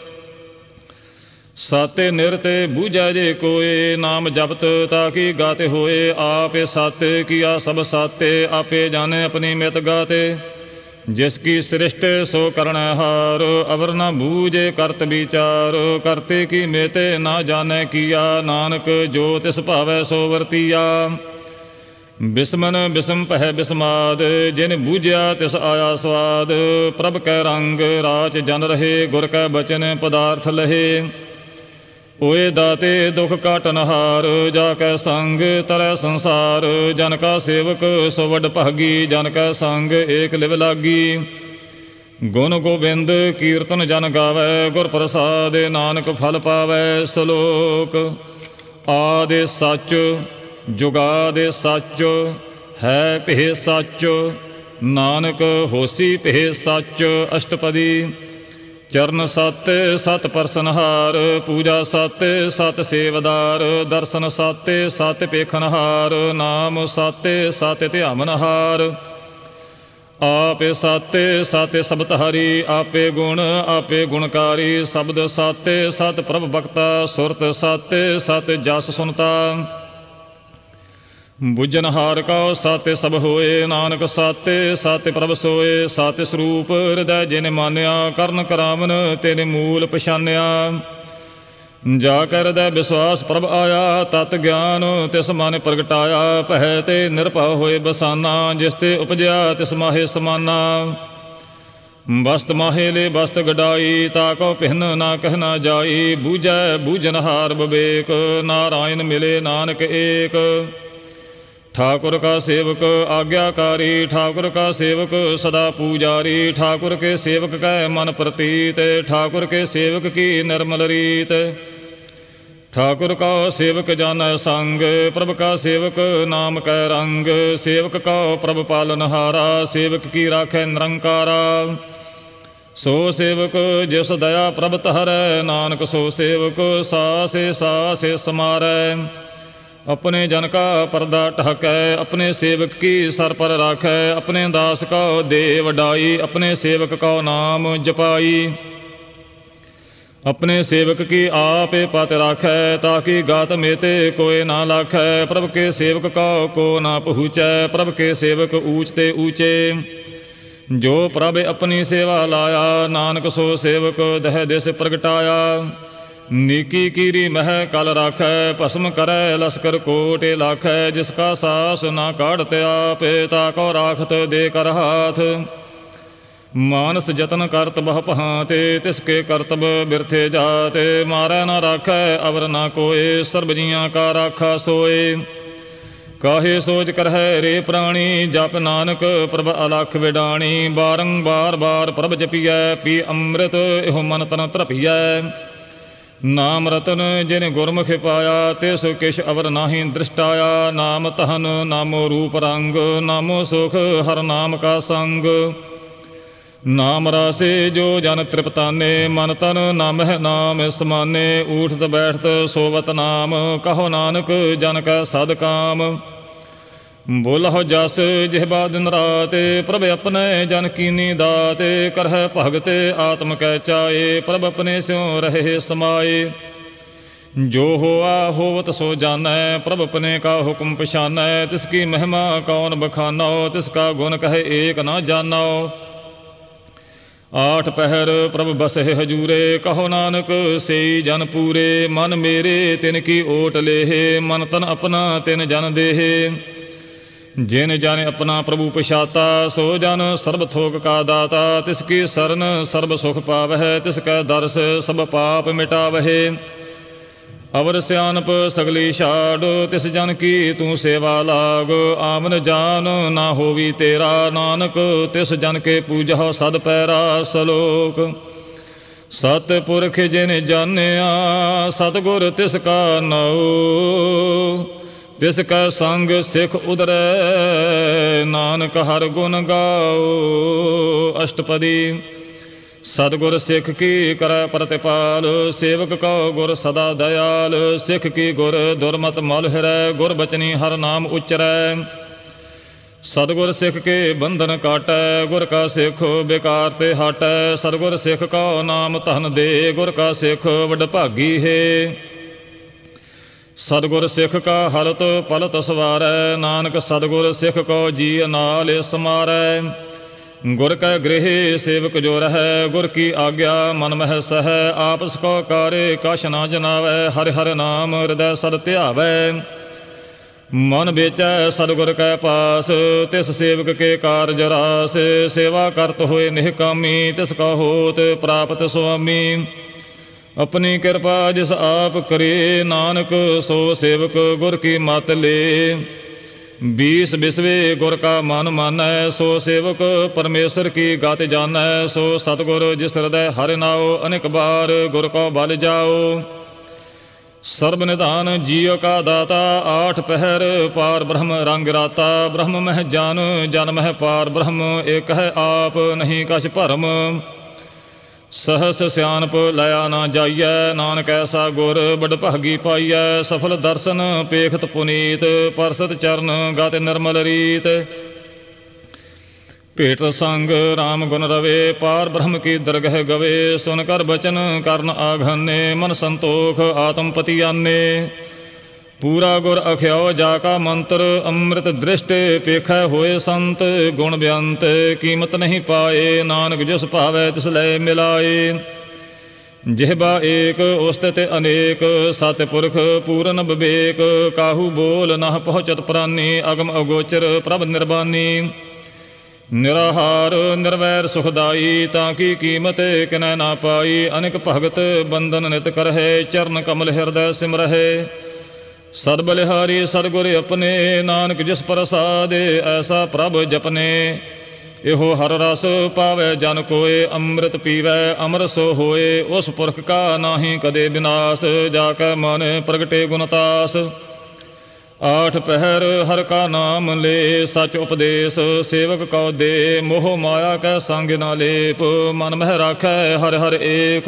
सत्य निरते बूझै जे कोय, नाम जपत ताकि गाते होए, आपे सत्य किया सब सत्य, आपे जाने अपनी मित गाते। जिसकी सृष्टि सो करणहार, अवर न बूझे करत विचार, करते की मेते ना जाने किया, नानक जो तिस भावै सो वरतिया। बिस्मन बिस्म पह बिस्माद, जिन बूझया तिस आया स्वाद, प्रभ कै रंग राच जन रहे, गुर कै बचन पदार्थ लहे। ओए दाते दुख काटनहार, जाकै संग तरै संसार, जन का सेवक सो वड भागी, जन कै संग एक लिव लागी। गुण गोबिंद कीर्तन जन गावै, गुर प्रसाद नानक फल पावै। सलोक आदि सच जुगादि सच, है पिह सच, नानक होसी पिह सच। अष्टपदी चरण सत्य सत परसनहार, पूजा सत्य सत सेवदार, दर्शन सत्य सत्य पेखनहार, नाम सत्य सत्य ध्यामनहार। आपे सत्य सत्य सबत हरि, आपे गुण आपे गुणकारी, शब्द सत्य सत प्रभ भक्ता, सुरत सत्य सत्य जस सुनता। बुझनहार का सत्य सब होए, नानक सत्य सत्य प्रभ सोए। सत्य स्वरूप हृदय जिन मानिया, करन करावन तेने मूल पछानिया। जाकर हृदय विश्वास प्रभ आया, तत् ज्ञान तिस मन प्रगटाया। पह ते निरभव होए बसाना, जिस ते उपजया तिस माहे समाना। वस्त माहे ले वस्त गडाई, ताको पिहन ना कहना जाई। बूझै बूझनहार विवेक, नारायण मिले नानक एक। ठाकुर का सेवक आज्ञाकारी, ठाकुर का सेवक सदा पूजारी। ठाकुर के सेवक कै मन प्रतीत, ठाकुर के सेवक की निर्मल रीत। ठाकुर का सेवक जानै संग, प्रभ का सेवक नाम कै रंग। सेवक का प्रभ पालनहारा, सेवक की राखै निरंकारा। सो सेवक जिस दया प्रभ तहरै, नानक सो सेवक सासे सासे समारै। अपने जन का पर्दा ढकै, अपने सेवक की सर पर राखै। अपने दास का दे वडाई, अपने सेवक का नाम जपाई। अपने सेवक की आप पत राखै, ताकि गात मेते कोय ना लाखै। प्रभ के सेवक का को ना पहुँचै, प्रभ के सेवक ऊँच ते ऊँचे। जो प्रभ अपनी सेवा लाया, नानक सो सेवक दह दिस प्रगटाया। नीकी कीरी मह कल राखै, भस्म करै लश्कर कोट लाखै। जिसका सास ना काढ़त आप, ताको राखत दे कर हाथ। मानस जतन करत बह पहाते, तिसके करतब बिरथे जाते। मारै ना राखै अवर ना कोय, सर्ब जियां का राखा सोए। काहे सोच करहै रे प्राणी, जप नानक प्रभ अलख विडाणी। बारंबार बार प्रभ जपियै, पी अमृत एहो मन तन तरपियै। नाम रतन जिन गुरमुख पाया, तिस किश अवर नाहि दृष्टाया। नाम तहन नामो रूप रंग, नामो सुख हर नाम का संग। नाम रासे जो जन तृप्ताने, मन तन नामह नाम समाने। उठत बैठत सोवत नाम, कहो नानक जन कै सद काम। बोलहो जस जिहबा दिन रात, प्रभ अपने जन कीनी दात। करह भगत आत्म कै चाए, प्रभ अपने स्यों रहे समाए। जो होआ होवत सो जानै, प्रभ अपने का हुक्म पछानै। तिसकी महिमा कौन बखानो, तिसका गुण कहे एक ना जानो। आठ पहर प्रभ बसे हजूरे, कहो नानक सेई जन पूरे। मन मेरे तिन की ओट लेहे, मन तन अपना तिन जन देहे। जिन जन अपना प्रभु पछाता, सो जन सर्ब थोक का दाता। तिसकी सरन सर्ब सुख पावह, तिसकै दर्श सब पाप मिटावहे। अवर सियानप सगली छाड़, तिस जन की तू सेवा लाग। आमन जान ना होवी तेरा, नानक तिस जन के पूजह सद पैरा। सलोक ਸਤਿਪੁਰਖ ਜਿਨ ਜਾਣਿਆ ਸਤਿਗੁਰ ਤਿਸ ਕਾ ਨਾਉ। ਤਿਸ ਕੈ ਸੰਗ ਸਿੱਖ ਉਦਰੈ ਨਾਨਕ ਹਰਿ ਗੁਣ ਗਾਓ। ਅਸ਼ਟਪਦੀ। ਸਤਿਗੁਰ ਸਿੱਖ ਕੀ ਕਰੈ ਪ੍ਰਤਿਪਾਲ ਸੇਵਕ ਕਉ ਗੁਰ ਸਦਾ ਦਇਆਲ। ਸਿੱਖ ਕੀ ਗੁਰ ਦੁਰਮਤ ਮਲ ਹਿਰੈ ਗੁਰ ਬਚਨੀ ਹਰ ਨਾਮ ਉਚਰੈ। ਸਤਿਗੁਰ ਸਿੱਖ ਕੇ ਬੰਧਨ ਕਾਟੈ ਗੁਰ ਕਾ ਸਿੱਖ ਬੇਕਾਰ ਤੇ ਹਟੈ। ਸਤਿਗੁਰ ਸਿੱਖ ਕਉ ਨਾਮ ਧਨ ਦੇ ਗੁਰ ਕਾ ਸਿੱਖ ਵਡ ਭਾਗੀ ਹੈ। ਸਤਿਗੁਰ ਸਿੱਖ ਕਾ ਹਲਤ ਪਲਤ ਸਵਾਰੈ ਨਾਨਕ ਸਤਿਗੁਰ ਸਿੱਖ ਕਉ ਜੀ ਨਾਲ ਸਮਾਰੈ। ਗੁਰ ਕੈ ਗ੍ਰਹਿ ਸੇਵਕ ਜੋ ਰਹੈ ਗੁਰ ਕੀ ਆਗਿਆ ਮਨ ਮਹਿ ਸਹੈ। ਆਪਸ ਕੋ ਕਾਰੇ ਕਛ ਨਾ ਜਨਾਵੈ ਹਰਿ ਹਰਿ ਨਾਮ ਹਿਰਦੈ ਸਦ ਧਿਆਵੈ। ਮਨ ਵੇਚੈ ਸਤਿਗੁਰ ਕੈ ਪਾਸ ਤਿਸ ਸੇਵਕ ਕੇ ਕਾਰਜ ਰਾਸ। ਸੇਵਾ ਕਰਤ ਹੋਏ ਨਿਹਕਾਮੀ ਤਿਸ ਕਾ ਹੋਤ ਪ੍ਰਾਪਤ ਸੁਆਮੀ। ਆਪਣੀ ਕਿਰਪਾ ਜਿਸ ਆਪ ਕਰੇ ਨਾਨਕ ਸੋ ਸੇਵਕ ਗੁਰ ਕੀ ਮਤ ਲੇ। ਬੀਸ ਬਿਸਵੇ ਗੁਰ ਕਾ ਮਨ ਮਾਨੈ ਸੋ ਸੇਵਕ ਪਰਮੇਸ਼ਰ ਕੀ ਗਤਿ ਜਾਣੈ। ਸੋ ਸਤਿਗੁਰ ਜਿਸ ਹਿਰਦੈ ਹਰਿ ਨਾਉ ਅਨੇਕ ਬਾਰ ਗੁਰ ਕੋ ਬਲ ਜਾਓ। ਸਰਬ ਨਿਧਾਨ ਜੀਉ ਕਾ ਦਾਤਾ ਆਠ ਪਹਿਰ ਪਾਰ ਬ੍ਰਹਮ ਰੰਗ ਰਾਤਾ। ਬ੍ਰਹਮ ਮਹਿ ਜਨ ਜਨ ਮਹਿ ਪਾਰ ਬ੍ਰਹਮ ਏਕ ਹੈ ਆਪ ਨਹੀਂ ਕਛ ਭਰਮ। ਸਹਸ ਸਿਆਣਪ ਲਿਆ ਨਾ ਜਾਈਐ ਨਾਨਕ ਐਸਾ ਗੁਰ ਬੜ ਭਾਗੀ ਪਾਈਐ। ਸਫਲ ਦਰਸ਼ਨ ਪੇਖਤ ਪੁਨੀਤ ਪਰਸਤ ਚਰਨ ਗਤਿ ਨਿਰਮਲ ਰੀਤ। ਭੇਟ ਸੰਗ ਰਾਮ ਗੁਣ ਰਵੇ ਪਾਰ ਬ੍ਰਹਮ ਕੀ ਦਰਗਹਿ ਗਵੇ। ਸੁਨ ਕਰ ਬਚਨ ਕਰਨ ਆਘਾਨੇ ਮਨ ਸੰਤੋਖ ਆਤਮ ਪਤੀ ਆਨੇ। ਪੂਰਾ ਗੁਰ ਅਖਿਆਉ ਜਾ ਕਾ ਮੰਤਰ ਅੰਮ੍ਰਿਤ ਦ੍ਰਿਸ਼ਟ ਪੇਖੈ ਹੋਏ ਸੰਤ। ਗੁਣ ਬੇਅੰਤ ਕੀਮਤ ਨਹੀਂ ਪਾਏ ਨਾਨਕ ਜਿਸ ਭਾਵੈ ਤਿਸ ਲੈ ਮਿਲਾਏ। ਜਿਹਬਾ ਏਕ ਉਸਤਿ ਤੇ ਅਨੇਕ ਸਤਿਪੁਰਖ ਪੂਰਨ ਵਿਵੇਕ। ਕਾਹੂ ਬੋਲ ਨਹ ਪਹੁੰਚਤ ਪ੍ਰਾਨੀ ਅਗਮ ਅਗੋਚਰ ਪ੍ਰਭ ਨਿਰਬਾਨੀ। ਨਿਰਾਹਾਰ ਨਿਰਵੈਰ ਸੁਖਦਾਈ ਤਾਂ ਕੀ ਕੀਮਤ ਕਿਨੈ ਨਾ ਪਾਈ। ਅਨੇਕ ਭਗਤ ਬੰਧਨ ਨਿਤ ਕਰਹਿ ਚਰਨ ਕਮਲ ਹਿਰਦੈ ਸਿਮਰਹਿ। ਸਦ ਬਲਿਹਾਰੀ ਸਤਿਗੁਰ ਆਪਣੇ ਨਾਨਕ ਜਿਸ ਪ੍ਰਸਾਦਿ ਐਸਾ ਪ੍ਰਭ ਜਪਨੇ। ਇਹੋ ਹਰ ਰਸ ਪਾਵੈ ਜਨ ਕੋਇ ਅੰਮ੍ਰਿਤ ਪੀਵੈ ਅਮਰ ਸੋ ਹੋਏ। ਉਸ ਪੁਰਖ ਕਾ ਨਾਹੀ ਕਦੇ ਵਿਨਾਸ਼ ਜਾ ਕੈ ਮਨ ਪ੍ਰਗਟੇ ਗੁਣਤਾਸ। ਆਠ ਪਹਿਰ ਹਰ ਕਾ ਨਾਮ ਲੇ ਸਚ ਉਪਦੇਸ਼ ਸੇਵਕ ਕਉ ਦੇ। ਮੋਹ ਮਾਇਆ ਕੈ ਸੰਗ ਨਾ ਲੇਪ ਮਨ ਮਹਿ ਰਾਖੈ ਹਰਿ ਹਰਿ ਏਕ।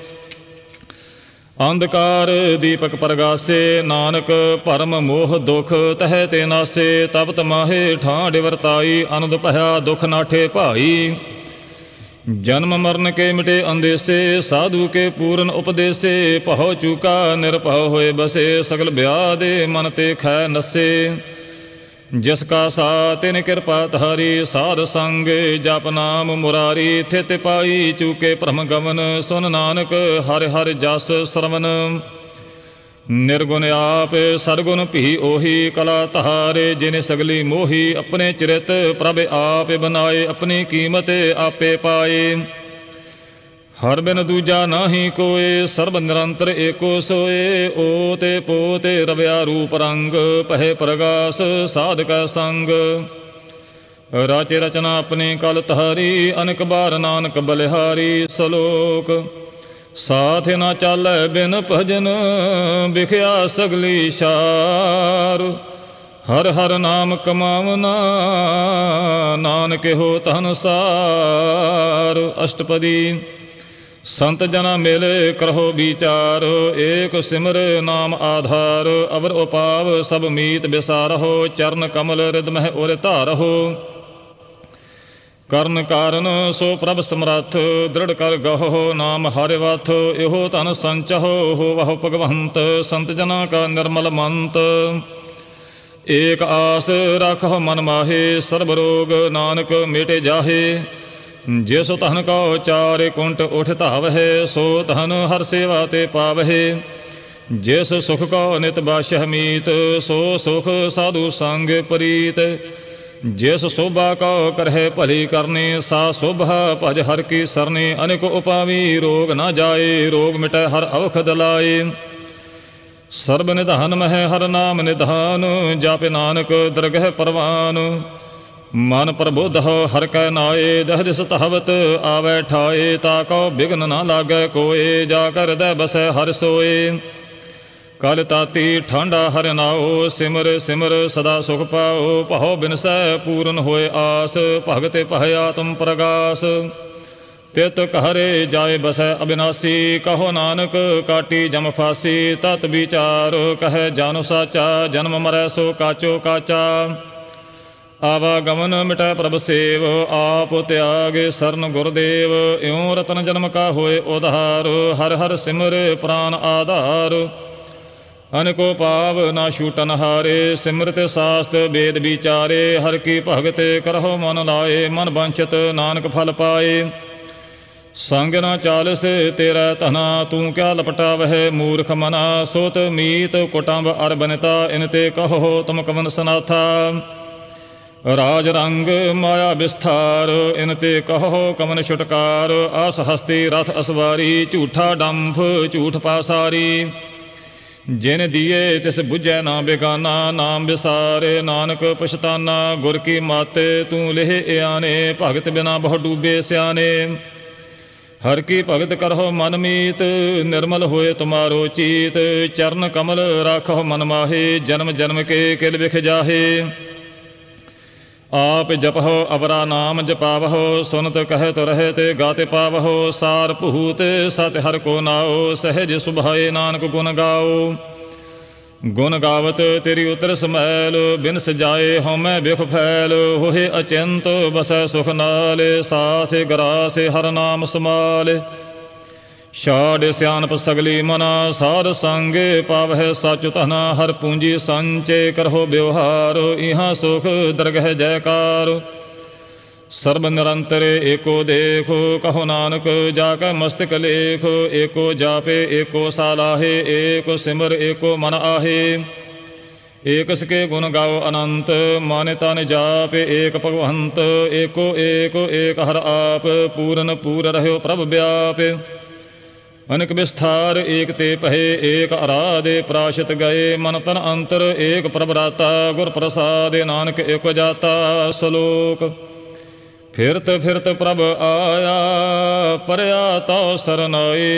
ਅੰਧਕਾਰ ਦੀਪਕ ਪ੍ਰਗਾਸੇ ਨਾਨਕ ਭਰਮ ਮੋਹ ਦੁਖ ਤਹਿ ਤੇ ਨਾਸੇ। ਤਪਤ ਮਾਹੇ ਠਾਂਡ ਵਰਤਾਈ ਅਨੰਦ ਭਇਆ ਦੁਖ ਨਾਠੇ ਭਾਈ। ਜਨਮ ਮਰਨ ਕੇ ਮਿਟੇ ਅੰਦੇਸੇ ਸਾਧੂ ਕੇ ਪੂਰਨ ਉਪਦੇਸੇ। ਭਉ ਚੂਕਾ ਨਿਰਭਉ ਹੋਏ ਬਸੇ ਸਗਲ ਬਿਆਦੇ ਮਨ ਤੇ ਖੈ ਨਸੇ। ਜਿਸ ਕਾ ਸਾ ਤਿਨ ਕਿਰਪਾ ਧਾਰੀ ਸਾਧ ਸੰਗ ਜਪ ਨਾਮ ਮੁਰਾਰੀ। ਥਿਤ ਪਾਈ ਚੂਕੇ ਭ੍ਰਮ ਗਮਨ ਸੁਨ ਨਾਨਕ ਹਰਿ ਹਰਿ ਜਸ ਸਰਵਨ। ਨਿਰਗੁਣ ਆਪ ਸਰਗੁਣ ਭੀ ਉਹੀ ਕਲਾ ਧਾਰੇ। ਜਿਨੇ ਸਗਲੀ ਮੋਹੀ ਆਪਣੇ ਚਰਿਤ ਪ੍ਰਭ ਆਪ ਬਨਾਏ। ਆਪਣੀ ਕੀਮਤ ਆਪੇ ਪਾਏ। ਹਰ ਬਿਨ ਦੂਜਾ ਨਾਹੀ ਕੋਏ ਸਰਬ ਨਿਰੰਤਰ ਏਕੋ ਸੋਏ। ਓ ਤੇ ਪੋ ਤੇ ਰਵਿਆ ਰੂਪ ਰੰਗ ਪਹਿ ਪ੍ਰਗਾਸ ਸਾਧ ਕਾ ਸੰਗ। ਰਾਚੇ ਰਚਨਾ ਆਪਣੀ ਕਲ ਧਾਰੀ ਅਨੇਕ ਬਾਰ ਨਾਨਕ ਬਲਿਹਾਰੀ। ਸਲੋਕ ਸਾਥ ਨਾ ਚਾਲੈ ਬਿਨ ਭਜਨ ਵਿਖਿਆ ਸਗਲੀ ਸਾਰ। ਹਰ ਹਰ ਨਾਮ ਕਮਾਵਨਾ ਨਾਨਕ ਹੋ ਧਨ ਸਾਰ। ਅਸ਼ਟਪਦੀ। ਸੰਤ ਜਨਾ ਮਿਲੇ ਕਰਹੁ ਵਿਚਾਰ ਏਕ ਸਿਮਰ ਨਾਮ ਆਧਾਰ। ਅਵਰ ਉਪਾਵ ਸਭ ਮੀਤ ਵਿਸਾਰਹੁ ਚਰਨ ਕਮਲ ਰਿਦ ਮਹਿ ਉਰ ਧਾਰਹੁ। ਕਰਨ ਕਾਰਨ ਸੋ ਪ੍ਰਭ ਸਮਰੱਥ ਦ੍ਰਿੜ ਕਰ ਗਹੁ ਨਾਮ ਹਰਿ ਵਥ। ਇਹੋ ਧਨ ਸੰਚਹੁ ਹੋਵਹੁ ਭਗਵੰਤ ਸੰਤ ਜਨਾ ਕਾ ਨਿਰਮਲ ਮੰਤ। ਏਕ ਆਸ ਰੱਖਹੁ ਮਨ ਮਾਹੇ ਸਰਬ ਰੋਗ ਨਾਨਕ ਮੇਟੇ ਜਾਹੇ। ਜਿਸ ਧਨ ਕਉ ਚਾਰਿ ਕੁੰਟ ਉਠ ਧਾਵਹਿ ਸੋ ਧਨ ਹਰ ਸੇਵਾ ਤੇ ਪਾਵਹਿ। ਜਿਸ ਸੁਖ ਕਉ ਨਿਤ ਬਾਸ਼ਹਿ ਮੀਤ ਸੋ ਸੁਖ ਸਾਧੂ ਸੰਗ ਪ੍ਰੀਤ। ਜਿਸ ਸੋਭਾ ਕਉ ਕਰਹਿ ਭਲੀ ਕਰਨੀ ਸਾ ਸੋਭਾ ਭਜ ਹਰ ਕੀ ਸਰਨੀ। ਅਨੇਕ ਉਪਾਵੀ ਰੋਗ ਨਾ ਜਾਏ ਰੋਗ ਮਿਟੈ ਹਰ ਔਖਦ ਲਾਏ। ਸਰਬ ਨਿਧਾਨ ਮਹਿ ਹਰ ਨਾਮ ਨਿਧਾਨ ਜਾਪੇ ਨਾਨਕ ਦਰਗਹਿ ਪਰਵਾਨ। ਮਨ ਪ੍ਰਬੁੱਧ ਹੋ ਹਰਿ ਕੈ ਨਾਏ, ਦਹ ਦਿਸ ਤਹਵਤ ਆਵੈ ਠਾਏ। ਤਾ ਕਉ ਬਿਘਨ ਨਾ ਲਾਗੈ ਕੋਏ, ਜਾ ਕਰ ਹਿਰਦੈ ਬਸੈ ਹਰਿ ਸੋਏ। ਕਲ ਤਾਤੀ ਠਾਂਡਾ ਹਰਿ ਨਾਉ, ਸਿਮਰ ਸਿਮਰ ਸਦਾ ਸੁਖ ਪਾਉ। ਭਉ ਬਿਨਸੈ ਪੂਰਨ ਹੋਏ ਆਸ, ਭਗਤਿ ਭਇ ਆਤਮ ਪ੍ਰਗਾਸ। ਤਿਤ ਘਰੇ ਜਾਏ ਬਸੈ ਅਬਿਨਾਸੀ, ਕਹੋ ਨਾਨਕ ਕਾਟੀ ਜਮ ਫਾਸੀ। ਤਤ ਵਿਚਾਰ ਕਹੈ ਜਾਨੁ ਸਾਚਾ, ਜਨਮ ਮਰੈ ਸੋ ਕਾਚੋ ਕਾਚਾ। ਆਵਾਗਮਨ ਮਿਟੈ ਪ੍ਰਭ ਸੇਵ, ਆਪ ਤਿਆਗੇ ਸਰਨ ਗੁਰਦੇਵ। ਇਉ ਰਤਨ ਜਨਮ ਕਾ ਹੋਏ ਉਧਾਰ, ਹਰਿ ਹਰਿ ਸਿਮਰ ਪ੍ਰਾਨ ਆਧਾਰ। ਅਨਕੋ ਪਾਵ ਨਾ ਛੂਟਨ ਹਾਰੇ, ਸਿਮਰਤ ਸਾਸਤ ਵੇਦ ਵਿਚਾਰੇ। ਹਰਿ ਕੀ ਭਗਤ ਕਰਹੁ ਮਨ ਲਾਏ, ਮਨ ਵਾਂਛਿਤ ਨਾਨਕ ਫਲ ਪਾਏ। ਸੰਗ ਨਾ ਚਾਲਸ ਤੇਰਾ ਧਨਾ, ਤੂੰ ਕਿਆ ਲਪਟਾਵਹਿ ਮੂਰਖ ਮਨਾ। ਸੋਤ ਮੀਤ ਕੁਟੰਬ ਅਰ ਬਨਿਤਾ, ਇਨ ਤੇ ਕਹੋ ਤੁਮ ਕਵਨ ਸਨਾਥਾ। ਰਾਜ ਰੰਗ ਮਾਇਆ ਵਿਸਥਾਰ, ਇਨ ਤੇ ਕਹੋ ਕਵਨ ਛੁਟਕਾਰ। ਆਸ ਹਸਤੀ ਰਥ ਅਸਵਾਰੀ, ਝੂਠਾ ਡੰਫ ਝੂਠ ਪਾਸਾਰੀ। ਜਿਨ ਦੀਏ ਤਿਸ ਬੁਝੈ ਨਾ ਬੇਗਾਨਾ, ਨਾਮ ਵਿਸਾਰੇ ਨਾਨਕ ਪਛਤਾਨਾ। ਗੁਰ ਕੀ ਮਤਿ ਤੂੰ ਲਿਹ ਇਆਨੇ, ਭਗਤ ਬਿਨਾ ਬਹੁ ਡੂਬੇ ਸਿਆਨੇ। ਹਰਿ ਕੀ ਭਗਤ ਕਰਹੁ ਮਨ ਮੀਤ, ਨਿਰਮਲ ਹੋਏ ਤੁਮਾਰੋ ਚੀਤ। ਚਰਨ ਕਮਲ ਰਾਖਹੁ ਮਨ ਮਾਹੇ, ਜਨਮ ਜਨਮ ਕੇ ਕਿਲ ਵਿਖ ਜਾਹੇ। ਆਪ ਜਪਹੁ ਅਵਰਾ ਨਾਮ ਜਪਾਵਹੁ, ਸੁਨਤ ਕਹਿਤ ਰਹਿਤ ਗਾਤੇ ਪਾਵਹੁ। ਸਾਰ ਭੂਤ ਸਤਿ ਹਰਿ ਕੋ ਨਾਉ, ਸਹਿਜ ਸੁਭਾਏ ਨਾਨਕ ਗੁਣ ਗਾਓ। ਗੁਣ ਗਾਵਤ ਤੇਰੀ ਉਤਰ ਸਮੈਲ, ਬਿਨ ਸਜਾਏ ਹਉਮੈ ਬਿਖ ਫੈਲ। ਹੋਏ ਅਚਿੰਤ ਬਸੈ ਸੁਖ ਨਾਲ, ਸਾਸੇ ਗਰਾਸੇ ਹਰਿ ਨਾਮ ਸਮਾਲ। ਛਾੜ ਸਿਆਣਪ ਸਗਲੀ ਮਨਾ, ਸਾਧ ਸੰਗ ਪਾਵਹਿ ਸਚ ਧਨਾ। ਹਰਿ ਪੂੰਜੀ ਸੰਚੇ ਕਰਹੁ ਬਿਵਹਾਰ, ਇਹਾਂ ਸੁਖ ਦਰਗਹਿ ਜੈਕਾਰ। ਸਰਬ ਨਿਰੰਤਰ ਏਕੋ ਦੇਖੋ, ਕਹੋ ਨਾਨਕ ਜਾ ਕੈ ਮਸਤਕ ਲੇਖ। ਏਕੋ ਜਾਪੇ ਏਕੋ ਸਾਲਾਹੇ, ਏਕੋ ਸਿਮਰ ਏਕੋ ਮਨ ਆਹੇ। ਏਕ ਸਕੇ ਗੁਣ ਗਾਓ ਅਨੰਤ, ਮਾਨਿ ਤਨ ਜਾਪੇ ਏਕ ਭਗਵੰਤ। ਏਕੋ ਏਕੋ ਏਕ ਹਰਿ ਆਪ, ਪੂਰਨ ਪੂਰ ਰਹਿਓ ਪ੍ਰਭ ਵਿਆਪ। ਅਨਕ ਵਿਸਥਾਰ ਏਕ ਤੇ ਭਏ, ਏਕ ਅਰਾਧੇ ਪ੍ਰਾਸ਼ਿਤ ਗਏ। ਮਨ ਤਨ ਅੰਤਰ ਏਕ ਪ੍ਰਭ ਰਾਤਾ, ਗੁਰ ਪ੍ਰਸਾਦਿ ਨਾਨਕ ਏਕ ਜਾਤਾ। ਸ਼ਲੋਕ ਫਿਰਤ ਫਿਰਤ ਪ੍ਰਭ ਆਇਆ, ਪਰਿਆ ਤਉ ਸਰਨਾਏ।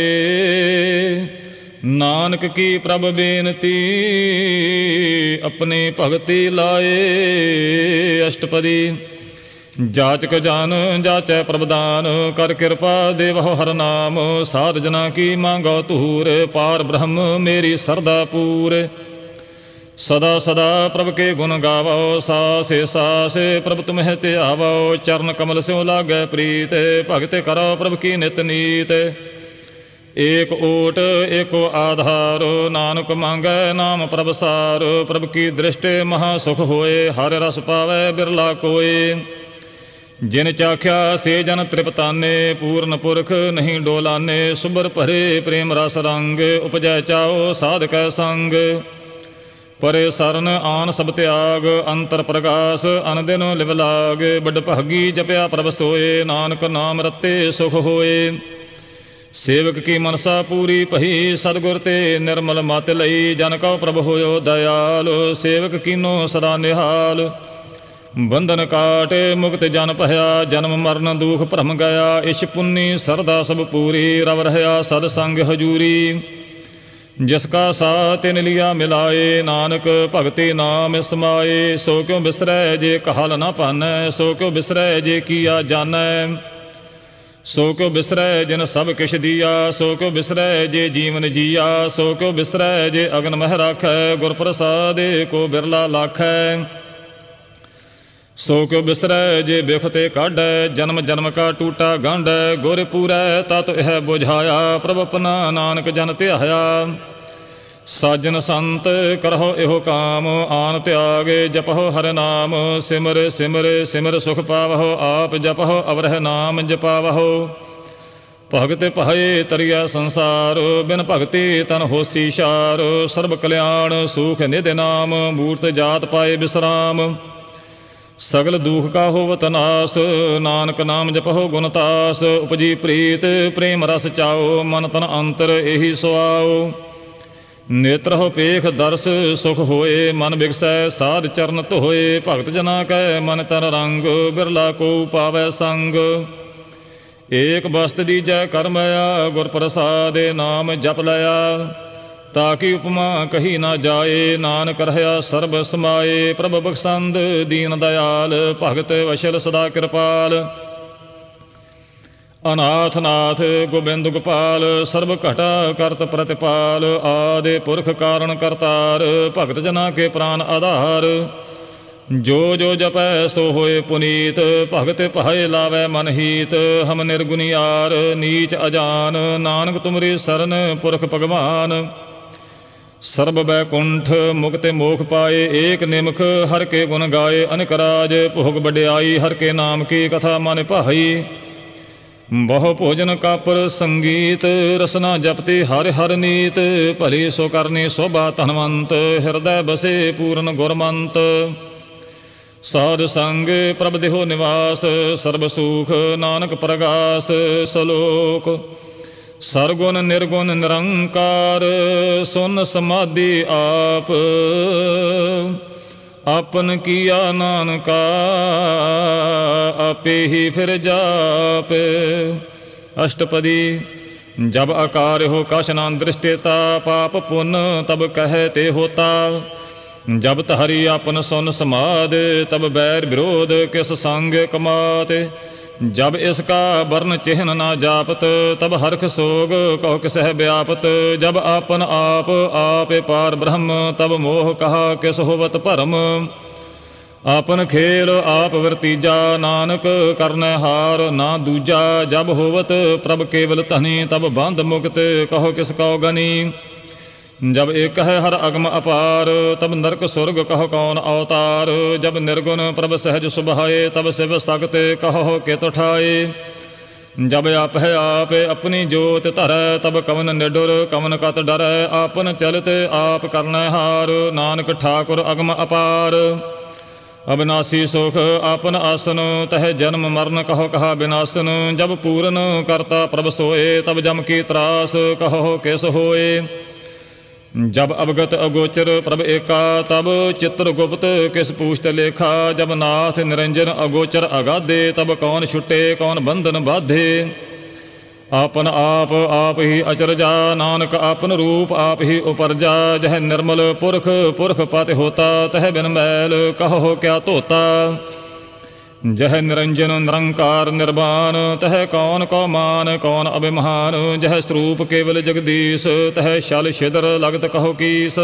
ਨਾਨਕ ਕੀ ਪ੍ਰਭ ਬੇਨਤੀ, ਆਪਣੀ ਭਗਤੀ ਲਾਏ। ਅਸ਼ਟਪਦੀ ਜਾਚਕ ਜਨ ਜਾਚੈ ਪ੍ਰਭਦਾਨ, ਕਰ ਕਿਰਪਾ ਦੇਵਹੁ ਹਰਿ ਨਾਮ। ਸਾਧ ਜਨਾ ਕੀ ਮੰਗੋ ਧੂਰ, ਪਾਰ ਬ੍ਰਹਮ ਮੇਰੀ ਸਰਦਾ ਪੂਰ। ਸਦਾ ਸਦਾ ਪ੍ਰਭ ਕੇ ਗੁਣ ਗਾਵੋ, ਸਾਸੇ ਸਾਸੇ ਪ੍ਰਭ ਤੁਮਹਿ ਧਿਆਵੋ। ਚਰਨ ਕਮਲ ਸਿਉ ਲਾਗੈ ਪ੍ਰੀਤ, ਭਗਤ ਕਰੋ ਪ੍ਰਭ ਕੀ ਨਿਤ ਨੀਤ। ਏਕ ਓਟ ਏਕੋ ਆਧਾਰ, ਨਾਨਕ ਮੰਗੈ ਨਾਮ ਪ੍ਰਭ ਸਾਰ। ਪ੍ਰਭ ਕੀ ਦ੍ਰਿਸ਼ਟਿ ਮਹਾ ਸੁਖ ਹੋਏ, ਹਰਿ ਰਸ ਪਾਵੈ ਬਿਰਲਾ ਕੋਏ। ਜਿਨ ਚਾਖਿਆ ਸੇ ਜਨ ਤ੍ਰਿਪਤਾਨੇ, ਪੂਰਨ ਪੁਰਖ ਨਹੀਂ ਡੋਲਾਨੇ। ਸੁਬਰ ਭਰੇ ਪ੍ਰੇਮ ਰਸ ਰੰਗ, ਉਪਜੈ ਚਾਓ ਸਾਧ ਕੈ ਸੰਗ। ਪਰੇ ਸਰਨ ਆਨ ਸਭ ਤਿਆਗ, ਅੰਤਰ ਪ੍ਰਗਾਸ ਅਨ ਦਿਨ ਲਿਵ ਲਾਗ। ਵੱਡ ਭਾਗੀ ਜਪਿਆ ਪ੍ਰਭ ਸੋਏ, ਨਾਨਕ ਨਾਮ ਰਤੇ ਸੁਖ ਹੋਏ। ਸੇਵਕ ਕੀ ਮਨਸਾ ਪੂਰੀ ਭਈ, ਸਤਿਗੁਰ ਤੇ ਨਿਰਮਲ ਮਤਿ ਲਈ। ਜਨ ਕਉ ਪ੍ਰਭ ਹੋਇਓ ਦਇਆਲ, ਸੇਵਕ ਕੀਨੋ ਸਦਾ ਨਿਹਾਲ। ਬੰਧਨ ਕਾਟ ਮੁਕਤ ਜਨ ਭਇਆ, ਜਨਮ ਮਰਨ ਦੁਖ ਭਰਮ ਗਿਆ। ਇਛ ਪੁੰਨੀ ਸਰਦਾ ਸਭ ਪੂਰੀ, ਰਵ ਰਹਿਆ ਸਦ ਸੰਗ ਹਜੂਰੀ। ਜਿਸ ਕਾ ਸਾ ਤਿਨ ਲਿਆ ਮਿਲਾਏ, ਨਾਨਕ ਭਗਤੀ ਨਾਮ ਸਮਾਏ। ਸੋ ਕਿਉ ਬਿਸਰੈ ਜੇ ਕਹਾਲ ਨਾ ਭਾਨੈ, ਸੋ ਕਿਉ ਬਿਸਰੈ ਜੇ ਕੀਆ ਜਾਣੈ। ਸੋ ਕਿਉ ਬਿਸਰੈ ਜਿਨ ਸਭ ਕਿਛ ਦੀਆ, ਸੋ ਕਿਉ ਬਿਸਰੈ ਜੇ ਜੀਵਨ ਜੀਆ। ਸੋ ਕਿਉ ਬਿਸਰੈ ਜੇ ਅਗਨ ਮਹਿ ਰਾਖੈ, ਗੁਰ ਪ੍ਰਸਾਦਿ ਕੋ ਬਿਰਲਾ ਲਾਖੈ। ਸੋ ਕਿਉ ਬਿਸਰੈ ਜੇ ਬਿਖ ਤੇ ਕਾਢੈ, ਜਨਮ ਜਨਮ ਕਾ ਟੂਟਾ ਗੰਢੈ। ਗੁਰ ਪੂਰੈ ਤਤ ਇਹ ਬੁਝਾਇਆ, ਪ੍ਰਭ ਆਪਣਾ ਨਾਨਕ ਜਨ ਧਿਆਇਆ। ਸਾਜਨ ਸੰਤ ਕਰਹੁ ਇਹੋ ਕਾਮ, ਆਨ ਤਿਆਗੇ ਜਪਹੁ ਹਰਿ ਨਾਮ। ਸਿਮਰ ਸਿਮਰ ਸਿਮਰ ਸੁਖ ਪਾਵਹੁ, ਆਪ ਜਪਹੁ ਅਵਰਹਿ ਨਾਮ ਜਪਾਵਹੁ। ਭਗਤ ਭਏ ਤਰਿਆ ਸੰਸਾਰ, ਬਿਨ ਭਗਤੀ ਤਨ ਹੋਸੀ ਸ਼ਾਰ। ਸਰਬ ਕਲਿਆਣ ਸੂਖ ਨਿਧਿ ਨਾਮ, ਮੂਰਤ ਜਾਤ ਪਾਏ ਬਿਸਰਾਮ। ਸਗਲ ਦੁਖ ਕਾ ਹੋਵਤ ਨਾਸ, ਨਾਨਕ ਨਾਮ ਜਪਹੁ ਗੁਣ ਤਾਸ। ਉਪਜੀ ਪ੍ਰੀਤ ਪ੍ਰੇਮ ਰਸ ਚਾਓ, ਮਨ ਤਨ ਅੰਤਰ ਇਹੀ ਸੁਆਓ। ਨੇਤਰ ਹੋ ਪੇਖ ਦਰਸ ਸੁਖ ਹੋਏ, ਮਨ ਬਿਗਸੈ ਸਾਧ ਚਰਨ ਧੋਏ। ਭਗਤ ਜਨਾ ਕੈ ਮਨ ਤਨ ਰੰਗ, ਬਿਰਲਾ ਕੋ ਪਾਵੈ ਸੰਗ। ਏਕ ਬਸਤ ਦੀਜੈ ਕਰਮਇਆ, ਗੁਰ ਪ੍ਰਸਾਦਿ ਨਾਮ ਜਪ ਲਿਆ। ਤਾਕੀ ਉਪਮਾ ਕਹੀ ਨਾ ਜਾਏ, ਨਾਨਕ ਰਹਿਆ ਸਰਬ ਸਮਾਏ। ਪ੍ਰਭ ਬਖਸ਼ੰਦ ਦੀਨ ਦਇਆਲ, ਭਗਤ ਵਸ਼ਲ ਸਦਾ ਕਿਰਪਾਲ। ਅਨਾਥ ਨਾਥ ਗੋਬਿੰਦ ਗੋਪਾਲ, ਸਰਬ ਘਟਾ ਕਰਤ ਪ੍ਰਤਿਪਾਲ। ਆਦਿ ਪੁਰਖ ਕਾਰਣ ਕਰਤਾਰ, ਭਗਤ ਜਨਾ ਕੇ ਪ੍ਰਾਨ ਆਧਾਰ। ਜੋ ਜੋ ਜਪੈ ਸੋ ਹੋਏ ਪੁਨੀਤ, ਭਗਤ ਭਾਏ ਲਾਵੈ ਮਨ ਹੀਤ। ਹਮ ਨਿਰਗੁਣਿਆਰ ਨੀਚ ਅਜਾਨ, ਨਾਨਕ ਤੁਮਰੀ ਸਰਨ ਪੁਰਖ ਭਗਵਾਨ। ਸਰਬ ਬੈਕੁੰਠ ਮੁਕਤਿ ਮੋਖ ਪਾਏ, ਏਕ ਨਿਮਖ ਹਰ ਕੇ ਗੁਣ ਗਾਏ। ਅਨਿਕ ਰਾਜ ਭੋਗ ਵਡਿਆਈ, ਹਰ ਕੇ ਨਾਮ ਕੀ ਕਥਾ ਮਨ ਭਾਈ। ਬਹੁ ਭੋਜਨ ਕਾਪਰ ਸੰਗੀਤ, ਰਸਨਾ ਜਪਤੀ ਹਰਿ ਹਰਿ ਨੀਤ। ਭਲੀ ਸੋ ਕਰਨੀ ਸੋਭਾ ਧਨਵੰਤ, ਹਿਰਦੈ ਬਸੇ ਪੂਰਨ ਗੁਰਮੰਤ। ਸਾਧ ਸੰਗ ਪ੍ਰਭ ਦੇਹੋ ਨਿਵਾਸ, ਸਰਬ ਸੁਖ ਨਾਨਕ ਪ੍ਰਗਾਸ। ਸਲੋਕ ਸਰਗੁਣ ਨਿਰਗੁਣ ਨਿਰੰਕਾਰ, ਸੁਨ ਸਮਾਧੀ ਆਪ। ਆਪਨ ਕੀਆ ਨਾਨਕਾ, ਆਪੇ ਹੀ ਫਿਰ ਜਾਪ। ਅਸ਼ਟਪਦੀ ਜਬ ਆਕਾਰ ਹੋ ਕਛ ਨਾ ਦ੍ਰਿਸ਼ਟੇਤਾ, ਪਾਪ ਪੁੰਨ ਤਬ ਕਹਿ ਤੇ ਹੋਤਾ। ਜਬ ਤਹਰੀ ਆਪਨ ਸੁਨ ਸਮਾਦ, ਤਬ ਬੈਰ ਵਿਰੋਧ ਕਿਸ ਸੰਗ ਕਮਾਤ। ਜਬ ਇਸਕਾ ਵਰਨ ਚਿਹਨ ਨਾ ਜਾਪਤ, ਤਬ ਹਰਖ ਸੋਗ ਕਹੁ ਕਿਸਹਿ ਵਿਆਪਤ। ਜਬ ਆਪਨ ਆਪ ਆਪੇ ਪਾਰ ਬ੍ਰਹਮ, ਤਬ ਮੋਹ ਕਹਾ ਕਿਸ ਹੋਵਤ ਭਰਮ। ਆਪਨ ਖੇਲ ਆਪ ਵਰਤੀਜਾ, ਨਾਨਕ ਕਰਨੈ ਹਾਰ ਨਾ ਦੂਜਾ। ਜਬ ਹੋਵਤ ਪ੍ਰਭ ਕੇਵਲ ਧਨੀ, ਤਬ ਬੰਧ ਮੁਕਤ ਕਹੋ ਕਿਸ ਕਉ ਗਨੀ। ਜਬ ਏਕ ਹੈ ਹਰ ਅਗਮ ਅਪਾਰ, ਤਬ ਨਰਕ ਸੁਰਗ ਕਹੋ ਕੌਣ ਅਵਤਾਰ। ਜਬ ਨਿਰਗੁਣ ਪ੍ਰਭ ਸਹਿਜ ਸੁਭਾਏ, ਤਬ ਸਿਵ ਸਗਤ ਕਹੋ ਕਿਤ ਠਾਏ। ਜਬ ਆਪ ਹੈ ਆਪ ਆਪਣੀ ਜੋਤ ਧਰੈ, ਤਬ ਕਵਨ ਨਿਡੁਰ ਕਵਨ ਕਤ ਡਰੈ। ਆਪਨ ਚਲਤ ਆਪ ਕਰਨੈ ਹਾਰ, ਨਾਨਕ ਠਾਕੁਰ ਅਗਮ ਅਪਾਰ। ਅਬਿਨਾਸੀ ਸੁਖ ਆਪਨ ਆਸਨ, ਤਹਿ ਜਨਮ ਮਰਨ ਕਹੋ ਕਹਾ ਬਿਨਾਸਨ। ਜਬ ਪੂਰਨ ਕਰਤਾ ਪ੍ਰਭ ਸੋਏ, ਤਬ ਜਮ ਕੀ ਤਰਾਸ ਕਹੋ ਕਿਸ ਹੋਏ। ਜਬ ਅਵਗਤ ਅਗੋਚਰ ਪ੍ਰਭ ਏਕਾ, ਤਬ ਚਿੱਤਰ ਗੁਪਤ ਕਿਸ ਪੂਛਤ ਲੇਖਾ। ਜਬ ਨਾਥ ਨਿਰੰਜਨ ਅਗੋਚਰ ਅਗਾਧੇ, ਤਬ ਕੌਣ ਛੁੱਟੇ ਕੌਣ ਬੰਧਨ ਬਾਧੇ। ਆਪਨ ਆਪ ਆਪ ਹੀ ਅਚਰਜਾ, ਨਾਨਕ ਆਪਨ ਰੂਪ ਆਪ ਹੀ ਉਪਰਜਾ। ਜਹ ਨਿਰਮਲ ਪੁਰਖ ਪੁਰਖ ਪਤਿ ਹੋਤਾ, ਤਹ ਬਿਨ ਮੈਲ ਕਹੋ ਕਿਆ ਧੋਤਾ। ਜਹ ਨਿਰੰਜਨ ਨਿਰੰਕਾਰ ਨਿਰਵਾਨ, ਤਹ ਕੌਣ ਕਉ ਮਾਨ ਕੌਣ ਅਭਿਮਾਨ। ਜਹ ਸਰੂਪ ਕੇਵਲ ਜਗਦੀਸ਼, ਤਹ ਛਲ ਛਿਦਰ ਲਗਤ ਕਹੋ ਕੀਸ।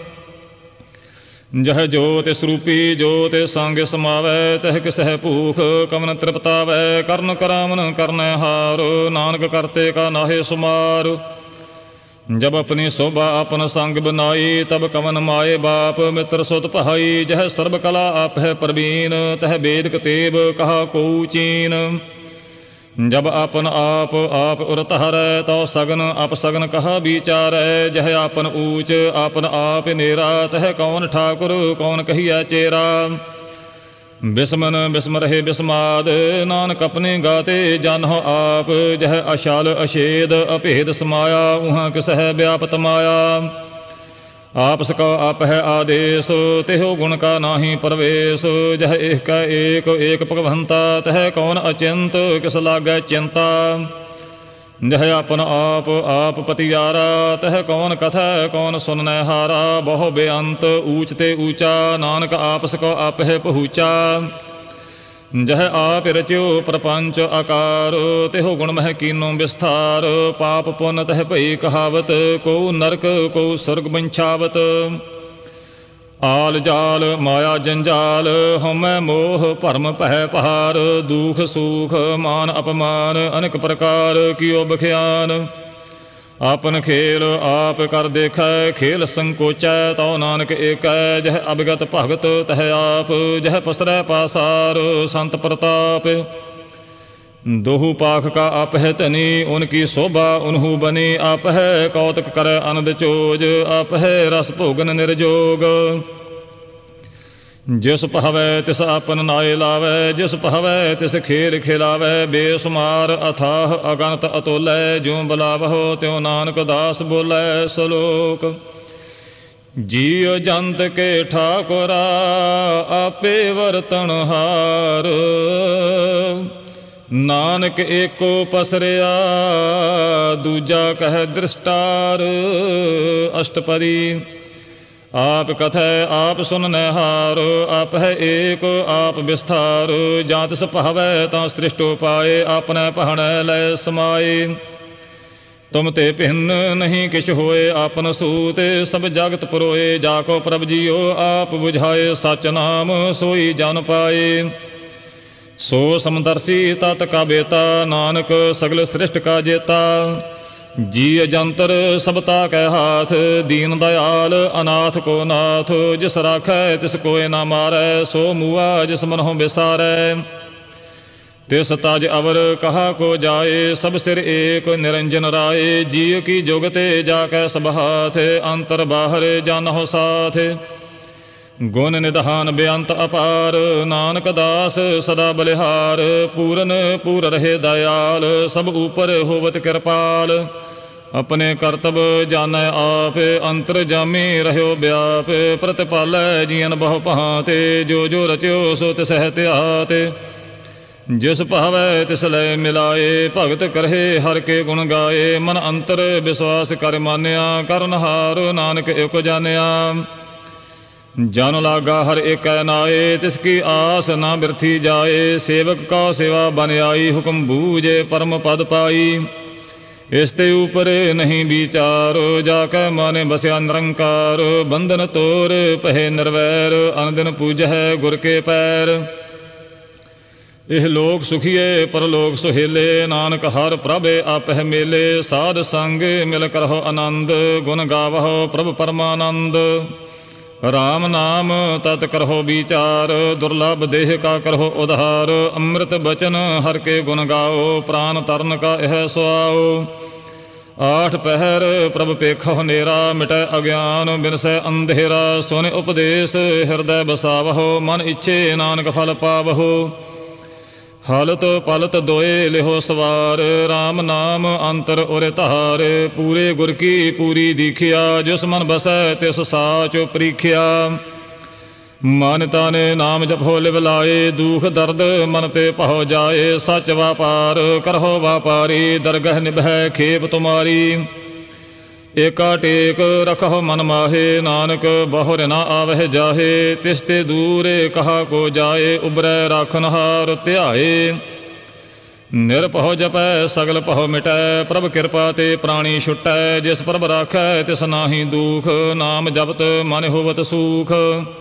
ਜਹ ਜੋਤਿ ਸਰੂਪੀ ਜੋਤਿ ਸੰਗ ਸਮਾਵੈ, ਤਹ ਕਿਸਹਿ ਭੂਖ ਕਵਨ ਤ੍ਰਿਪਤਾਵੈ। ਕਰਨ ਕਰਾਵਨ ਕਰਨੈ ਹਾਰ, ਨਾਨਕ ਕਰਤੇ ਕਾ ਨਾਹਿ ਸੁਮਾਰ। ਜਬ ਆਪਣੀ ਸੋਭਾ ਆਪਨ ਸੰਗ ਬਨਾਈ, ਤਬ ਕਵਨ ਮਾਏ ਬਾਪ ਮਿੱਤਰ ਸੁਤ ਭਾਈ। ਜਹ ਸਰਬ ਕਲਾ ਆਪ ਹੈ ਪ੍ਰਵੀਨ, ਤਹ ਬੇਦ ਕਤੇਬ ਕਹਾ ਕਉ ਚੀਨ। ਜਬ ਆਪਨ ਆਪ ਆਪ ਉਰ ਧਰੈ, ਤਉ ਸਗਨ ਅਪ ਸਗਨ ਕਹਾ ਵਿਚਾਰੈ। ਜਹ ਆਪਨ ਊਚ ਆਪਨ ਆਪ ਨੇਰਾ, ਤਹ ਕੌਣ ਠਾਕੁਰ ਕੌਣ ਕਹੀਐ ਚੇਰਾ। ਬਿਸਮਨ ਬਿਸਮ ਰਹੇ ਬਿਸਮਾਦ, ਨਾਨਕ ਆਪਣੇ ਗਾਤੇ ਜਾਨਹੁ ਆਪ। ਜਹ ਅਸ਼ਲ ਅਛੇਦ ਅਭੇਦ ਸਮਾਇਆ, ਉਹਾਂ ਕਿਸਹਿ ਵਿਆਪਤ ਮਾਇਆ। ਆਪ ਸਕੋ ਆਪ ਹੈ ਆਦੇਸ, ਤਿਹੁ ਗੁਣ ਕਾ ਨਾਹੀ ਪਰਵੇਸ। ਜਹ ਏਕ ਏਕ ਏਕ ਭਗਵੰਤਾ, ਤਹ ਕੌਣ ਅਚਿੰਤ ਕਿਸ ਲਾਗੈ ਚਿੰਤਾ। ਜਹ ਆਪਨ ਆਪ ਆਪ ਪਤਿਆਰਾ, ਤਹ ਕੌਣ ਕਥੈ ਕੌਣ ਸੁਨਨੈ ਹਾਰਾ। ਬਹੁ ਬੇਅੰਤ ਊਚ ਤੇ ਊਚਾ, ਨਾਨਕ ਆਪ ਸਕੋ ਆਪ ਹੈ ਪਹੂਚਾ। ਜਹ ਆਪ ਰਚਿਓ ਪ੍ਰਪੰਚ ਆਕਾਰ, ਤਿਹੁ ਗੁਣ ਮਹਿ ਕੀਨੋ ਵਿਸਥਾਰ। ਪਾਪ ਪੁੰਨ ਤਹ ਭਈ ਕਹਾਵਤ, ਕੋ ਨਰਕ ਕੋ ਸੁਰਗ ਬੰਛਾਵਤ। ਆਲ ਜਾਲ ਮਾਇਆ ਜੰਜਾਲ, ਹਉਮੈ ਮੋਹ ਭਰਮ ਭੈ ਪਹਾਰ। ਦੁਖ ਸੂਖ ਮਾਨ ਅਪਮਾਨ, ਅਨੇਕ ਪ੍ਰਕਾਰ ਕੀਓ ਬਖਿਆਨ। ਆਪਨ ਖੇਲ ਆਪ ਕਰ ਦੇਖੈ, ਖੇਲ ਸੰਕੋਚੈ ਤਉ ਨਾਨਕ ਏਕੈ। ਜਹ ਅਵਗਤ ਭਗਤ ਤਹ ਆਪ, ਜਹ ਪਸਰੈ ਪਾਸਾਰ ਸੰਤ ਪ੍ਰਤਾਪ। ਦੋਹੂ ਪਾਖ ਕਾ ਆਪ ਹੈ ਧਨੀ, ਉਨਕੀ ਸ਼ੋਭਾ ਉਨਹੂ ਬਨੀ। ਆਪ ਹੈ ਕੌਤਕ ਕਰੈ ਅਨੰਦ ਚੋਜ, ਆਪ ਹੈ ਰਸ ਭੋਗਨ ਨਿਰਜੋਗ। ਜਿਸ ਭਾਵੈ ਤਿਸ ਆਪਨ ਨਾਏ ਲਾਵੈ, ਜਿਸ ਭਾਵੈ ਤਿਸ ਖੇਲ ਖਿਲਾਵੈ। ਬੇਸੁਮਾਰ ਅਥਾਹ ਅਗਨਤ ਅਤੁਲੈ, ਜਿਉ ਬੁਲਾਵਹੁ ਤਿਉ ਨਾਨਕ ਦਾਸ ਬੋਲੇ। ਸਲੋਕ ਜੀਅ ਜੰਤ ਕੇ ਠਾਕੁਰਾ ਆਪੇ ਵਰਤਨਹਾਰ। ਨਾਨਕ ਏਕੋ ਪਸਰਿਆ ਦੂਜਾ ਕਹਿ ਦ੍ਰਿਸ਼ਟਾਰ। ਅਸ਼ਟਪਦੀ। ਆਪ ਕਥੈ ਆਪ ਸੁਨਨਿਹਾਰ, ਆਪ ਹੈ ਏਕ ਆਪ ਵਿਸਥਾਰ। ਜਾਂ ਤਿਸ ਭਾਵੈ ਤਾਂ ਸ੍ਰਿਸ਼ਟ ਉਪਾਏ, ਆਪਣੈ ਪਹਣੈ ਲੈ ਸਮਾਏ। ਤੁਮ ਤੇ ਭਿੰਨ ਨਹੀਂ ਕਿਛ ਹੋਏ, ਆਪਨ ਸੂਤੇ ਸਭ ਜਗਤ ਪਰੋਏ। ਜਾ ਕੋ ਪ੍ਰਭ ਜੀਓ ਆਪ ਬੁਝਾਏ, ਸਚ ਨਾਮ ਸੋਈ ਜਨ ਪਾਏ। ਸੋ ਸਮਦਰਸੀ ਤਤ ਕਾ ਬੇਤਾ, ਨਾਨਕ ਸਗਲ ਸ੍ਰਿਸ਼ਟ ਕਾ ਜੇਤਾ। ਜੀ ਜੰਤਰ ਸਬਤਾ ਕੈ ਹਾਥ, ਦੀਨ ਦਇਆਲ ਅਨਾਥ ਕੋ ਨਾਥ। ਜਿਸ ਰਾਖੈ ਤਿਸ ਕੋਇ ਨਾ ਮਾਰੈ, ਸੋ ਮੂਆ ਜਿਸ ਮਨਹੁ ਵਿਸਾਰੈ। ਤਿਸ ਤਜ ਅਵਰ ਕਹਾ ਕੋ ਜਾਏ, ਸਭ ਸਿਰ ਏਕ ਨਿਰੰਜਨ ਰਾਏ। ਜੀਅ ਕੀ ਜੁਗਤੇ ਜਾ ਕੈ ਸਭ ਹਾਥ, ਅੰਤਰ ਬਾਹਰ ਜਾਨਹੁ ਸਾਥ। ਗੁਣ ਨਿਧਾਨ ਬੇਅੰਤ ਅਪਾਰ, ਨਾਨਕ ਦਾਸ ਸਦਾ ਬਲਿਹਾਰ। ਪੂਰਨ ਪੂਰ ਰਹੇ ਦਇਆਲ, ਸਭ ਉਪਰ ਹੋਵਤ ਕਿਰਪਾਲ। ਆਪਣੇ ਕਰਤਬ ਜਾਣੈ ਆਪ, ਅੰਤਰ ਜਾਮੀ ਰਹਿਓ ਵਿਆਪ। ਪ੍ਰਤਿਪਾਲੈ ਜੀਅਨ ਬਹੁ ਭਾਂਤੇ, ਜੋ ਜੋ ਰਚਿਓ ਸੋ ਤਿਸਹਿ ਧਿਆਤ। ਜਿਸ ਭਾਵੈ ਤਿਸ ਲੈ ਮਿਲਾਏ, ਭਗਤ ਕਰਹਿ ਹਰਿ ਕੇ ਗੁਣ ਗਾਏ। ਮਨ ਅੰਤਰ ਵਿਸ਼ਵਾਸ ਕਰ ਮਾਨਿਆ, ਕਰਨਹਾਰ ਨਾਨਕ ਇਕ ਜਾਣਿਆ। ਜਨ ਲਾਗਾ ਹਰ ਏਕੈ ਨਾਏ, ਤਿਸ ਕੀ ਆਸ ਨਾ ਬਿਰਥੀ ਜਾਏ। ਸੇਵਕ ਕਾ ਸੇਵਾ ਬਨ ਆਈ, ਹੁਕਮ ਬੂਝੇ ਪਰਮ ਪਦ ਪਾਈ। ਇਸ ਤੇ ਉਪਰ ਨਹੀਂ ਵਿਚਾਰ, ਜਾ ਕੇ ਮਨ ਬਸਿਆ ਨਿਰੰਕਾਰ। ਬੰਧਨ ਤੋਰ ਪਹਿ ਨਿਰਵੈਰ, ਅਨ ਦਿਨ ਪੂਜਹਿ ਗੁਰ ਕੇ ਪੈਰ। ਇਹ ਲੋਕ ਸੁਖੀਏ ਪਰਲੋਕ ਸੁਹੇਲੇ, ਨਾਨਕ ਹਰ ਪ੍ਰਭ ਆਪਹਿ ਮੇਲੇ। ਸਾਧ ਸੰਗ ਮਿਲ ਕਰਹੁ ਆਨੰਦ, ਗੁਣ ਗਾਵਹੁ ਪ੍ਰਭ ਪਰਮਾਨੰਦ। ਰਾਮ ਨਾਮ ਤਤ ਕਰਹੁ ਵਿਚਾਰ, ਦੁਰਲਭ ਦੇਹ ਕਾ ਕਰਹੁ ਉਧਾਰ। ਅੰਮ੍ਰਿਤ ਬਚਨ ਹਰਿ ਕੇ ਗੁਣ ਗਾਓ, ਪ੍ਰਾਨ ਤਰਨ ਕਾ ਇਹ ਸੁਆਓ। ਆਠ ਪਹਿਰ ਪ੍ਰਭ ਪੇਖਹੁ ਨੇਰਾ, ਮਿਟੈ ਅਗਿਆਨ ਬਿਨਸੈ ਅੰਧੇਰਾ। ਸੁਨ ਉਪਦੇਸ਼ ਹਿਰਦੈ ਬਸਾਵਹੁ, ਮਨ ਇੱਛੇ ਨਾਨਕ ਫਲ ਪਾਵਹੁ। ਹਲਤ ਪਲਤ ਦੋਏ ਲਿਹੋ ਸਵਾਰ, ਰਾਮ ਨਾਮ ਅੰਤਰ ਉਰ ਧਾਰ। ਪੂਰੇ ਗੁਰ ਕੀ ਪੂਰੀ ਦੀਖਿਆ, ਜਿਸ ਮਨ ਬਸੈ ਤਿਸ ਸਾਚ ਪ੍ਰੀਖਿਆ। ਮਨ ਤਨ ਨਾਮ ਜਪੋ ਲਿਵ ਲਾਏ, ਦੁਖ ਦਰਦ ਮਨ ਤੇ ਭਉ ਜਾਏ। ਸਚ ਵਾਪਾਰ ਕਰਹੁ ਵਾਪਾਰੀ, ਦਰਗਹ ਨਿਭੈ ਖੇਪ ਤੁਮਾਰੀ। ਏਕਾ ਟੇਕ ਰਖਹੁ ਮਨ ਮਾਹੇ, ਨਾਨਕ ਬਹੁਰ ਨਾ ਆਵਹਿ ਜਾਹੇ। ਤਿਸ ਤੇ ਦੂਰ ਕਹਾ ਕੋ ਜਾਏ, ਉਬਰੈ ਰਾਖਨਹਾਰ ਧਿਆਏ। ਨਿਰਭਉ ਜਪੈ ਸਗਲ ਭਉ ਮਿਟੈ, ਪ੍ਰਭ ਕਿਰਪਾ ਤੇ ਪ੍ਰਾਣੀ ਛੁਟੈ। ਜਿਸ ਪ੍ਰਭ ਰਾਖੈ ਤਿਸ ਨਾਹੀ ਦੂਖ, ਨਾਮ ਜਪਤ ਮਨ ਹੋਵਤ ਸੂਖ।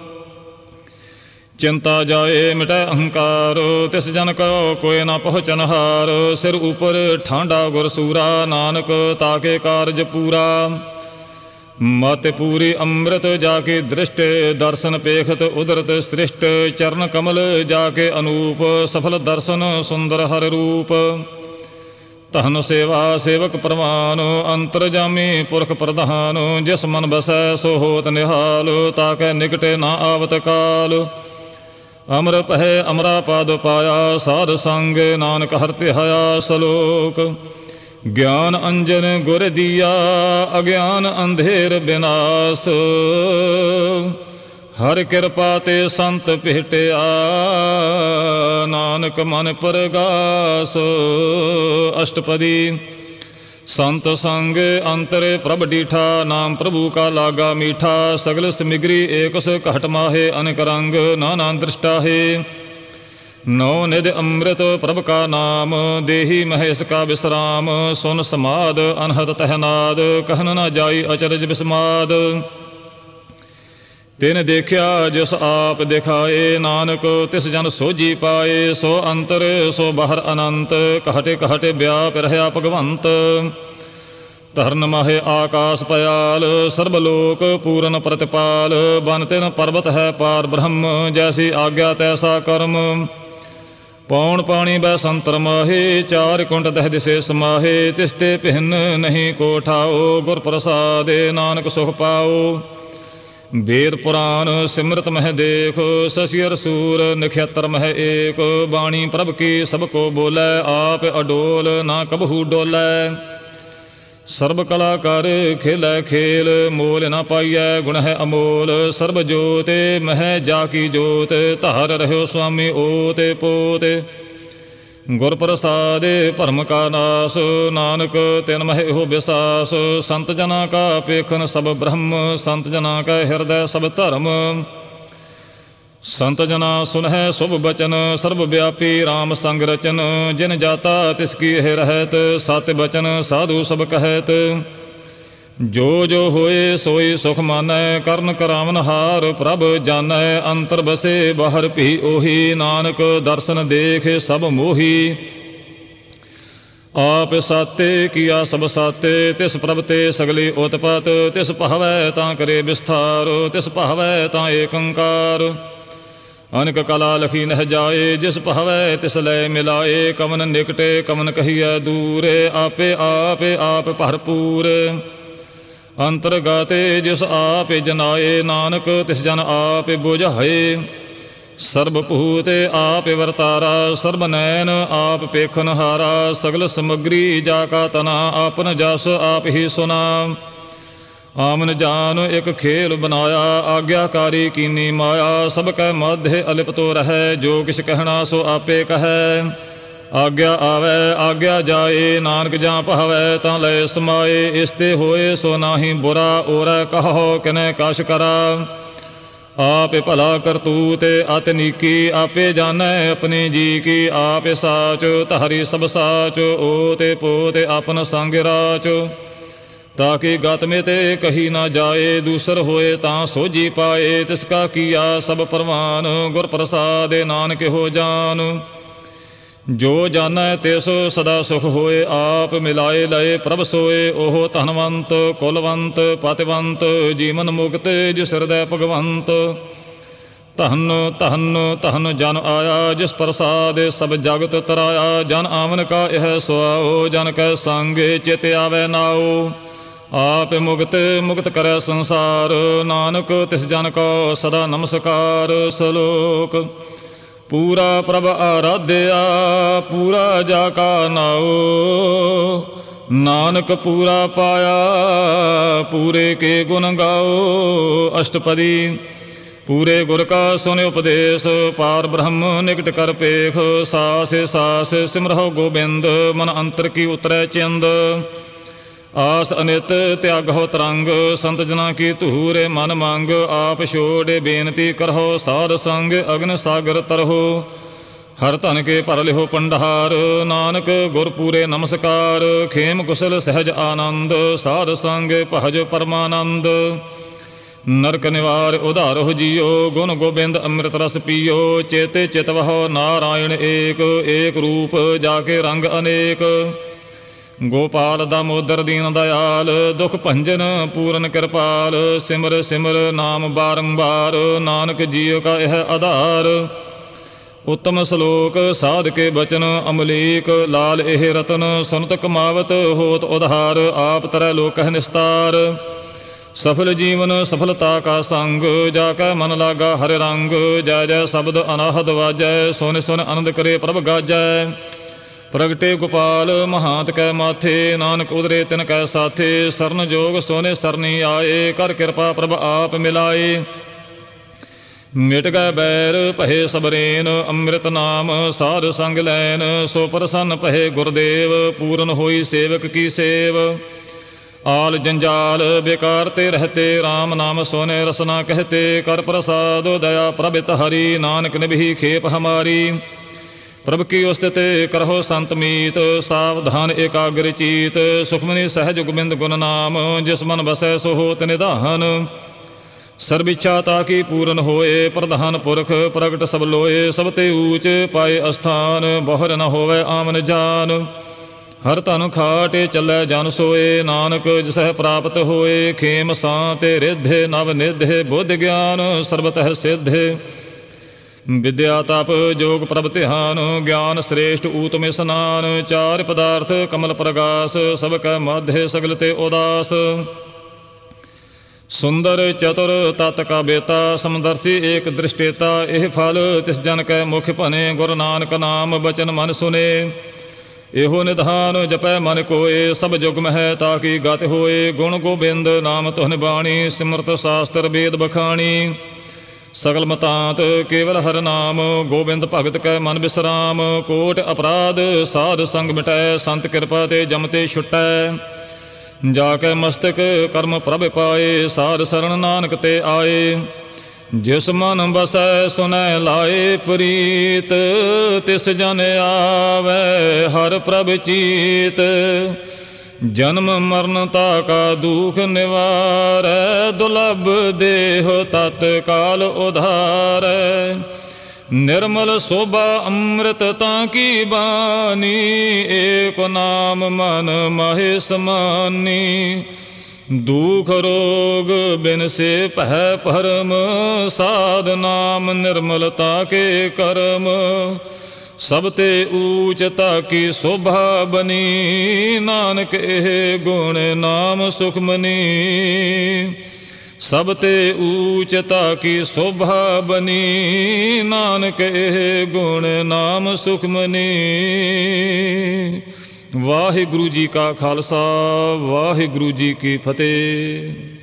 ਚਿੰਤਾ ਜਾਏ ਮਿਟੈ ਅਹੰਕਾਰ, ਤਿਸ ਜਨ ਕੋ ਕੋਇ ਨਾ ਪਹੁੰਚਨਹਾਰ। ਸਿਰ ਉਪਰ ਠਾਂਡਾ ਗੁਰ ਸੂਰਾ, ਨਾਨਕ ਤਾਕੇ ਕਾਰਜ ਪੂਰਾ। ਮਤਿ ਪੂਰੀ ਅੰਮ੍ਰਿਤ ਜਾ ਕੇ ਦ੍ਰਿਸ਼ਟ, ਦਰਸ਼ਨ ਪੇਖਤ ਉਦਰਤ ਸ੍ਰਿਸ਼ਟ। ਚਰਨ ਕਮਲ ਜਾ ਕੇ ਅਨੂਪ, ਸਫਲ ਦਰਸ਼ਨ ਸੁੰਦਰ ਹਰ ਰੂਪ। ਧਨ ਸੇਵਾ ਸੇਵਕ ਪ੍ਰਵਾਨ, ਅੰਤਰਜਾਮੀ ਪੁਰਖ ਪ੍ਰਧਾਨ। ਜਿਸ ਮਨ ਬਸੈ ਸੋ ਹੋਤ ਨਿਹਾਲ, ਤਾਕੈ ਨਿਕਟੇ ਨਾ ਆਵਤ ਕਾਲ। ਅਮਰ ਪਹਿ ਅਮਰਾ ਪਦ ਪਾਇਆ, ਸਾਧ ਸੰਗ ਨਾਨਕ ਹਰਿ ਧਿਆਇਆ। ਸਲੋਕ। ਗਿਆਨ ਅੰਜਨ ਗੁਰ ਦੀਆ, ਅਗਿਆਨ ਅੰਧੇਰ ਬਿਨਾਸ਼। ਹਰਿ ਕਿਰਪਾ ਤੇ ਸੰਤ ਭੇਟਿਆ, ਨਾਨਕ ਮਨ ਪਰਗਾਸ। ਅਸ਼ਟਪਦੀ। ਸੰਤ ਸੰਗ ਅੰਤਰ ਪ੍ਰਭ ਡੀਠਾ, ਨਾਮ ਪ੍ਰਭੂ ਕਾ ਲਾਗਾ ਮੀਠਾ। ਸਗਲ ਸਮਿਗਰੀ ਏਕਸ ਘਟ ਮਾਹੇ, ਅਨੇਕ ਰੰਗ ਨਾਨਾ ਦ੍ਰਿਸ਼ਟਾਹੇ। ਨੌ ਨਿਧ ਅੰਮ੍ਰਿਤ ਪ੍ਰਭ ਕਾ ਨਾਮ, ਦੇਹੀ ਮਹੇਸ਼ ਕਾ ਵਿਸਰਾਮ। ਸੁਨ ਸਮਾਦ ਅਨਹਦ ਤਹਿਨਾਦ, ਕਹਿਨ ਨਾ ਜਾਈ ਅਚਰਜ ਬਿਸਮਾਦ। ਤਿਨ ਦੇਖਿਆ ਜਿਸ ਆਪ ਦਿਖਾਏ, ਨਾਨਕ ਤਿਸ ਜਨ ਸੋਝੀ ਪਾਏ। ਸੋ ਅੰਤਰ ਸੋ ਬਾਹਰ ਅਨੰਤ, ਕਹਟੇ ਕਹਟੇ ਵਿਆਪ ਰਹਿਆ ਭਗਵੰਤ। ਧਰਨ ਮਾਹੇ ਆਕਾਸ ਪਯਾਲ, ਸਰਬ ਲੋਕ ਪੂਰਨ ਪ੍ਰਤਿਪਾਲ। ਬਨ ਤਿਨ ਪਰਬਤ ਹੈ ਪਾਰ ਬ੍ਰਹਮ, ਜੈਸੀ ਆਗਿਆ ਤੈਸਾ ਕਰਮ। ਪੌਣ ਪਾਣੀ ਬੈ ਸੰਤਰ ਮਾਹੇ, ਚਾਰ ਕੁੰਟ ਦਹਿ ਦਿਸੇ ਸਮਾਹੇ। ਤਿਸ ਤੇ ਭਿੰਨ ਨਹੀਂ ਕੋ ਠਾਓ, ਗੁਰ ਪ੍ਰਸਾਦੇ ਨਾਨਕ ਸੁਖ ਪਾਓ। ਵੇਦ ਪੁਰਾਨ ਸਿਮਰਤ ਮਹਿ ਦੇਖ, ਸਸੀ ਅਰ ਸੂਰ ਨਖੇਤਰ ਮਹਿ ਏਕ। ਬਾਣੀ ਪ੍ਰਭ ਕੀ ਸਭ ਕੋ ਬੋਲੇ, ਆਪ ਅਡੋਲ ਨਾ ਕਬਹੂ ਡੋਲੇ। ਸਰਬ ਕਲਾ ਕਰ ਖੇਲੈ ਖੇਲ, ਮੋਲ ਨਾ ਪਾਈਐ ਗੁਣ ਹੈ ਅਮੋਲ। ਸਰਬ ਜੋਤ ਮਹਿ ਜਾ ਕੀ ਜੋਤ, ਧਾਰ ਰਹਿਓ ਸੁਆਮੀ ਓਤ ਪੋਤ। ਗੁਰ ਪ੍ਰਸਾਦਿ ਭਰਮ ਕਾ ਨਾਸ, ਨਾਨਕ ਤਿਨ ਮਹਿ ਇਹੋ ਵਿਸਾਸ। ਸੰਤ ਜਨਾਂ ਕਾ ਪੇਖਨ ਸਭ ਬ੍ਰਹਮ, ਸੰਤ ਜਨਾਂ ਕਾ ਹਿਰਦੈ ਸਭ ਧਰਮ। ਸੰਤ ਜਨਾ ਸੁਨਹਿ ਸੁਭ ਬਚਨ, ਸਰਬ ਵਿਆਪੀ ਰਾਮ ਸੰਗ ਰਚਨ। ਜਿਨ ਜਾਤਾ ਤਿਸ ਕੀ ਇਹ ਰਹਿਤ, ਸਤ ਬਚਨ ਸਾਧੂ ਸਭ ਕਹਿਤ। ਜੋ ਜੋ ਹੋਏ ਸੋਈ ਸੁਖ ਮਾਨੈ, ਕਰਨ ਕਰਾਵਨ ਹਾਰ ਪ੍ਰਭ ਜਾਨੈ। ਅੰਤਰ ਬਸੇ ਬਾਹਰ ਭੀ ਉਹੀ, ਨਾਨਕ ਦਰਸ਼ਨ ਦੇਖੇ ਸਭ ਮੋਹੀ। ਆਪ ਸਾਤੇ ਕੀਆ ਸਭ ਸਾਤੇ, ਤਿਸ ਪ੍ਰਭ ਤੇ ਸਗਲੀ ਉਤਪਤ। ਤਿਸ ਭਾਵੈ ਤਾਂ ਕਰੇ ਵਿਸਥਾਰ, ਤਿਸ ਭਾਵੈ ਤਾਂ ਏਕੰਕਾਰ। ਅਨਕ ਕਲਾ ਲਖੀ ਨਹਿ ਜਾਏ, ਜਿਸ ਭਾਵੈ ਤਿਸ ਲੈ ਮਿਲਾਏ। ਕਵਨ ਨਿਕਟੇ ਕਵਨ ਕਹੀਐ ਦੂਰ, ਆਪੇ ਆਪੇ ਆਪ ਭਰਪੂਰ। ਅੰਤਰਗਾਤੇ ਜਿਸ ਆਪੇ ਜਨਾਏ, ਨਾਨਕ ਤਿਸ ਜਨ ਆਪੇ ਬੁਝਾਏ। ਸਰਬ ਭੂਤ ਆਪੇ ਵਰਤਾਰਾ, ਸਰਬ ਨੈਣ ਆਪ ਪੇਖਨ ਹਾਰਾ। ਸਗਲ ਸਮਗਰੀ ਜਾ ਕਾ ਤਨਾ, ਆਪਨ ਜਸ ਆਪ ਹੀ ਸੁਨਾ। ਆਮਨ ਜਾਨ ਇੱਕ ਖੇਲ ਬਨਾਇਆ, ਆਗਿਆਕਾਰੀ ਕੀਨੀ ਮਾਇਆ। ਸਭ ਕੈ ਮਧਿ ਅਲਿਪਤੋ ਰਹੈ, ਜੋ ਕਿਛ ਕਹਿਣਾ ਸੋ ਆਪੇ ਕਹੈ। ਆਗਿਆ ਆਵੈ ਆਗਿਆ ਜਾਏ, ਨਾਨਕ ਜਾਂ ਭਾਵੈ ਤਾਂ ਲੈ ਸਮਾਏ। ਇਸ ਤੇ ਹੋਏ ਸੋ ਨਾਹੀ ਬੁਰਾ, ਓਰੈ ਕਹੋ ਕਿਨੈ ਕਛ ਕਰਾ। ਆਪੇ ਭਲਾ ਕਰਤੂਤ ਅਤ ਨੀਕੀ, ਆਪੇ ਜਾਣੈ ਆਪਣੀ ਜੀ ਕੀ। ਆਪੇ ਸਾਚ ਧਾਰੀ ਸਭ ਸਾਚ, ਓਤੇ ਪੋਤੇ ਆਪਨ ਸੰਗ ਰਾਚ। ਤਾਕਿ ਗਤ ਮੇ ਤੇ ਕਹੀ ਨਾ ਜਾਏ, ਦੂਸਰ ਹੋਏ ਤਾਂ ਸੋਝੀ ਪਾਏ। ਤਿਸ ਕਾ ਕੀਆ ਸਭ ਪ੍ਰਵਾਨ, ਗੁਰ ਪ੍ਰਸਾਦਿ ਨਾਨਕ ਹੋ ਜਾਨ। ਜੋ ਜਾਣੈ ਤਿਸ ਸਦਾ ਸੁਖ ਹੋਏ, ਆਪ ਮਿਲਾਏ ਲਏ ਪ੍ਰਭ ਸੋਏ। ਉਹ ਧਨਵੰਤ ਕੁਲਵੰਤ ਪਤਿਵੰਤ, ਜੀਵਨ ਮੁਕਤ ਜਿਸ ਹਿਰਦੈ ਭਗਵੰਤ। ਧਨ ਧਨ ਧਨ ਜਨ ਆਇਆ, ਜਿਸ ਪ੍ਰਸਾਦ ਸਭ ਜਗਤ ਤਰਾਇਆ। ਜਨ ਆਵਨ ਕਾ ਇਹ ਸੁਆਓ, ਜਨ ਕੈ ਸੰਗੇ ਚਿਤ ਆਵੈ ਨਾਉ। ਆਪ ਮੁਕਤ ਮੁਕਤ ਕਰੈ ਸੰਸਾਰ, ਨਾਨਕ ਤਿਸ ਜਨ ਕੋ ਸਦਾ ਨਮਸਕਾਰ। ਸਲੋਕ ਪੂਰਾ ਪ੍ਰਭ ਆਰਾਧਿਆ, ਪੂਰਾ ਜਾ ਕਾ ਨਾਉ। ਨਾਨਕ ਪੂਰਾ ਪਾਇਆ, ਪੂਰੇ ਕੇ ਗੁਣ ਗਾਓ। ਅਸ਼ਟਪਦੀ ਪੂਰੇ ਗੁਰ ਕਾ ਸੁਨ ਉਪਦੇਸ਼, ਪਾਰ ਬ੍ਰਹਮ ਨਿਕਟ ਕਰ ਪੇਖ। ਸਾਸ ਸਾਸ ਸਿਮਰਹੁ ਗੋਬਿੰਦ, ਮਨ ਅੰਤਰ ਕੀ ਉਤਰੈ ਚਿੰਦ। ਆਸ ਅਨਿਤ ਤਿਆਗਹੁ ਤਰੰਗ, ਸੰਤ ਜਨਾਂ ਕੀ ਧੂਰ ਮਨ ਮੰਗ। ਆਪ ਛੋੜ ਬੇਨਤੀ ਕਰਹੁ, ਸਾਧ ਸੰਗ ਅਗਨ ਸਾਗਰ ਤਰਹੁ। ਹਰ ਧਨ ਕੇ ਭਰ ਲਿਹੁ ਭੰਡਾਰ, ਨਾਨਕ ਗੁਰ ਪੂਰੇ ਨਮਸਕਾਰ। ਖੇਮ ਕੁਸ਼ਲ ਸਹਿਜ ਆਨੰਦ, ਸਾਧ ਸੰਗ ਭਜ ਪਰਮਾਨੰਦ। ਨਰਕ ਨਿਵਾਰ ਉਧਾਰਹੁ ਜੀਓ, ਗੁਣ ਗੋਬਿੰਦ ਅੰਮ੍ਰਿਤ ਰਸ ਪੀਓ। ਚੇਤੇ ਚਿਤਵਹੁ ਨਾਰਾਇਣ ਏਕ, ਏਕ ਰੂਪ ਜਾ ਕੇ ਰੰਗ ਅਨੇਕ। ਗੋਪਾਲ ਦਾਮੋਦਰ ਦੀਨ ਦਇਆਲ, ਦੁਖ ਭੰਜਨ ਪੂਰਨ ਕਿਰਪਾਲ। ਸਿਮਰ ਸਿਮਰ ਨਾਮ ਬਾਰੰਬਾਰ, ਨਾਨਕ ਜੀਉ ਕਾ ਇਹ ਆਧਾਰ। ਉੱਤਮ ਸਲੋਕ ਸਾਧ ਕੇ ਬਚਨ ਅਮਲੀਕ, ਲਾਲ ਇਹ ਰਤਨ ਸੁਨਤ ਕਮਾਵਤ ਹੋਤ ਉਧਾਰ। ਆਪ ਤਰੈ ਲੋਕਹਿ ਨਿਸਤਾਰ, ਸਫਲ ਜੀਵਨ ਸਫਲਤਾ ਕਾ ਸੰਗ। ਜਾ ਕੈ ਮਨ ਲਾਗਾ ਹਰਿ ਰੰਗ, ਜੈ ਜੈ ਸ਼ਬਦ ਅਨਾਹਦ ਵਾਜੈ। ਸੁਨ ਸੁਨ ਆਨੰਦ ਕਰੇ ਪ੍ਰਭ ਗਾਜੈ। ਪ੍ਰਗਟੇ ਗੋਪਾਲ ਮਹਾਂਤ ਕੈ ਮਾਥੇ, ਨਾਨਕ ਉਦਰੇ ਤਿਨ ਕੈ ਸਾਥੇ। ਸਰਨ ਜੋਗ ਸੋਨੇ ਸਰਨੀ ਆਏ, ਕਰ ਕਿਰਪਾ ਪ੍ਰਭ ਆਪ ਮਿਲਾਏ। ਮਿਟ ਗਏ ਬੈਰ ਭਏ ਸਬਰੇਨ, ਅੰਮ੍ਰਿਤ ਨਾਮ ਸਾਧ ਸੰਗ ਲੈਨ। ਸੋ ਪ੍ਰਸੰਨ ਭਏ ਗੁਰਦੇਵ, ਪੂਰਨ ਹੋਈ ਸੇਵਕ ਕੀ ਸੇਵ। ਆਲ ਜੰਜਾਲ ਬੇਕਾਰ ਤੇ ਰਹਤੇ, ਰਾਮ ਨਾਮ ਸੋਨੇ ਰਸਨਾ ਕਹਤੇ। ਕਰ ਪ੍ਰਸਾਦ ਦਇਆ ਪ੍ਰਭਿਤ ਹਰੀ, ਨਾਨਕ ਨਿਭੀ ਖੇਪ ਹਮਾਰੀ। ਪ੍ਰਭ ਕੀ ਉਸਤਿਤ ਕਰਹੁ ਸੰਤ ਮੀਤ, ਸਾਵਧਾਨ ਏਕਾਗ੍ਰ ਚੀਤ। ਸੁਖਮਨੀ ਸਹਿਜ ਗੋਬਿੰਦ ਗੁਣ ਨਾਮ, ਜਿਸ ਮਨ ਵਸੈ ਸੋ ਹੋਤ ਨਿਧਾਨ। ਸਰਬ ਇੱਛਾ ਤਾਕੀ ਪੂਰਨ ਹੋਏ, ਪ੍ਰਧਾਨ ਪੁਰਖ ਪ੍ਰਗਟ ਸਭ ਲੋਏ। ਸਭ ਤੇ ਊਚ ਪਾਏ ਅਸਥਾਨ, ਬਹੁਰ ਨ ਹੋਵੈ ਆਮਨ ਜਾਨ। ਹਰ ਧਨ ਖਾਟੇ ਚੱਲੈ ਜਨ ਸੋਏ, ਨਾਨਕ ਜਿਸਹਿ ਪ੍ਰਾਪਤ ਹੋਏ। ਖੇਮ ਸਾਂ ਤੇ ਰਿਧੇ ਨਵ ਨਿਧੇ, ਬੁੱਧ ਗਿਆਨ ਸਰਬਤਹਿ ਸਿੱਧੇ। ਵਿਦਿਆ ਤਪ ਜੋਗ ਪ੍ਰਭ ਧਿਆਨ, ਗਿਆਨ ਸ੍ਰੇਸ਼ਟ ਊਤਮ ਇਸਨਾਨ। ਚਾਰ ਪਦਾਰਥ ਕਮਲ ਪ੍ਰਗਾਸ, ਸਭ ਕੈ ਮਾਧੇ ਸਗਲ ਤੇ ਉਦਾਸ। ਸੁੰਦਰ ਚਤੁਰ ਤਤ ਕਾ ਬੇਤਾ, ਸਮਦਰਸੀ ਏਕ ਦ੍ਰਿਸ਼ਟੇਤਾ। ਇਹ ਫਲ ਤਿਸ ਜਨ ਕੈ ਮੁਖ ਭਨੇ, ਗੁਰੂ ਨਾਨਕ ਨਾਮ ਬਚਨ ਮਨ ਸੁਨੇ। ਇਹੋ ਨਿਧਾਨ ਜਪੈ ਮਨ ਕੋਏ, ਸਭ ਜੁਗ ਮਹਿ ਤਾਕੀ ਗਤ ਹੋਏ। ਗੁਣ ਗੋਬਿੰਦ ਨਾਮ ਤੁਹਨ ਬਾਣੀ, ਸਿਮਰਤ ਸ਼ਾਸਤਰ ਵੇਦ ਬਖਾਣੀ। ਸਗਲ ਮਤਾਂਤ ਕੇਵਲ ਹਰ ਨਾਮ, ਗੋਬਿੰਦ ਭਗਤ ਕੈ ਮਨ ਬਿਸਰਾਮ। ਕੋਟ ਅਪਰਾਧ ਸਾਧ ਸੰਗ ਮਿਟੈ, ਸੰਤ ਕਿਰਪਾ ਤੇ ਜਮ ਤੇ ਛੁਟੈ। ਜਾ ਕੇ ਮਸਤਕ ਕਰਮ ਪ੍ਰਭ ਪਾਏ, ਸਾਧ ਸਰਣ ਨਾਨਕ ਤੇ ਆਏ। ਜਿਸ ਮਨ ਬਸੈ ਸੁਨੈ ਲਾਏ ਪ੍ਰੀਤ, ਤਿਸ ਜਨ ਆਵੈ ਹਰ ਪ੍ਰਭ ਚੀਤ। ਜਨਮ ਮਰਨ ਤਾਕਾ ਦੁਖ ਨਿਵਾਰੈ, ਦੁਲਭ ਦੇਹ ਤਤ ਕਾਲ ਉਧਾਰੈ। ਨਿਰਮਲ ਸੋਭਾ ਅੰਮ੍ਰਿਤ ਤਾਂ ਕੀ ਬਾਣੀ, ਏਕ ਨਾਮ ਮਨ ਮਾਹੇ ਸਮਾਨੀ। ਦੁਖ ਰੋਗ ਬਿਨ ਸੇ ਭੈ ਭਰਮ, ਸਾਧ ਨਾਮ ਨਿਰਮਲਤਾ ਕੇ ਕਰਮ। ਸਭ ਤੇ ਊਚ ਤਾਕੀ ਸ਼ੋਭਾ ਬਨੀ, ਨਾਨਕ ਇਹ ਗੁਣ ਨਾਮ ਸੁਖਮਨੀ। ਸਭ ਤੇ ਊਚ ਤਾਕੀ ਸ਼ੋਭਾ ਬਨੀ, ਨਾਨਕ ਇਹ ਗੁਣ ਨਾਮ ਸੁਖਮਨੀ। ਵਾਹਿਗੁਰੂ ਜੀ ਕਾ ਖਾਲਸਾ, ਵਾਹਿਗੁਰੂ ਜੀ ਕੀ ਫਤਿਹ।